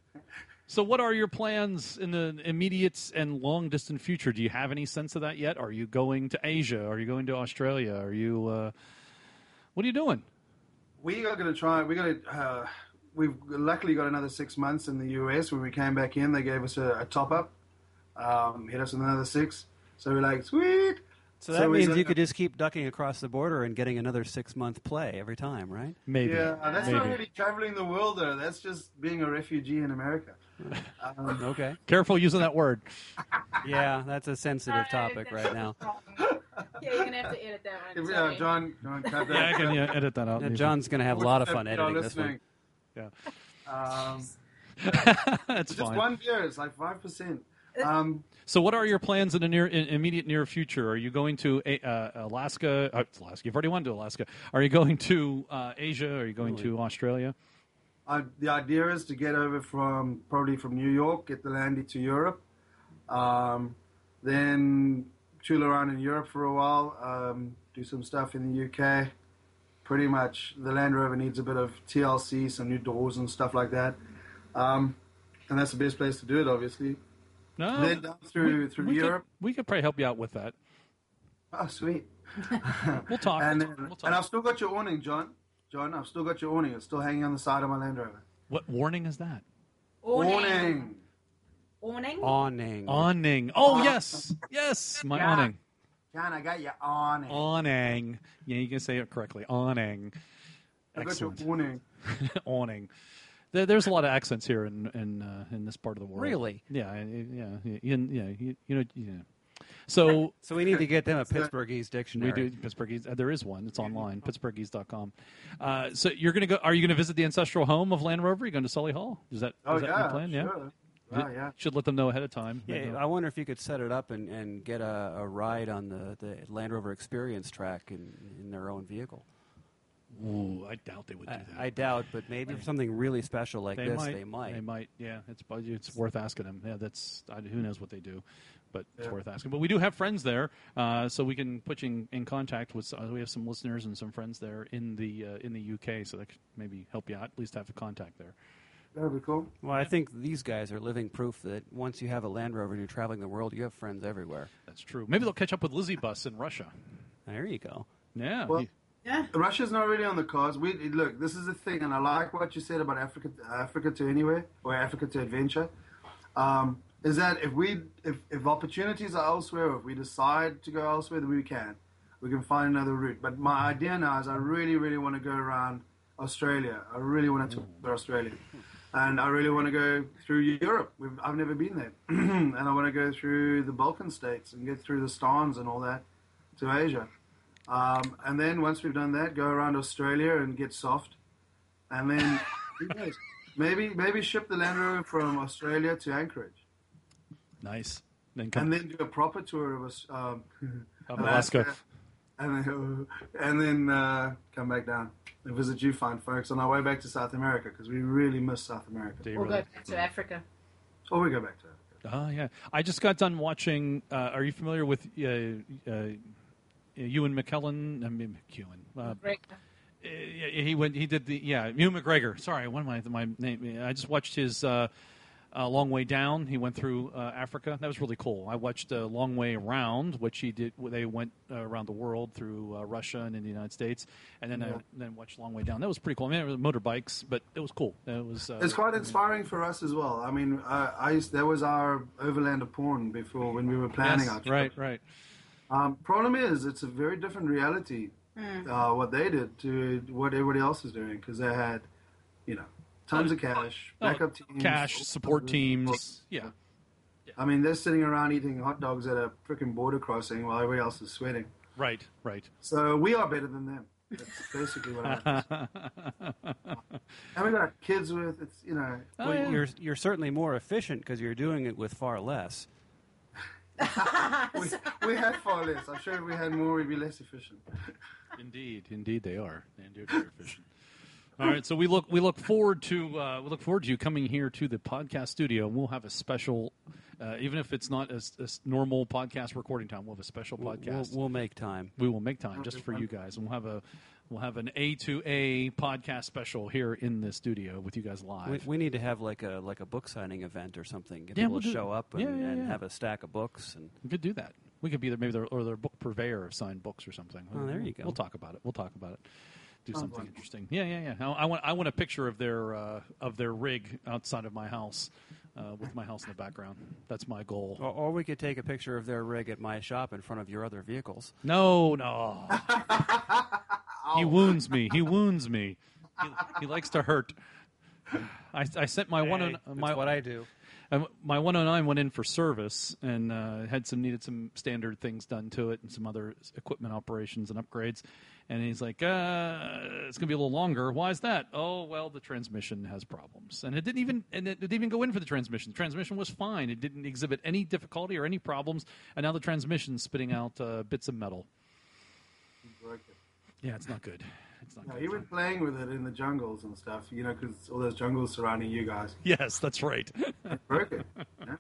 Speaker 2: So, what are your plans in the immediate and long distant future? Do you have any sense of that yet? Are you going to Asia? Are you going to Australia? Are you? Uh, what are you doing?
Speaker 5: We are going to try. We're going to. Uh, we've luckily got another six months in the U S. When we came back in, they gave us a, a top up, um, hit us with another six. So we're like, sweet.
Speaker 3: So that
Speaker 5: we
Speaker 3: means
Speaker 5: got-
Speaker 3: you could just keep ducking across the border and getting another six month play every time, right?
Speaker 2: Maybe.
Speaker 5: Yeah, that's
Speaker 2: Maybe.
Speaker 5: not really traveling the world, though. That's just being a refugee in America. Um,
Speaker 3: Okay.
Speaker 2: Careful using that word.
Speaker 3: Yeah, that's a sensitive topic right now.
Speaker 6: Yeah, you're going to have to edit that one.
Speaker 5: if, uh,
Speaker 6: sorry.
Speaker 5: John, John, cut that.
Speaker 2: Yeah, I can yeah, edit that out.
Speaker 3: Yeah, John's going to have a lot of fun
Speaker 5: If you're
Speaker 3: editing this one.
Speaker 5: listening.
Speaker 2: Yeah,
Speaker 5: Um,
Speaker 2: that's
Speaker 5: just
Speaker 2: fine.
Speaker 5: one beer. It's like five percent. Um,
Speaker 2: So, what are your plans in the near, in immediate near future? Are you going to uh, Alaska? Uh, Alaska. You've already went to Alaska. Are you going to uh, Asia? Are you going to Australia?
Speaker 5: I, the idea is to get over from probably from New York, get the Landy to Europe, um, then tool around in Europe for a while, um, do some stuff in the U K. Pretty much, the Land Rover needs a bit of T L C, some new doors and stuff like that, um, and that's the best place to do it, obviously.
Speaker 2: No.
Speaker 5: Then down through through
Speaker 2: we
Speaker 5: Europe.
Speaker 2: Could, we could probably help you out with that.
Speaker 5: Oh, sweet.
Speaker 2: We'll talk.
Speaker 5: And,
Speaker 2: we'll
Speaker 5: then,
Speaker 2: talk, we'll talk.
Speaker 5: and I've still got your awning, John. John, I've still got your awning. It's still hanging on the side of my Land Rover.
Speaker 2: What warning is that?
Speaker 6: Awning.
Speaker 5: Awning.
Speaker 6: Awning?
Speaker 3: Awning.
Speaker 2: Awning. Oh, yes. Yes. My
Speaker 5: Yeah.
Speaker 2: awning.
Speaker 5: John, I got your awning.
Speaker 2: Awning. Yeah, you can say it correctly. Awning.
Speaker 5: I got your
Speaker 2: Excellent.
Speaker 5: awning.
Speaker 2: Awning. There, there's a lot of accents here in in, uh, in this part of the world.
Speaker 3: Really?
Speaker 2: Yeah. I- Yeah. Yeah. You, yeah, you, you know. Yeah. So
Speaker 3: So we need to get them a Pittsburghese
Speaker 2: we
Speaker 3: dictionary.
Speaker 2: do Pittsburgh. Uh, there is one. It's online. Pittsburgh East dot com. Uh, so you're going to go. Are you going to visit the ancestral home of Land Rover? Are you going to Sully Hall? Is that
Speaker 5: Oh,
Speaker 2: is that
Speaker 5: yeah.
Speaker 2: your plan? Yeah.
Speaker 5: Sure. Oh, yeah.
Speaker 2: Should let them know ahead of time.
Speaker 3: Yeah, I wonder if you could set it up and, and get a, a ride on the, the Land Rover Experience track in, in their own vehicle.
Speaker 2: Ooh, I doubt they would do
Speaker 3: I,
Speaker 2: that.
Speaker 3: I doubt, but maybe for something really special like
Speaker 2: They
Speaker 3: this,
Speaker 2: might,
Speaker 3: they might.
Speaker 2: They might. Yeah, it's budget. It's worth asking them. Yeah, that's I, who knows what they do, but it's
Speaker 5: Yeah.
Speaker 2: worth asking. But we do have friends there, uh, so we can put you in, in contact with. Uh, we have some listeners and some friends there in the uh, in the U K, so that could maybe help you out. At least have a contact there.
Speaker 5: That'd be cool.
Speaker 3: Well, I think these guys are living proof that once you have a Land Rover and you're traveling the world, you have friends everywhere.
Speaker 2: That's true. Maybe they'll catch up with Lizzie Bus in Russia.
Speaker 3: There you go.
Speaker 2: Yeah.
Speaker 5: Well,
Speaker 2: he-
Speaker 6: Yeah.
Speaker 5: Russia's not really on the cards. We look. This is the thing, and I like what you said about Africa, Africa to anywhere or Africa to adventure. Um, is that if we if, if opportunities are elsewhere, or if we decide to go elsewhere, then we can. We can find another route. But my idea now is I really, really want to go around Australia. I really want to tour Australia, and I really want to go through Europe. We've, I've never been there, and I want to go through the Balkan states and get through the Stans and all that to Asia. Um, and then once we've done that, go around Australia and get soft, and then who knows? maybe maybe ship the Land Rover from Australia to Anchorage,
Speaker 2: nice. Then come
Speaker 5: and then do a proper tour of us, um,
Speaker 2: of Alaska.
Speaker 5: and then and then uh, come back down and visit you, fine folks, on our way back to South America because we really miss South America.
Speaker 2: Do you
Speaker 6: Or
Speaker 2: really?
Speaker 6: go back to Africa.
Speaker 5: Or we go back to Africa.
Speaker 2: Oh yeah. I just got done watching. Uh, are you familiar with uh, uh, Ewan McKellen? I mean McEwen. Uh,
Speaker 6: Great.
Speaker 2: he went. He did the yeah. Hugh McGregor. Sorry, what am I? My name. I just watched his uh, uh, Long Way Down. He went through uh, Africa. That was really cool. I watched uh, Long Way Around, which he did. They went uh, around the world through uh, Russia and in the United States, and then
Speaker 5: Yeah.
Speaker 2: I then watched Long Way Down. That was pretty cool. I mean, it was motorbikes, but it was cool. It was. Uh,
Speaker 5: It's quite inspiring for us as well. I mean, uh, I used, that was our overland of porn before when we were planning
Speaker 2: yes,
Speaker 5: our trip.
Speaker 2: right, right.
Speaker 5: Um, problem is, it's a very different reality. Uh, what they did to what everybody else is doing, because they had, you know, tons of cash, backup teams,
Speaker 2: Cash, support teams. Yeah.
Speaker 5: I mean, they're sitting around eating hot dogs at a freaking border crossing while everybody else is sweating.
Speaker 2: Right, right.
Speaker 5: So we are better than them. That's basically what I And we got kids with, it's, you know.
Speaker 2: Oh,
Speaker 3: Well,
Speaker 2: yeah.
Speaker 3: you're you're certainly more efficient because you're doing it with far less.
Speaker 5: we, we had far less. I'm sure if we had more, we'd be less efficient.
Speaker 2: Indeed, indeed, they are. Indeed, they're efficient. All right, so we look we look forward to uh, we look forward to you coming here to the podcast studio. We'll have a special, uh, even if it's not as, as normal podcast recording time. We'll have a special
Speaker 3: We'll,
Speaker 2: podcast.
Speaker 3: we'll, we'll make time.
Speaker 2: we will make time just for you guys, and we'll have a we'll have an A to A podcast special here in the studio with you guys live.
Speaker 3: We, we need to have like a like a book signing event or something. Get
Speaker 2: Yeah,
Speaker 3: people
Speaker 2: we'll
Speaker 3: to
Speaker 2: do-
Speaker 3: show up and,
Speaker 2: yeah, yeah,
Speaker 3: and
Speaker 2: yeah.
Speaker 3: have a stack of books. And
Speaker 2: We could do that. We could be there, maybe their, or their book purveyor of signed books or something.
Speaker 3: Oh, there you go.
Speaker 2: We'll talk about it. We'll talk about it. Do
Speaker 5: Sounds
Speaker 2: something
Speaker 5: fun.
Speaker 2: interesting. Yeah, yeah, yeah. I, I want I want a picture of their uh, of their rig outside of my house, uh, with my house in the background. That's my goal.
Speaker 3: or, or we could take a picture of their rig at my shop in front of your other vehicles.
Speaker 2: No, no. He wounds me. He wounds me. He, he likes to hurt. I, I sent my one.
Speaker 3: Hey,
Speaker 2: oh-
Speaker 3: that's
Speaker 2: my
Speaker 3: what I do.
Speaker 2: Um, my one oh nine went in for service and uh, had some needed some standard things done to it and some other s- equipment operations and upgrades. And he's like, uh, "It's gonna be a little longer. Why is that? Oh, well, the transmission has problems." And it didn't even and it didn't even go in for the transmission. The transmission was fine. It didn't exhibit any difficulty or any problems. And now the transmission's spitting out uh, bits of metal. Yeah, it's not good. It's not
Speaker 5: No,
Speaker 2: good.
Speaker 5: he went playing with it in the jungles and stuff, you know, because all those jungles surrounding you guys.
Speaker 2: Yes, that's right.
Speaker 5: Broke it. Yeah.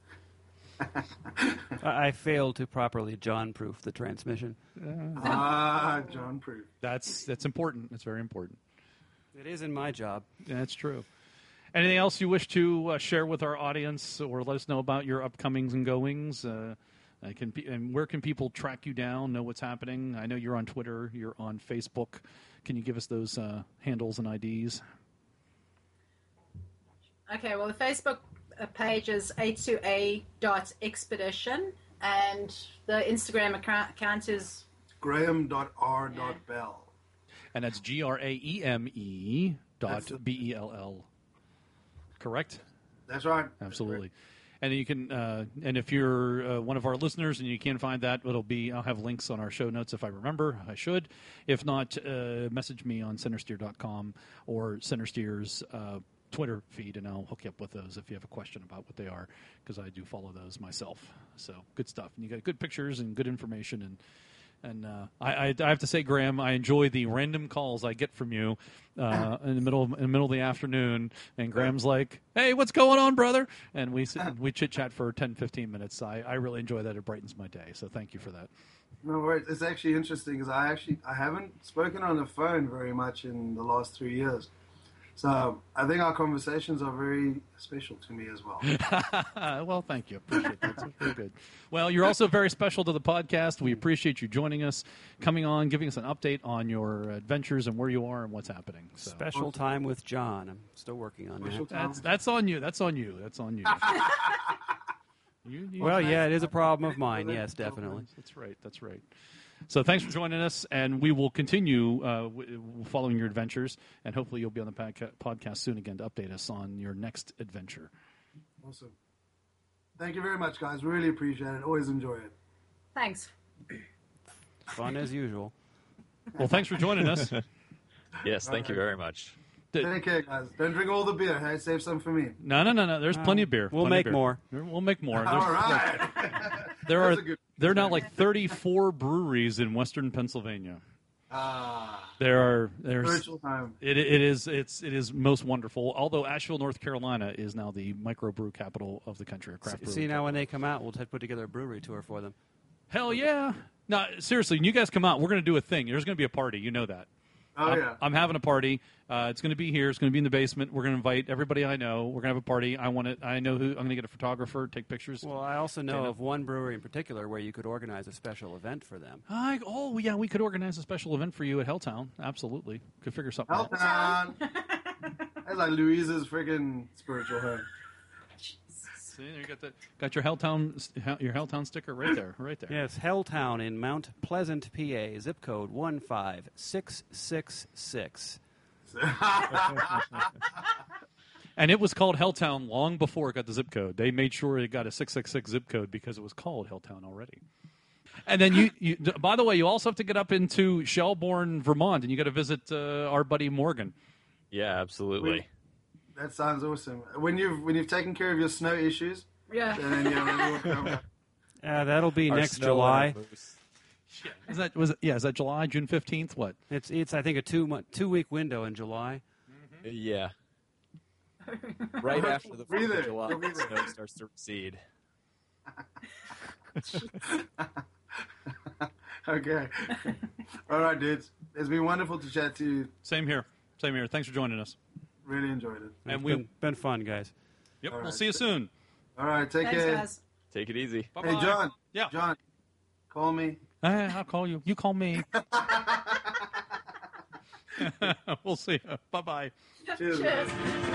Speaker 3: I, I failed to properly John-proof the transmission.
Speaker 5: Ah, John Proof.
Speaker 2: that's that's important. That's very important.
Speaker 3: It is in my job.
Speaker 2: Yeah, that's true. Anything else you wish to uh, share with our audience or let us know about your upcomings and goings? Uh, I can pe- and where can people track you down, know what's happening? I know you're on Twitter, you're on Facebook. Can you give us those uh, handles and I Ds?
Speaker 6: Okay, well, the Facebook uh, page is a two a dot expedition, and the Instagram account, account is
Speaker 5: Graham dot R dot Bell.
Speaker 2: And that's G R A E M E dot
Speaker 5: That's the-
Speaker 2: B E L L. Correct?
Speaker 5: That's right.
Speaker 2: Absolutely. And you can, uh, and if you're uh, one of our listeners and you can't find that, it'll be, I'll have links on our show notes if I remember. I should. If not, uh, message me on centersteer dot com or Centersteer's uh, Twitter feed, and I'll hook you up with those if you have a question about what they are, because I do follow those myself. So good stuff. And you got good pictures and good information. And And uh, I, I, I have to say, Graham, I enjoy the random calls I get from you uh, in the middle of, in the middle of the afternoon. And Graham's like, "Hey, what's going on, brother?" And we sit, and we chit chat for ten, fifteen minutes. I, I really enjoy that. It brightens my day. So thank you for that.
Speaker 5: No, wait, it's actually interesting because I actually I haven't spoken on the phone very much in the last three years. So I think our conversations are very special to me as well.
Speaker 2: Uh, well, thank you. Appreciate that. That's very good. Well, you're also very special to the podcast. We appreciate you joining us, coming on, giving us an update on your adventures and where you are and what's happening. So.
Speaker 3: Special time with John. I'm still working on
Speaker 5: Special
Speaker 3: that.
Speaker 5: time.
Speaker 2: That's that's on you. That's on you. That's on you. you, you
Speaker 3: Well, yeah, it is a problem of mine. Yes, definitely.
Speaker 2: That's right. That's right. So thanks for joining us, and we will continue uh, w- following your adventures, and hopefully you'll be on the podca- podcast soon again to update us on your next adventure.
Speaker 5: Awesome. Thank you very much, guys. Really appreciate it. Always enjoy it.
Speaker 6: thanks.
Speaker 3: Fun as usual.
Speaker 2: Well, thanks for joining us.
Speaker 4: Yes, thank you very much.
Speaker 5: Take care, guys. Don't drink all the beer. Hey, save some for me.
Speaker 2: No, no, no, no. There's plenty of beer.
Speaker 3: We'll
Speaker 2: Plenty of
Speaker 3: make
Speaker 2: beer.
Speaker 3: more.
Speaker 2: We'll make more. There's,
Speaker 5: All right.
Speaker 2: There are
Speaker 5: That's a good-
Speaker 2: there are now like thirty-four breweries in Western Pennsylvania.
Speaker 5: Ah,
Speaker 2: There are there's
Speaker 5: spiritual time.
Speaker 2: it, it is it's it is most wonderful. Although Asheville, North Carolina, is now the microbrew capital of the country. Or craft brew
Speaker 3: See, now when they come out, we'll t- put together a brewery tour for them.
Speaker 2: Hell yeah! No, seriously, when you guys come out, we're going to do a thing. There's going to be a party. You know that.
Speaker 5: Oh,
Speaker 2: I'm,
Speaker 5: yeah.
Speaker 2: I'm having a party. Uh, it's going to be here. It's going to be in the basement. We're going to invite everybody I know. We're going to have a party. I want it. I know who. I'm going to get a photographer, take pictures.
Speaker 3: Well, I also know
Speaker 2: Stand
Speaker 3: of one brewery in particular where you could organize a special event for them.
Speaker 2: I, oh, yeah, we could organize a special event for you at Helltown. Absolutely. Could figure something out.
Speaker 5: Helltown. That's like Louise's freaking spiritual home.
Speaker 2: See, there you got the got your Helltown your Helltown sticker right there, right there.
Speaker 3: Yes, Helltown in Mount Pleasant, P A, zip code one five six six six.
Speaker 2: And it was called Helltown long before it got the zip code. They made sure it got a six six six zip code because it was called Helltown already. And then you, you by the way, you also have to get up into Shelbourne, Vermont, and you got to visit uh, our buddy Morgan.
Speaker 4: Yeah, absolutely.
Speaker 5: We- That sounds awesome. When you've when you've taken care of your snow issues,
Speaker 6: Yeah.
Speaker 5: then yeah, maybe we'll come back.
Speaker 3: Uh, that'll be
Speaker 4: Our
Speaker 3: next
Speaker 4: snow
Speaker 3: July.
Speaker 4: and our moose.
Speaker 2: Is that was it, yeah? Is that July, June fifteenth? What?
Speaker 3: It's it's I think a two month, two week window in July.
Speaker 4: Yeah. Right after the
Speaker 5: Breathe
Speaker 4: fourth of
Speaker 5: it.
Speaker 4: July,
Speaker 5: Breathe
Speaker 4: the
Speaker 5: it.
Speaker 4: snow starts to recede.
Speaker 5: Okay. All right, dudes. It's been wonderful to chat to you.
Speaker 2: Same here. Same here. Thanks for joining us.
Speaker 5: Really enjoyed it.
Speaker 2: And
Speaker 3: It's
Speaker 2: we
Speaker 3: been, been fun, guys.
Speaker 2: yep.
Speaker 5: All
Speaker 2: We'll
Speaker 5: right.
Speaker 2: see you soon.
Speaker 5: All right, take
Speaker 6: Thanks,
Speaker 5: care.
Speaker 6: guys.
Speaker 4: Take it easy.
Speaker 2: Bye-bye.
Speaker 5: Hey, John.
Speaker 2: Yeah.
Speaker 5: John, call me.
Speaker 2: Eh, I'll call you. You call me. We'll see you. Bye bye.
Speaker 5: Cheers.
Speaker 6: Cheers.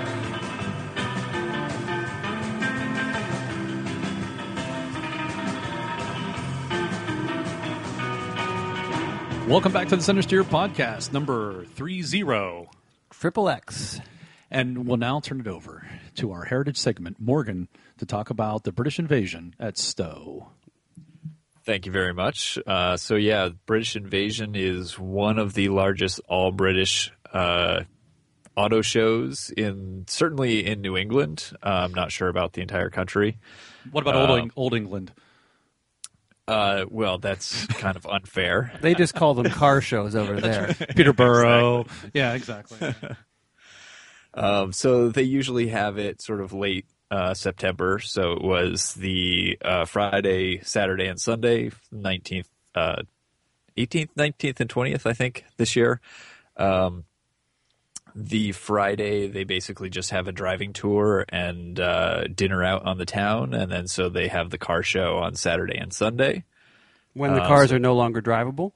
Speaker 2: Welcome back to the Center Steer podcast, number three zero.
Speaker 3: Triple X.
Speaker 2: And we'll now turn it over to our heritage segment, Morgan, to talk about the British invasion at Stowe.
Speaker 4: Thank you very much. Uh, so yeah, British Invasion is one of the largest all-British uh, auto shows in certainly in New England. Uh, I'm not sure about the entire country.
Speaker 2: What about Old, Eng- Old England?
Speaker 4: Uh, well, that's kind of unfair.
Speaker 3: They just call them car shows over there.
Speaker 2: Peterborough. Yeah, exactly.
Speaker 4: Um, so they usually have it sort of late uh, September. So it was the uh, Friday, Saturday, and Sunday, nineteenth, uh, eighteenth, nineteenth, and twentieth, I think, this year. Um, the Friday, they basically just have a driving tour and uh, dinner out on the town. And then so they have the car show on Saturday and Sunday.
Speaker 3: When the
Speaker 4: Uh,
Speaker 3: cars
Speaker 4: so-
Speaker 3: are no longer drivable?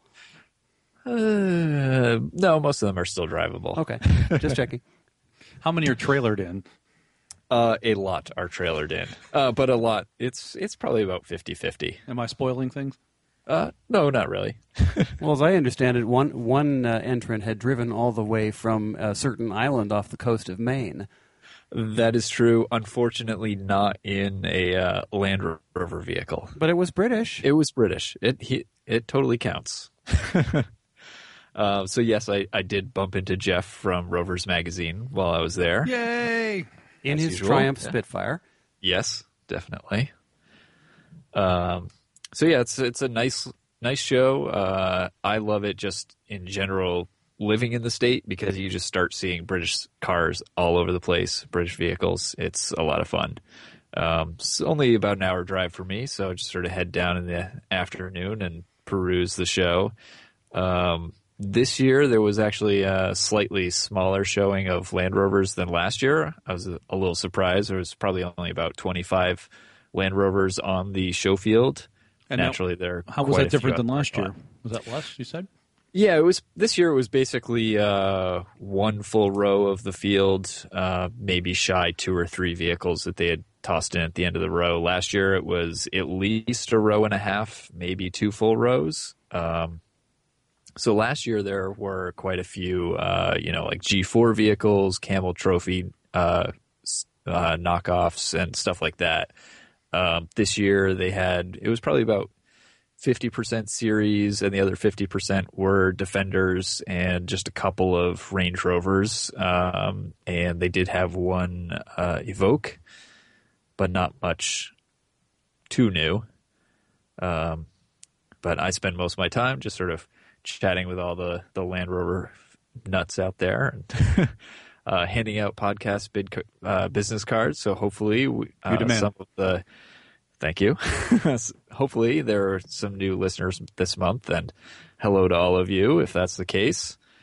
Speaker 4: Uh, no, most of them are still drivable.
Speaker 3: Okay, just checking.
Speaker 2: How many are trailered in?
Speaker 4: Uh, a lot are trailered in, uh, but a lot. It's it's probably about fifty-fifty.
Speaker 2: Am I spoiling things?
Speaker 4: Uh, no, not really.
Speaker 3: Well, as I understand it, one one uh, entrant had driven all the way from a certain island off the coast of Maine.
Speaker 4: That is true. Unfortunately, not in a uh, Land Rover vehicle.
Speaker 3: But it was British.
Speaker 4: It was British. It he, it totally counts. uh, so yes, I, I did bump into Jeff from Rovers Magazine while I was there.
Speaker 2: Yay!
Speaker 3: in
Speaker 4: as
Speaker 3: his
Speaker 4: usual.
Speaker 3: Triumph
Speaker 4: Yeah.
Speaker 3: Spitfire.
Speaker 4: Yes, definitely. Um, so yeah, it's it's a nice nice show. Uh, I love it just in general. Living in the state, because you just start seeing British cars all over the place, British vehicles. It's a lot of fun. Um, it's only about an hour drive for me, so I just sort of head down in the afternoon and peruse the show. Um, this year, there was actually a slightly smaller showing of Land Rovers than last year. I was a, a little surprised. There was probably only about twenty-five Land Rovers on the show field.
Speaker 2: And now-
Speaker 4: Naturally, there.
Speaker 2: How was
Speaker 4: quite
Speaker 2: that
Speaker 4: a few
Speaker 2: different
Speaker 4: out
Speaker 2: than
Speaker 4: there.
Speaker 2: last year? Was that less, you said?
Speaker 4: Yeah, it was. This year it was basically uh, one full row of the field, uh, maybe shy two or three vehicles that they had tossed in at the end of the row. Last year it was at least a row and a half, maybe two full rows. Um, so last year there were quite a few, uh, you know, like G four vehicles, Camel Trophy uh, s- uh, knockoffs, and stuff like that. Um, this year they had. It was probably about fifty percent series, and the other fifty percent were Defenders and just a couple of Range Rovers. Um, and they did have one uh, Evoque, but not much too new. Um, but I spend most of my time just sort of chatting with all the, the Land Rover nuts out there and uh, handing out podcast bid, uh, business cards. So hopefully we, uh,
Speaker 2: You demand.
Speaker 4: some of the Thank you. Hopefully there are some new listeners this month, and hello to all of you if that's the case.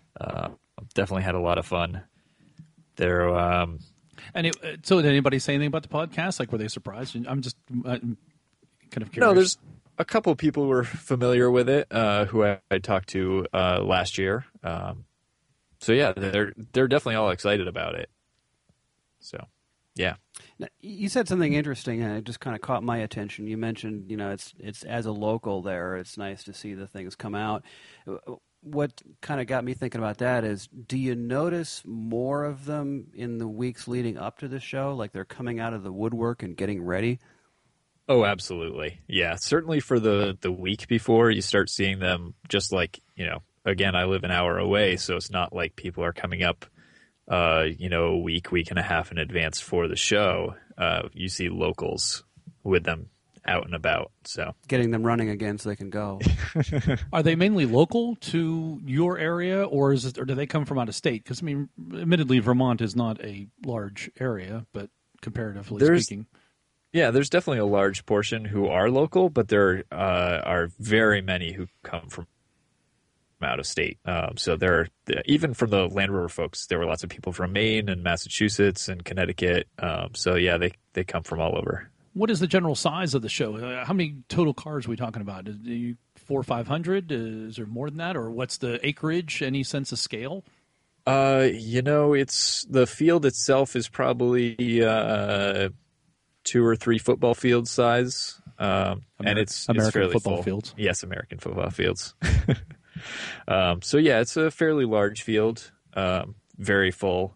Speaker 4: uh, definitely had a lot of fun. There, um,
Speaker 2: Any, so did anybody say anything about the podcast? Like, were they surprised? I'm just uh, kind of curious.
Speaker 4: no, there's a couple of people who were familiar with it uh, who I, I talked to uh, last year. Um, so yeah, they're they're definitely all excited about it. So, yeah.
Speaker 3: Now, you said something interesting, and it just kind of caught my attention. You mentioned, you know, it's it's as a local there, it's nice to see the things come out. What kind of got me thinking about that is, do you notice more of them in the weeks leading up to the show, like they're coming out of the woodwork and getting ready?
Speaker 4: Oh, absolutely. Yeah, certainly for the, the week before, you start seeing them just like, you know, again, I live an hour away, so it's not like people are coming up, uh, you know, a week, week and a half in advance for the show. Uh, you see locals with them out and about. So
Speaker 3: getting them running again so they can go.
Speaker 2: Are they mainly local to your area, or is it, or do they come from out of state? Because I mean, admittedly, Vermont is not a large area, but comparatively
Speaker 4: There's,
Speaker 2: speaking,
Speaker 4: yeah, there's definitely a large portion who are local, but there uh, are very many who come from out of state. Um, so there, are, even from the Land Rover folks, there were lots of people from Maine and Massachusetts and Connecticut. Um, so yeah, they they come from all over.
Speaker 2: what is the general size of the show? Uh, how many total cars are we talking about? Is it four or five hundred? Is there more than that, or what's the acreage? Any sense of scale?
Speaker 4: Uh, you know, it's the field itself is probably uh, two or three football field size, um,
Speaker 2: Ameri-
Speaker 4: and it's
Speaker 2: American
Speaker 4: it's fairly
Speaker 2: football
Speaker 4: full.
Speaker 2: fields.
Speaker 4: Yes, American football fields. um, so yeah, it's a fairly large field, um, very full.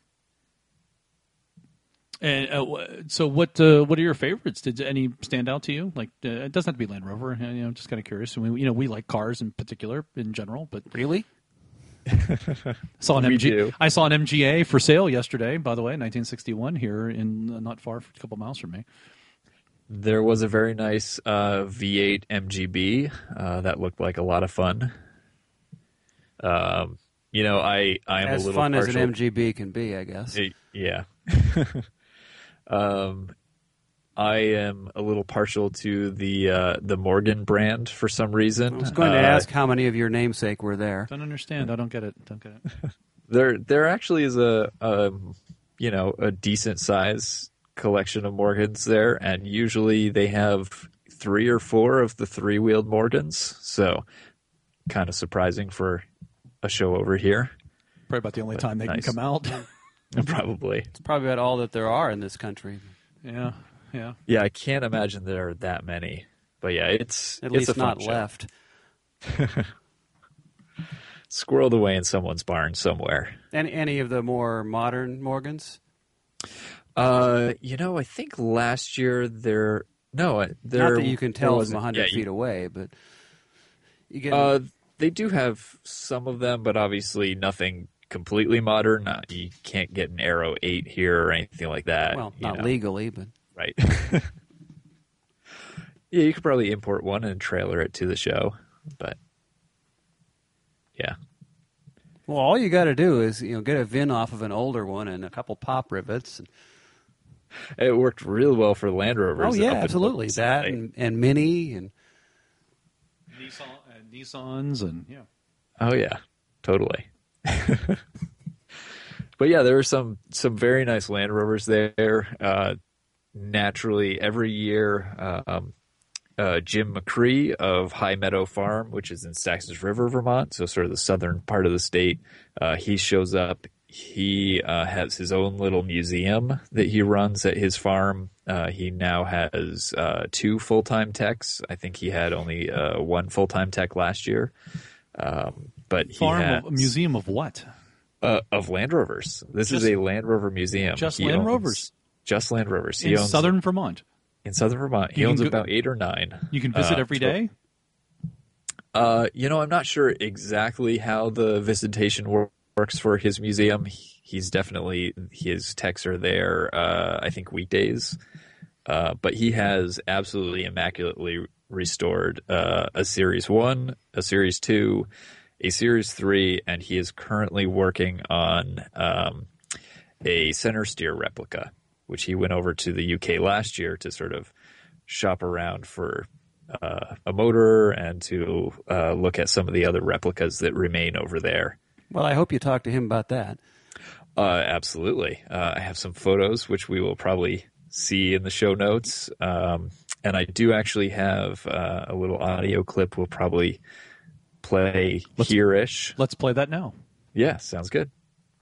Speaker 2: And uh, so, what uh, what are your favorites? Did any stand out to you? Like, uh, it doesn't have to be Land Rover. You know, I'm just kind of curious. I mean, you know, we like cars in particular, in general. But
Speaker 3: Really?
Speaker 2: saw an
Speaker 4: We
Speaker 2: M G.
Speaker 4: do.
Speaker 2: I saw an M G A for sale yesterday. By the way, nineteen sixty-one here in uh, not far, a couple miles from me.
Speaker 4: There was a very nice uh, V eight M G B uh, that looked like a lot of fun. Um, you know, I I am
Speaker 3: As
Speaker 4: a little
Speaker 3: fun
Speaker 4: partial.
Speaker 3: as an M G B can be, I guess.
Speaker 4: Uh, Yeah. um, I am a little partial to the uh, the Morgan brand for some reason.
Speaker 3: I was going to
Speaker 4: Uh,
Speaker 3: ask how many of your namesake were there.
Speaker 2: Don't understand. I don't get it. Don't get it.
Speaker 4: There there actually is a, a you know a decent size collection of Morgans there, and usually they have three or four of the three wheeled Morgans. So kind of surprising for a show over here.
Speaker 2: Probably about the only time they
Speaker 4: Nice.
Speaker 2: can come out.
Speaker 4: Probably.
Speaker 3: It's probably about all that there are in this country.
Speaker 2: yeah, yeah.
Speaker 4: Yeah, I can't imagine there are that many. But yeah, it's
Speaker 3: At
Speaker 4: it's
Speaker 3: least
Speaker 4: a fun
Speaker 3: not
Speaker 4: show.
Speaker 3: left.
Speaker 4: Squirreled away in someone's barn somewhere.
Speaker 3: Any any of the more modern Morgans?
Speaker 4: Uh, you know, I think last year there. No, there.
Speaker 3: Not that you can
Speaker 4: there
Speaker 3: tell from
Speaker 4: wasn't-
Speaker 3: a hundred
Speaker 4: yeah,
Speaker 3: feet
Speaker 4: you-
Speaker 3: away, but you get.
Speaker 4: Uh, they do have some of them, but obviously nothing completely modern. Uh, you can't get an Aero eight here or anything like that.
Speaker 3: well,
Speaker 4: you
Speaker 3: not
Speaker 4: know,
Speaker 3: legally, but
Speaker 4: right? Yeah, you could probably import one and trailer it to the show, but yeah.
Speaker 3: well, all you got to do is you know get a V I N off of an older one and a couple pop rivets. And,
Speaker 4: It worked real well for Land Rovers.
Speaker 3: oh yeah,
Speaker 4: up in
Speaker 3: absolutely.
Speaker 4: Wilkes
Speaker 3: That
Speaker 4: Valley.
Speaker 3: and, and Mini and
Speaker 2: Nissan, uh, Nissans, and yeah.
Speaker 4: Oh yeah, totally. But yeah, there were some some very nice Land Rovers there. Uh, naturally, every year, uh, um, uh, Jim McCree of High Meadow Farm, which is in Saxons River, Vermont, so sort of the southern part of the state, uh, he shows up. He uh, has his own little museum that he runs at his farm. Uh, he now has uh, two full-time techs. I think he had only uh, one full-time tech last year. Um, but he
Speaker 2: Farm,
Speaker 4: has,
Speaker 2: of, a museum of what?
Speaker 4: uh, of Land Rovers. This
Speaker 2: Just-
Speaker 4: is a Land Rover museum.
Speaker 2: just
Speaker 4: He
Speaker 2: Land
Speaker 4: owns-
Speaker 2: Rovers?
Speaker 4: Just Land Rovers. He
Speaker 2: In
Speaker 4: owns
Speaker 2: southern Vermont.
Speaker 4: in southern Vermont. He
Speaker 2: You can
Speaker 4: owns
Speaker 2: go-
Speaker 4: about eight or nine.
Speaker 2: You can visit
Speaker 4: Uh,
Speaker 2: every
Speaker 4: so-
Speaker 2: day?
Speaker 4: Uh, you know, I'm not sure exactly how the visitation wor- works for his museum. He- He's definitely, his techs are there, uh, I think weekdays. Uh, but he has absolutely immaculately restored uh, a Series one, a Series two, a Series three, and he is currently working on um, a center steer replica, which he went over to the U K last year to sort of shop around for uh, a motor and to uh, look at some of the other replicas that remain over there.
Speaker 3: Well, I hope you talk to him about that.
Speaker 4: Uh, absolutely. Uh, I have some photos, which we will probably see in the show notes. Um, and I do actually have uh, a little audio clip we'll probably play
Speaker 2: Let's-
Speaker 4: here-ish.
Speaker 2: Let's play that now.
Speaker 4: Yeah, sounds good.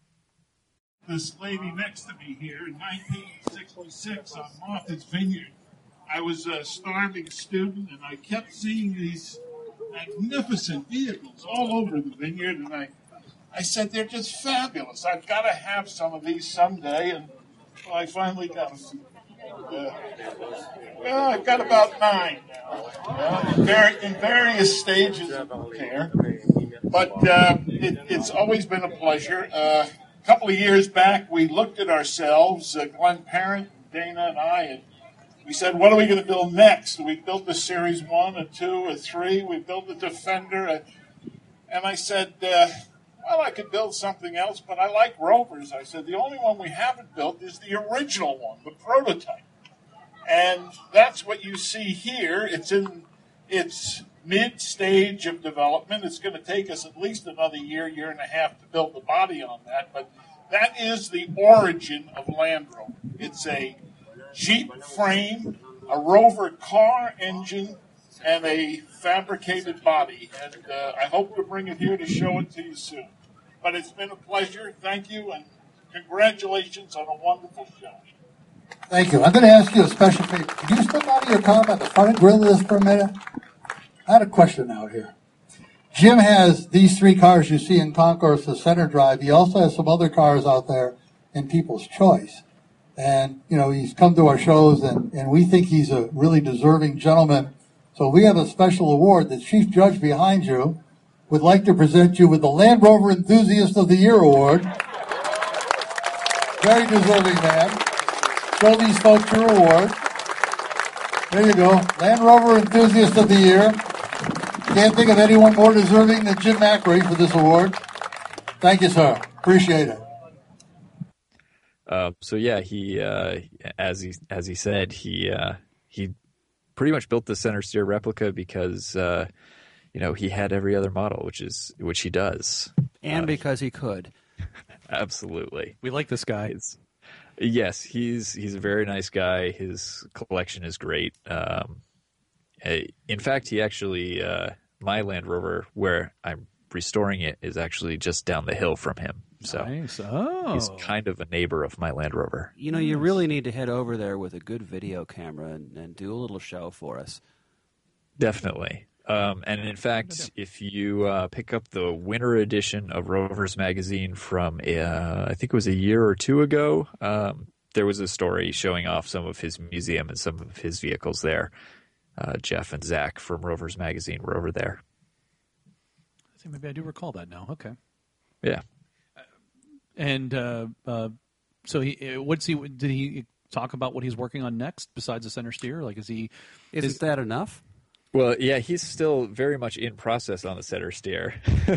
Speaker 7: This lady next to me here in nineteen sixty-six on Martha's Vineyard. I was a starving student, and I kept seeing these magnificent vehicles all over the vineyard, and I, I said, they're just fabulous. I've got to have some of these someday, and well, I finally got them. Uh, well, I've got about nine now, uh, in, var- in various stages of care. But uh, it, it's always been a pleasure. Uh, a couple of years back, we looked at ourselves, uh, Glenn Parent, Dana, and I, and we said, what are we going to build next? We built the Series one, a two, a three. We built the Defender. A, and I said, uh, well, I could build something else, but I like Rovers. I said, the only one we haven't built is the original one, the prototype. And that's what you see here. It's in its mid-stage of development. It's going to take us at least another year, year and a half to build the body on that. But that is the origin of Land Rover. It's a Jeep frame, a Rover car engine, and a fabricated body. And uh, I hope to bring it here to show it to you soon. But it's been a pleasure. Thank you, and congratulations on a wonderful show.
Speaker 8: Thank you. I'm going to ask you a special favor. Could you step out of your car by the front and grill this for a minute? I had a question out here. Jim has these three cars you see in Concourse, the Center Drive. He also has some other cars out there in People's Choice. And, you know, he's come to our shows, and, and we think he's a really deserving gentleman. So we have a special award. The chief judge behind you would like to present you with the Land Rover Enthusiast of the Year Award. Very deserving man. Show these folks your award. There you go. Land Rover Enthusiast of the Year. Can't think of anyone more deserving than Jim Macri for this award. Thank you, sir. Appreciate it.
Speaker 4: Uh, so yeah, he uh, as he as he said, he uh, he pretty much built the center steer replica because uh, you know he had every other model, which is which he does,
Speaker 3: And
Speaker 4: uh,
Speaker 3: because he could.
Speaker 4: Absolutely.
Speaker 2: We like this guy.
Speaker 4: It's, yes, he's he's a very nice guy. His collection is great. Um, in fact, he actually uh, my Land Rover, where I'm restoring it, is actually just down the hill from him. So
Speaker 2: Nice. Oh.
Speaker 4: he's kind of a neighbor of my Land Rover.
Speaker 3: You know, you really need to head over there with a good video camera and, and do a little show for us.
Speaker 4: Definitely. Um, and in fact, if you uh, pick up the winter edition of Rovers Magazine from, uh, I think it was a year or two ago, um, there was a story showing off some of his museum and some of his vehicles there. Uh, Jeff and Zach from Rovers Magazine were over there.
Speaker 2: I think maybe I do recall that now. Okay.
Speaker 4: Yeah.
Speaker 2: And uh, uh, so he, what's he? Did he talk about what he's working on next besides the center steer? Like, is he?
Speaker 3: Isn't
Speaker 2: is,
Speaker 3: that enough?
Speaker 4: Well, yeah, he's still very much in process on the center steer.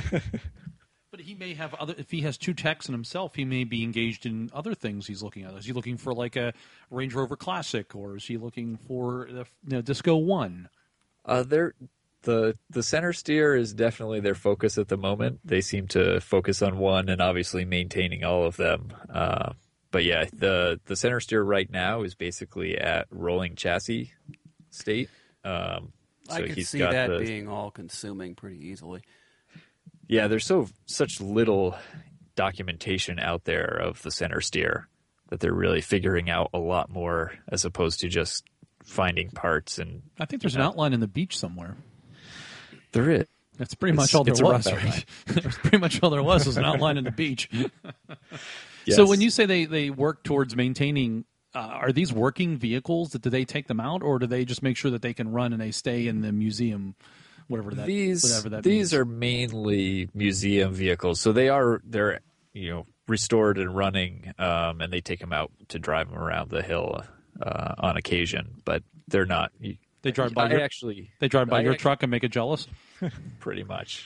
Speaker 2: But he may have other. If he has two techs in himself, he may be engaged in other things he's looking at. Is he looking for like a Range Rover Classic, or is he looking for the you know, Disco One?
Speaker 4: Uh, they're, the the center steer is definitely their focus at the moment. They seem to focus on one and obviously maintaining all of them. Uh, but yeah, the the center steer right now is basically at rolling chassis state. Um, so
Speaker 3: I could
Speaker 4: he's
Speaker 3: see
Speaker 4: got
Speaker 3: that
Speaker 4: the,
Speaker 3: being all-consuming pretty easily.
Speaker 4: Yeah, there's so such little documentation out there of the center steer that they're really figuring out a lot more as opposed to just finding parts. And
Speaker 2: I think there's
Speaker 4: you
Speaker 2: an
Speaker 4: know,
Speaker 2: outline in the beach somewhere.
Speaker 4: There is.
Speaker 2: That's pretty
Speaker 4: It's-
Speaker 2: much all there
Speaker 4: it's a rough
Speaker 2: was.
Speaker 4: outline.
Speaker 2: Right? That's pretty much all there was was an outline in the beach.
Speaker 4: Yes.
Speaker 2: So when you say they, they work towards maintaining, uh, are these working vehicles? That do they take them out, or do they just make sure that they can run and they stay in the museum? Whatever that
Speaker 4: these
Speaker 2: whatever that
Speaker 4: these
Speaker 2: means.
Speaker 4: are mainly museum vehicles, so they are they're you know restored and running, um, and they take them out to drive them around the hill uh, on occasion. But they're not.
Speaker 2: They drive by
Speaker 4: I
Speaker 2: your
Speaker 4: actually
Speaker 2: they drive by
Speaker 4: I
Speaker 2: your
Speaker 4: actually-
Speaker 2: truck and make it jealous.
Speaker 4: pretty much.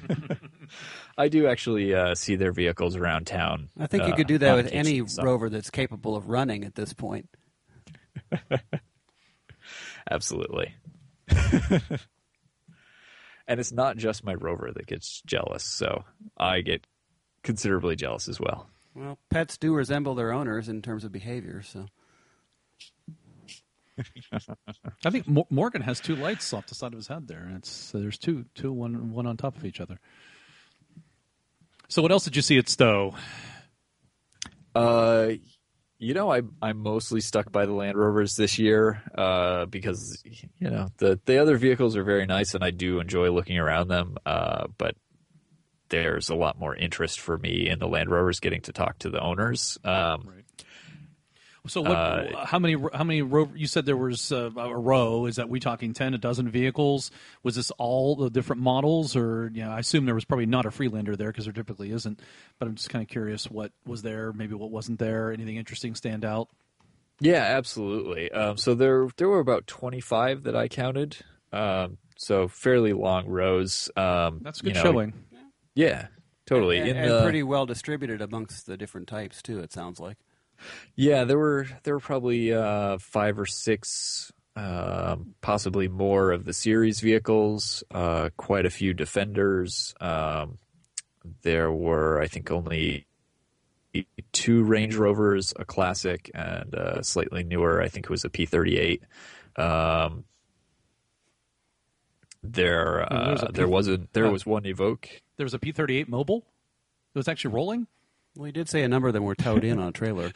Speaker 4: I do actually uh, see their vehicles around town.
Speaker 3: I think you
Speaker 4: uh,
Speaker 3: could do that
Speaker 4: on
Speaker 3: with any
Speaker 4: occasion, so-
Speaker 3: rover that's capable of running at this point.
Speaker 4: Absolutely. And it's not just my Rover that gets jealous. So I get considerably jealous as well.
Speaker 3: Well, pets do resemble their owners in terms of behavior, so.
Speaker 2: I think Mo- Morgan has two lights off the side of his head there. It's so there's two, two, one, one on top of each other. So what else did you see at Stowe?
Speaker 4: Uh, you know, I I'm mostly stuck by the Land Rovers this year uh, because you know the the other vehicles are very nice and I do enjoy looking around them. Uh, but there's a lot more interest for me in the Land Rovers getting to talk to the owners. Um,
Speaker 2: Right. So what?
Speaker 4: Uh,
Speaker 2: how many? How many? Ro- you said there was uh, a row. Is that we talking ten, a dozen vehicles? Was this all the different models, or you know, I assume there was probably not a Freelander there because there typically isn't. But I'm just kind of curious what was there, maybe what wasn't there. Anything interesting stand out?
Speaker 4: Yeah, absolutely. Um, so there there were about twenty-five that I counted. Um, so fairly long rows. Um,
Speaker 2: That's a good
Speaker 4: you know,
Speaker 2: showing.
Speaker 4: Yeah, totally.
Speaker 3: And,
Speaker 4: In
Speaker 3: and
Speaker 4: the-
Speaker 3: pretty well distributed amongst the different types, too, it sounds like.
Speaker 4: Yeah, there were there were probably uh, five or six, um, possibly more of the series vehicles. Uh, quite a few Defenders. Um, there were, I think, only two Range Rovers, a Classic, and a slightly newer. I think it was a P thirty-eight. Um, there,
Speaker 2: Oh, there was
Speaker 4: uh,
Speaker 2: a P-
Speaker 4: there was a there
Speaker 2: oh.
Speaker 4: was one Evoque.
Speaker 2: There was a P thirty-eight mobile. It was actually rolling.
Speaker 3: Well, he did say a number of them were towed in on a trailer.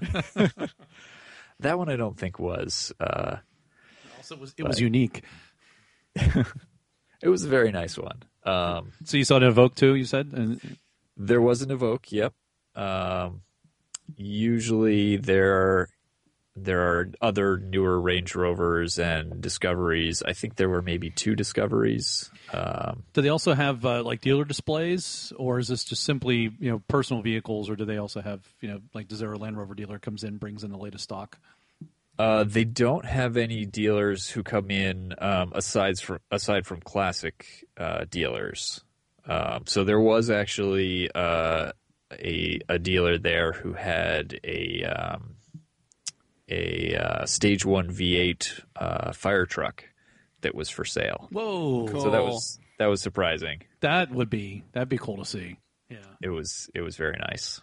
Speaker 4: That one I don't think was. Uh,
Speaker 2: Also, it was it was unique.
Speaker 4: it was a very nice one. Um,
Speaker 2: So you saw an Evoque too. You said, and
Speaker 4: There was an Evoque, yep. Um, usually there there are other newer Range Rovers and Discoveries. I think there were maybe two Discoveries. Um,
Speaker 2: do they also have uh, like dealer displays, or is this just simply you know personal vehicles, or do they also have you know like does there a Land Rover dealer comes in brings in the latest stock?
Speaker 4: uh, they don't have any dealers who come in um, aside from aside from classic uh, dealers. Um, so there was actually uh, a a dealer there who had a um, a uh, Stage One V eight uh, fire truck that was for sale.
Speaker 2: Whoa,
Speaker 4: So that was that was surprising.
Speaker 2: that would be that'd be cool to see. Yeah,
Speaker 4: It was it was very nice.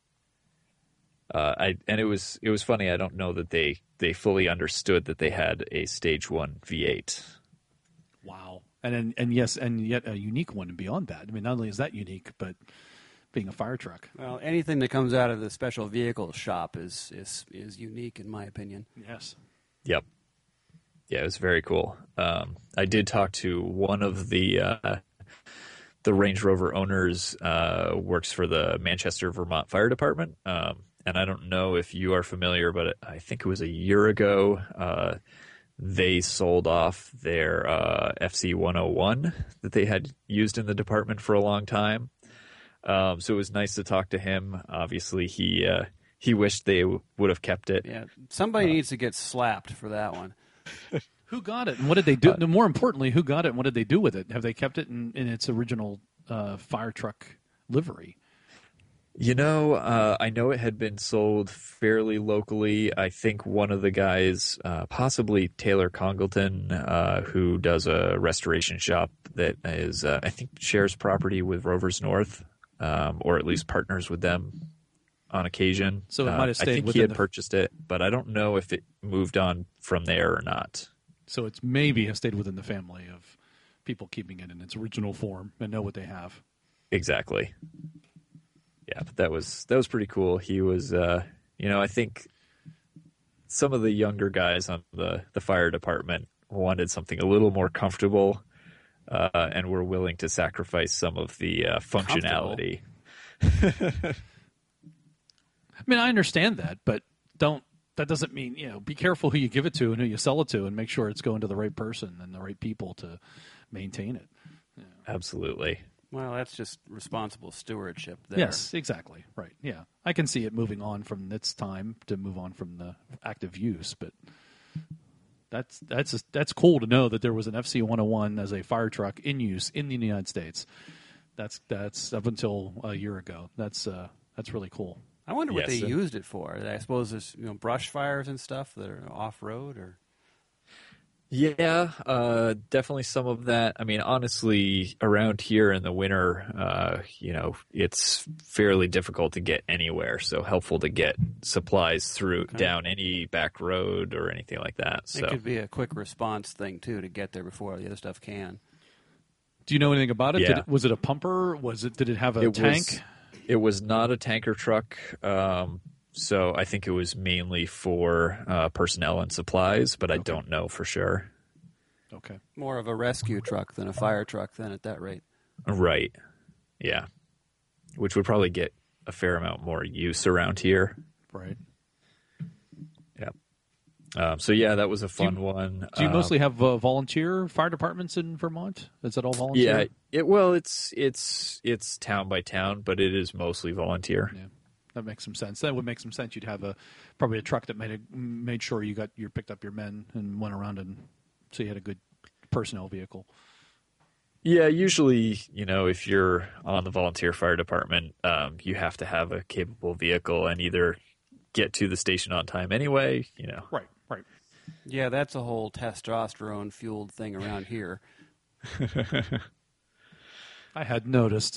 Speaker 4: Uh, I and it was it was funny. I don't know that they, they fully understood that they had a Stage One V eight.
Speaker 2: wow, and and, and yes, and yet a unique one beyond that. I mean, not only is that unique, but being a fire truck.
Speaker 3: Well, anything that comes out of the special vehicles shop is, is, is unique, in my opinion.
Speaker 2: Yes.
Speaker 4: Yep. Yeah, it was very cool. Um, I did talk to one of the uh, the Range Rover owners. Uh, works for the Manchester, Vermont Fire Department, um, and I don't know if you are familiar, but I think it was a year ago. Uh, they sold off their uh, F C one oh one that they had used in the department for a long time. Um, so it was nice to talk to him. Obviously, he uh, he wished they w- would have kept it.
Speaker 3: Yeah, somebody needs to get slapped for that one.
Speaker 2: Who got it, and what did they do? More importantly, who got it, and what did they do with it? Have they kept it in, in its original uh, fire truck livery?
Speaker 4: You know, uh, I know it had been sold fairly locally. I think one of the guys, uh, possibly Taylor Congleton, uh, who does a restoration shop that is, uh, I think, shares property with Rovers North, um, or at least partners with them on occasion.
Speaker 2: So it
Speaker 4: Uh,
Speaker 2: might have
Speaker 4: I
Speaker 2: stayed
Speaker 4: think he
Speaker 2: within
Speaker 4: had
Speaker 2: the-
Speaker 4: purchased it, but I don't know if it moved on from there or not.
Speaker 2: So it's maybe has stayed within the family of people keeping it in its original form and know what they have.
Speaker 4: Exactly. Yeah, but that was that was pretty cool. He was, uh, you know, I think some of the younger guys on the, the fire department wanted something a little more comfortable, uh, and were willing to sacrifice some of the uh, functionality.
Speaker 2: I mean, I understand that, but don't. That doesn't mean you know. Be careful who you give it to and who you sell it to, and make sure it's going to the right person and the right people to maintain it.
Speaker 4: Absolutely.
Speaker 3: Well, that's just responsible stewardship there.
Speaker 2: Yes, exactly. Right. Yeah, I can see it moving on from its time to move on from the active use, but that's that's that's cool to know that there was an F C one oh one as a fire truck in use in the United States. That's that's up until a year ago. That's uh, that's really cool.
Speaker 3: I wonder what
Speaker 4: Yes,
Speaker 3: they
Speaker 4: and-
Speaker 3: used it for. I suppose there's you know brush fires and stuff that are off road, or
Speaker 4: Yeah, uh, definitely some of that. I mean, honestly, around here in the winter, uh, you know, it's fairly difficult to get anywhere. So helpful to get supplies through
Speaker 3: Okay.
Speaker 4: down any back road or anything like that. So
Speaker 3: It could be a quick response thing too to get there before the other stuff can.
Speaker 2: Do you know anything about it? Did
Speaker 4: Yeah.
Speaker 2: it was it a pumper? Was it? Did it have a
Speaker 4: it
Speaker 2: tank?
Speaker 4: was it was not a tanker truck. Um, so I think it was mainly for uh, personnel and supplies, but I don't know for sure.
Speaker 2: Okay.
Speaker 3: More of a rescue truck than a fire truck then at that rate.
Speaker 4: Right. Yeah. Which would probably get a fair amount more use around here.
Speaker 2: Right.
Speaker 4: Yeah. Um, so yeah, that was a fun
Speaker 2: you-
Speaker 4: one.
Speaker 2: Do you
Speaker 4: Um,
Speaker 2: mostly have uh, volunteer fire departments in Vermont? Is that all volunteer?
Speaker 4: Yeah. It well, it's it's it's town by town, but it is mostly volunteer.
Speaker 2: Yeah. That makes some sense. That would make some sense. You'd have a probably a truck that made a, made sure you got you picked up your men and went around, and so you had a good personnel vehicle.
Speaker 4: Yeah, usually, you know, if you're on the volunteer fire department, um, you have to have a capable vehicle and either get to the station on time anyway, you know.
Speaker 2: Right. Right.
Speaker 3: Yeah, that's a whole testosterone fueled thing around here.
Speaker 2: I had noticed.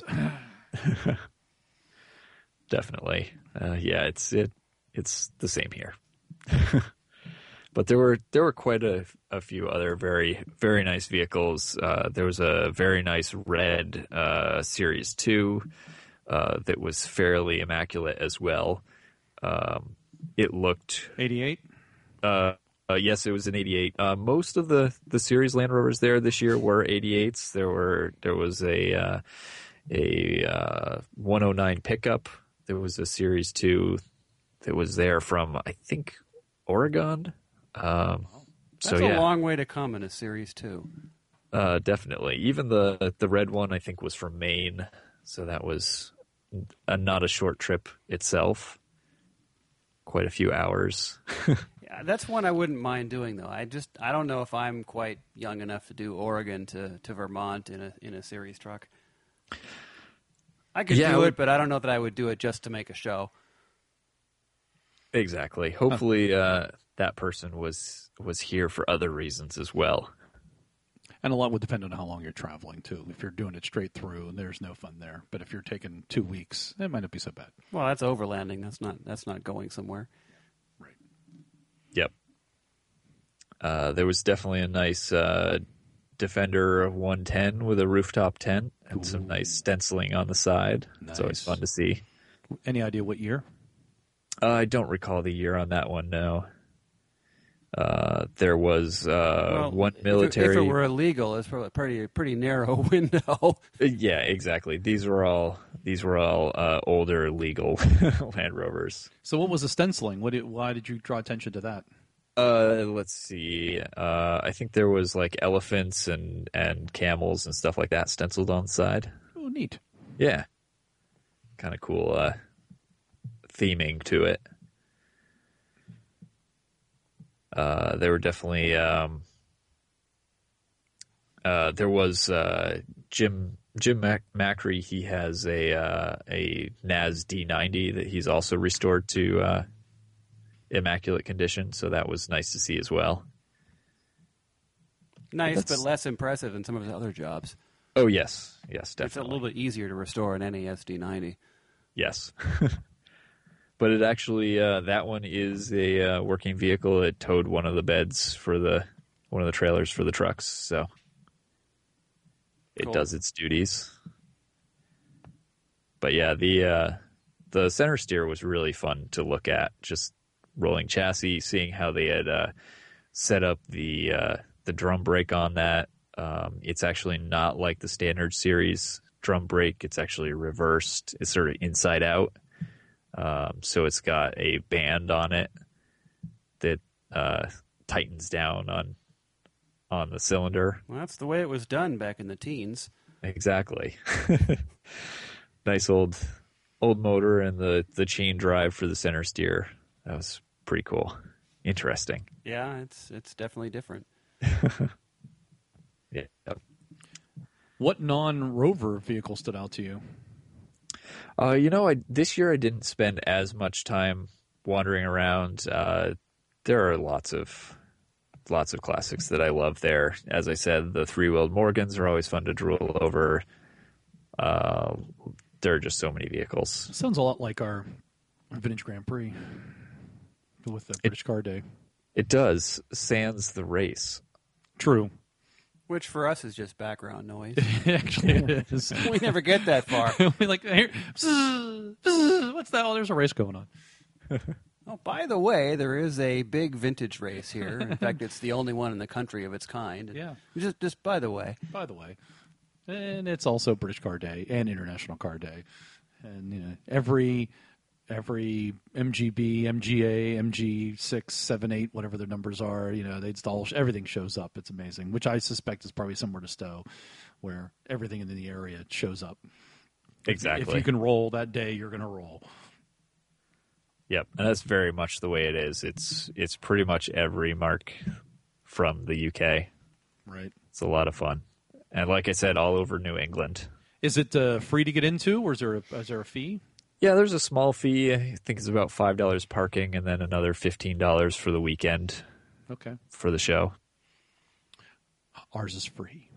Speaker 4: Definitely. Uh, yeah, it's it it's the same here. But there were there were quite a, a few other very very nice vehicles. Uh, there was a very nice red uh, Series two uh, that was fairly immaculate as well. Um, it looked
Speaker 2: eighty-eight.
Speaker 4: Uh, uh, yes, it was an eighty-eight. Uh, most of the, the Series Land Rovers there this year were eighty-eights. There were there was a uh, a uh, one oh nine pickup. There was a Series two that was there from I think Oregon. Um,
Speaker 3: That's
Speaker 4: so yeah,
Speaker 3: a long way to come in a Series two.
Speaker 4: uh, definitely. Even the the red one I think was from Maine, so that was a, not a short trip itself. Quite a few hours.
Speaker 3: Yeah, that's one I wouldn't mind doing though. I just I don't know if I'm quite young enough to do Oregon to, to Vermont in a in a series truck. I could
Speaker 4: Yeah,
Speaker 3: do
Speaker 4: I
Speaker 3: it,
Speaker 4: would-
Speaker 3: but I don't know that I would do it just to make a show.
Speaker 4: Exactly. Hopefully, uh, that person was was here for other reasons as well.
Speaker 2: And a lot would depend on how long you're traveling too. If you're doing it straight through, there's no fun there. But if you're taking two weeks, it might not be so bad.
Speaker 3: Well, that's overlanding. That's not that's not going somewhere.
Speaker 2: Right.
Speaker 4: Yep. Uh, there was definitely a nice uh, Defender one ten with a rooftop tent and some nice stenciling on the side. It's always
Speaker 2: Nice.
Speaker 4: fun to see.
Speaker 2: Any idea what year?
Speaker 4: Uh, I don't recall the year on that one. No. Uh, there was uh,
Speaker 3: Well,
Speaker 4: one
Speaker 3: if it-
Speaker 4: military.
Speaker 3: If it, were illegal, it's probably a pretty pretty narrow window.
Speaker 4: Yeah, exactly. These were all these were all uh, older legal Land Rovers.
Speaker 2: So what was the stenciling? What did, why did you draw attention to that?
Speaker 4: Uh, let's see. Uh, I think there was like elephants and, and camels and stuff like that stenciled on the side.
Speaker 2: Oh, neat.
Speaker 4: Yeah, kind of cool uh, theming to it. Uh, there were definitely um, uh, there was uh, Jim Jim Mac- Macri. He has a uh, a N A S D ninety that he's also restored to uh, immaculate condition. So that was nice to see as well.
Speaker 3: Nice,
Speaker 4: That's-
Speaker 3: but less impressive than some of his other jobs.
Speaker 4: Oh yes, yes,
Speaker 3: It's a
Speaker 4: definitely.
Speaker 3: little bit easier to restore an N A S D ninety.
Speaker 4: Yes. But it actually, uh, that one is a uh, working vehicle. It towed one of the beds for the one of the trailers for the trucks, so it
Speaker 3: Cool.
Speaker 4: does its duties. But yeah, the uh, the center steer was really fun to look at. Just rolling chassis, seeing how they had uh, set up the uh, the drum brake on that. Um, it's actually not like the standard series drum brake. It's actually reversed. It's sort of inside out. Um, so it's got a band on it that uh, tightens down on on the cylinder.
Speaker 3: Well, that's the way it was done back in the teens.
Speaker 4: Exactly. Nice old old motor and the, the chain drive for the center steer. That was pretty cool. Interesting.
Speaker 3: Yeah, it's it's definitely different.
Speaker 4: Yeah.
Speaker 2: What non-rover vehicle stood out to you?
Speaker 4: Uh, you know, I this year I didn't spend as much time wandering around. Uh, there are lots of lots of classics that I love there. As I said, the three-wheeled Morgans are always fun to drool over. Uh, there are just so many vehicles.
Speaker 2: Sounds a lot like our Vintage Grand Prix with the British
Speaker 4: It-
Speaker 2: Car Day.
Speaker 4: It does, sans the race.
Speaker 2: True.
Speaker 3: Which for us is just background noise.
Speaker 2: Actually, it is.
Speaker 3: We never get that far.
Speaker 2: we like, here, bzz, bzz, what's that? Oh, there's a race going on.
Speaker 3: Oh, by the way, there is a big vintage race here. In fact, it's the only one in the country of its kind.
Speaker 2: Yeah.
Speaker 3: Just, just by the way.
Speaker 2: By the way. And it's also British Car Day and International Car Day. And, you know, every every M G B, M G A, M G six, seven, eight, whatever their numbers are, you know, they install, everything shows up. It's amazing, which I suspect is probably somewhere to Stowe, where everything in the area shows up.
Speaker 4: Exactly.
Speaker 2: If you can roll that day, you're going to roll.
Speaker 4: Yep, and that's very much the way it is. It's it's pretty much every mark from the U K.
Speaker 2: Right.
Speaker 4: It's a lot of fun. And like I said, all over New England.
Speaker 2: Is it uh, free to get into, or is there a, is there a fee?
Speaker 4: Yeah, there's a small fee. I think it's about five dollars parking and then another fifteen dollars for the weekend
Speaker 2: Okay.
Speaker 4: for the show.
Speaker 2: Ours is free.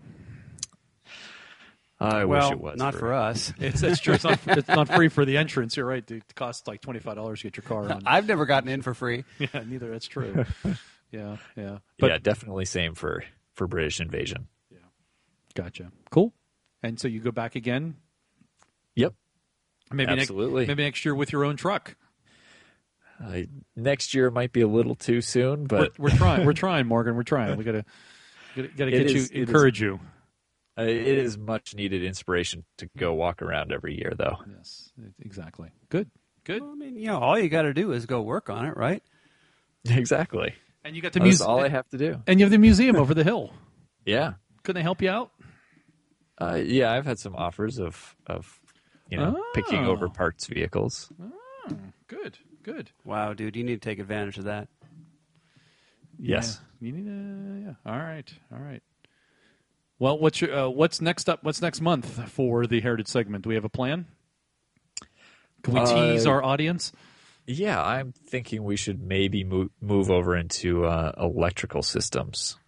Speaker 4: I
Speaker 3: well,
Speaker 4: wish it was.
Speaker 3: not for us.
Speaker 2: It's, it's true. It's not, it's not free for the entrance. You're right. It costs like twenty-five dollars to get your car on.
Speaker 3: I've never gotten in for free.
Speaker 2: Yeah, neither. That's true. Yeah, yeah. But,
Speaker 4: yeah, definitely same for, for British Invasion.
Speaker 2: Gotcha. Cool. And so you go back again?
Speaker 4: Yep.
Speaker 2: Maybe
Speaker 4: Absolutely.
Speaker 2: Next, maybe next year with your own truck.
Speaker 4: Uh, next year might be a little too soon, but
Speaker 2: we're, we're trying. We're trying, Morgan. We're trying. We gotta, gotta, gotta
Speaker 4: It
Speaker 2: get
Speaker 4: is-
Speaker 2: you,
Speaker 4: it
Speaker 2: encourage
Speaker 4: is-
Speaker 2: you.
Speaker 4: uh, it is much needed inspiration to go walk around every year, though.
Speaker 2: Yes, exactly. Good, good.
Speaker 3: Well, I mean, you know, all you got to do is go work on it, right?
Speaker 4: Exactly.
Speaker 2: And you got the
Speaker 4: That's
Speaker 2: museum.
Speaker 4: all I have to do.
Speaker 2: And you have the museum over the hill.
Speaker 4: Yeah.
Speaker 2: Couldn't they help you out?
Speaker 4: Uh, yeah, I've had some offers of, of you know, picking
Speaker 2: Oh.
Speaker 4: over parts vehicles.
Speaker 2: Good, good.
Speaker 3: Wow, dude, you need to take advantage of that.
Speaker 4: Yes.
Speaker 2: Yeah. You need to. Yeah. All right. All right. Well, what's your uh, what's next up? What's next month for the Heritage segment? Do we have a plan? Can we
Speaker 4: Uh,
Speaker 2: tease our audience?
Speaker 4: Yeah, I'm thinking we should maybe move, move over into uh, electrical systems.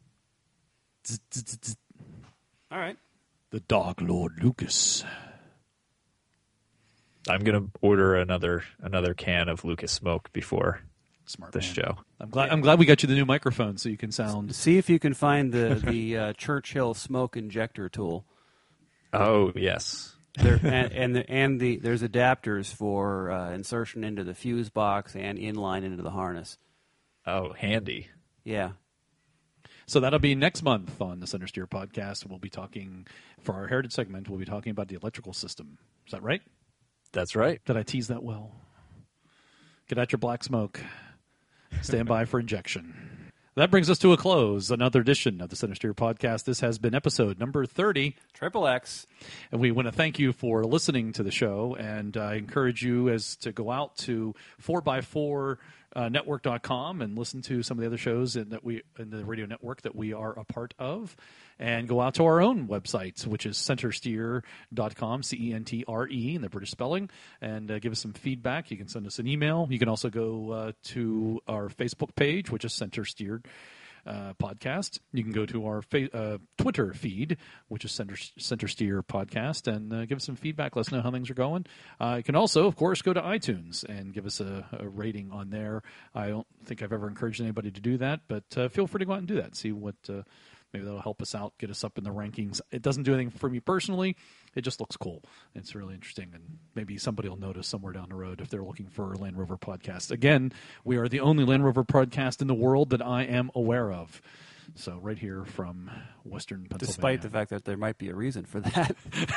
Speaker 3: All right.
Speaker 2: The Dark Lord Lucas.
Speaker 4: I'm gonna order another another can of Lucas Smoke before
Speaker 2: Smart
Speaker 4: this
Speaker 2: man.
Speaker 4: show.
Speaker 2: I'm glad. I'm glad we got you the new microphone so you can sound.
Speaker 3: See if you can find the the uh, Churchill smoke injector tool.
Speaker 4: Oh yes,
Speaker 3: There, and and, the, and the there's adapters for uh, insertion into the fuse box and inline into the harness.
Speaker 4: oh handy.
Speaker 3: Yeah.
Speaker 2: So that'll be next month on the Center Steer podcast. We'll be talking for our Heritage segment. We'll be talking about the electrical system. Is that right?
Speaker 4: That's right.
Speaker 2: Did I tease that well? Get out your black smoke. Stand by for injection. That brings us to a close. Another edition of the Center Steer podcast. This has been episode number thirty.
Speaker 3: Triple X.
Speaker 2: And we want to thank you for listening to the show. And I encourage you as to go out to four by four network dot com and listen to some of the other shows in, that we in the radio network that we are a part of. And go out to our own website, which is center steer dot com, C E N T R E in the British spelling, and uh, give us some feedback. You can send us an email. You can also go uh, to our Facebook page, which is Center Steer uh, Podcast. You can go to our fa- uh, Twitter feed, which is Center, Center Steer Podcast, and uh, give us some feedback. Let us know how things are going. Uh, you can also, of course, go to iTunes and give us a, a rating on there. I don't think I've ever encouraged anybody to do that, but uh, feel free to go out and do that. See what... Uh, Maybe that'll help us out, get us up in the rankings. It doesn't do anything for me personally. It just looks cool. It's really interesting, and maybe somebody will notice somewhere down the road if they're looking for a Land Rover podcast. Again, we are the only Land Rover podcast in the world that I am aware of. So right here from Western Pennsylvania.
Speaker 3: Despite the fact that there might be a reason for that.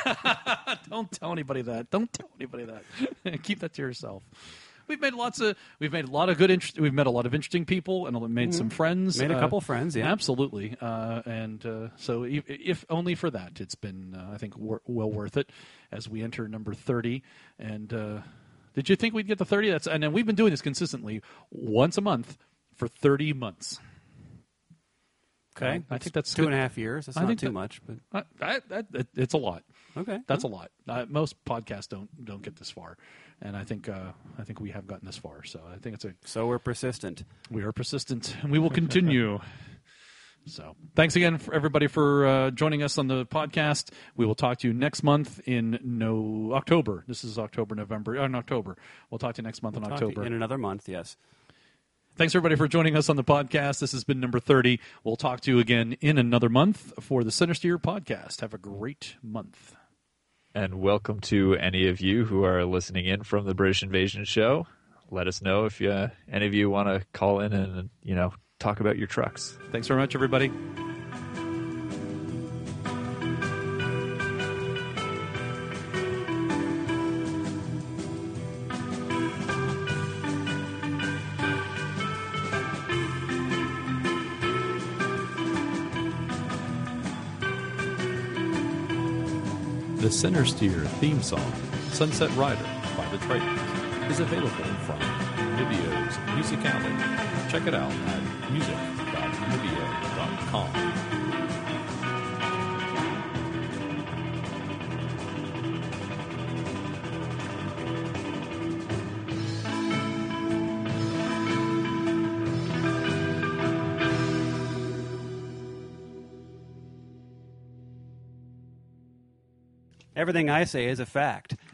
Speaker 2: Don't tell anybody that. Don't tell anybody that. Keep that to yourself. We've made lots of. We've made a lot of good. Interest, we've met a lot of interesting people and made some friends.
Speaker 3: Made a
Speaker 2: uh,
Speaker 3: couple friends, yeah.
Speaker 2: Absolutely. Uh, and uh, so, if, if only for that, it's been uh, I think w- well worth it as we enter number thirty. And uh, did you think we'd get to thirty? That's and then we've been doing this consistently once a month for thirty months.
Speaker 3: Okay,
Speaker 2: I think that's
Speaker 3: two
Speaker 2: good.
Speaker 3: and a half years. That's
Speaker 2: I
Speaker 3: not
Speaker 2: think
Speaker 3: too
Speaker 2: that-
Speaker 3: much, but
Speaker 2: Uh, that, that, that, it's a lot.
Speaker 3: okay,
Speaker 2: That's a lot. Uh, most podcasts don't don't get this far, and I think uh, I think we have gotten this far. So I think it's a
Speaker 3: so we're persistent.
Speaker 2: we are persistent, and we will continue. So thanks again for everybody for uh, joining us on the podcast. We will talk to you next month in no October. This is October, November, uh, in October. We'll talk to you next month in
Speaker 3: Talk to you
Speaker 2: October.
Speaker 3: in another month. Yes.
Speaker 2: Thanks everybody for joining us on the podcast. This has been number thirty. We'll talk to you again in another month for the Center Steer podcast. Have a great month.
Speaker 4: And welcome to any of you who are listening in from the British Invasion show. Let us know if uh, any of you want to call in and, you know, talk about your trucks.
Speaker 2: Thanks very much, everybody. The Center Steer theme song, Sunset Rider by the Tritons, is available from Nivio's Music Alley. Check it out at music dot nivio dot com.
Speaker 3: Everything I say is a fact.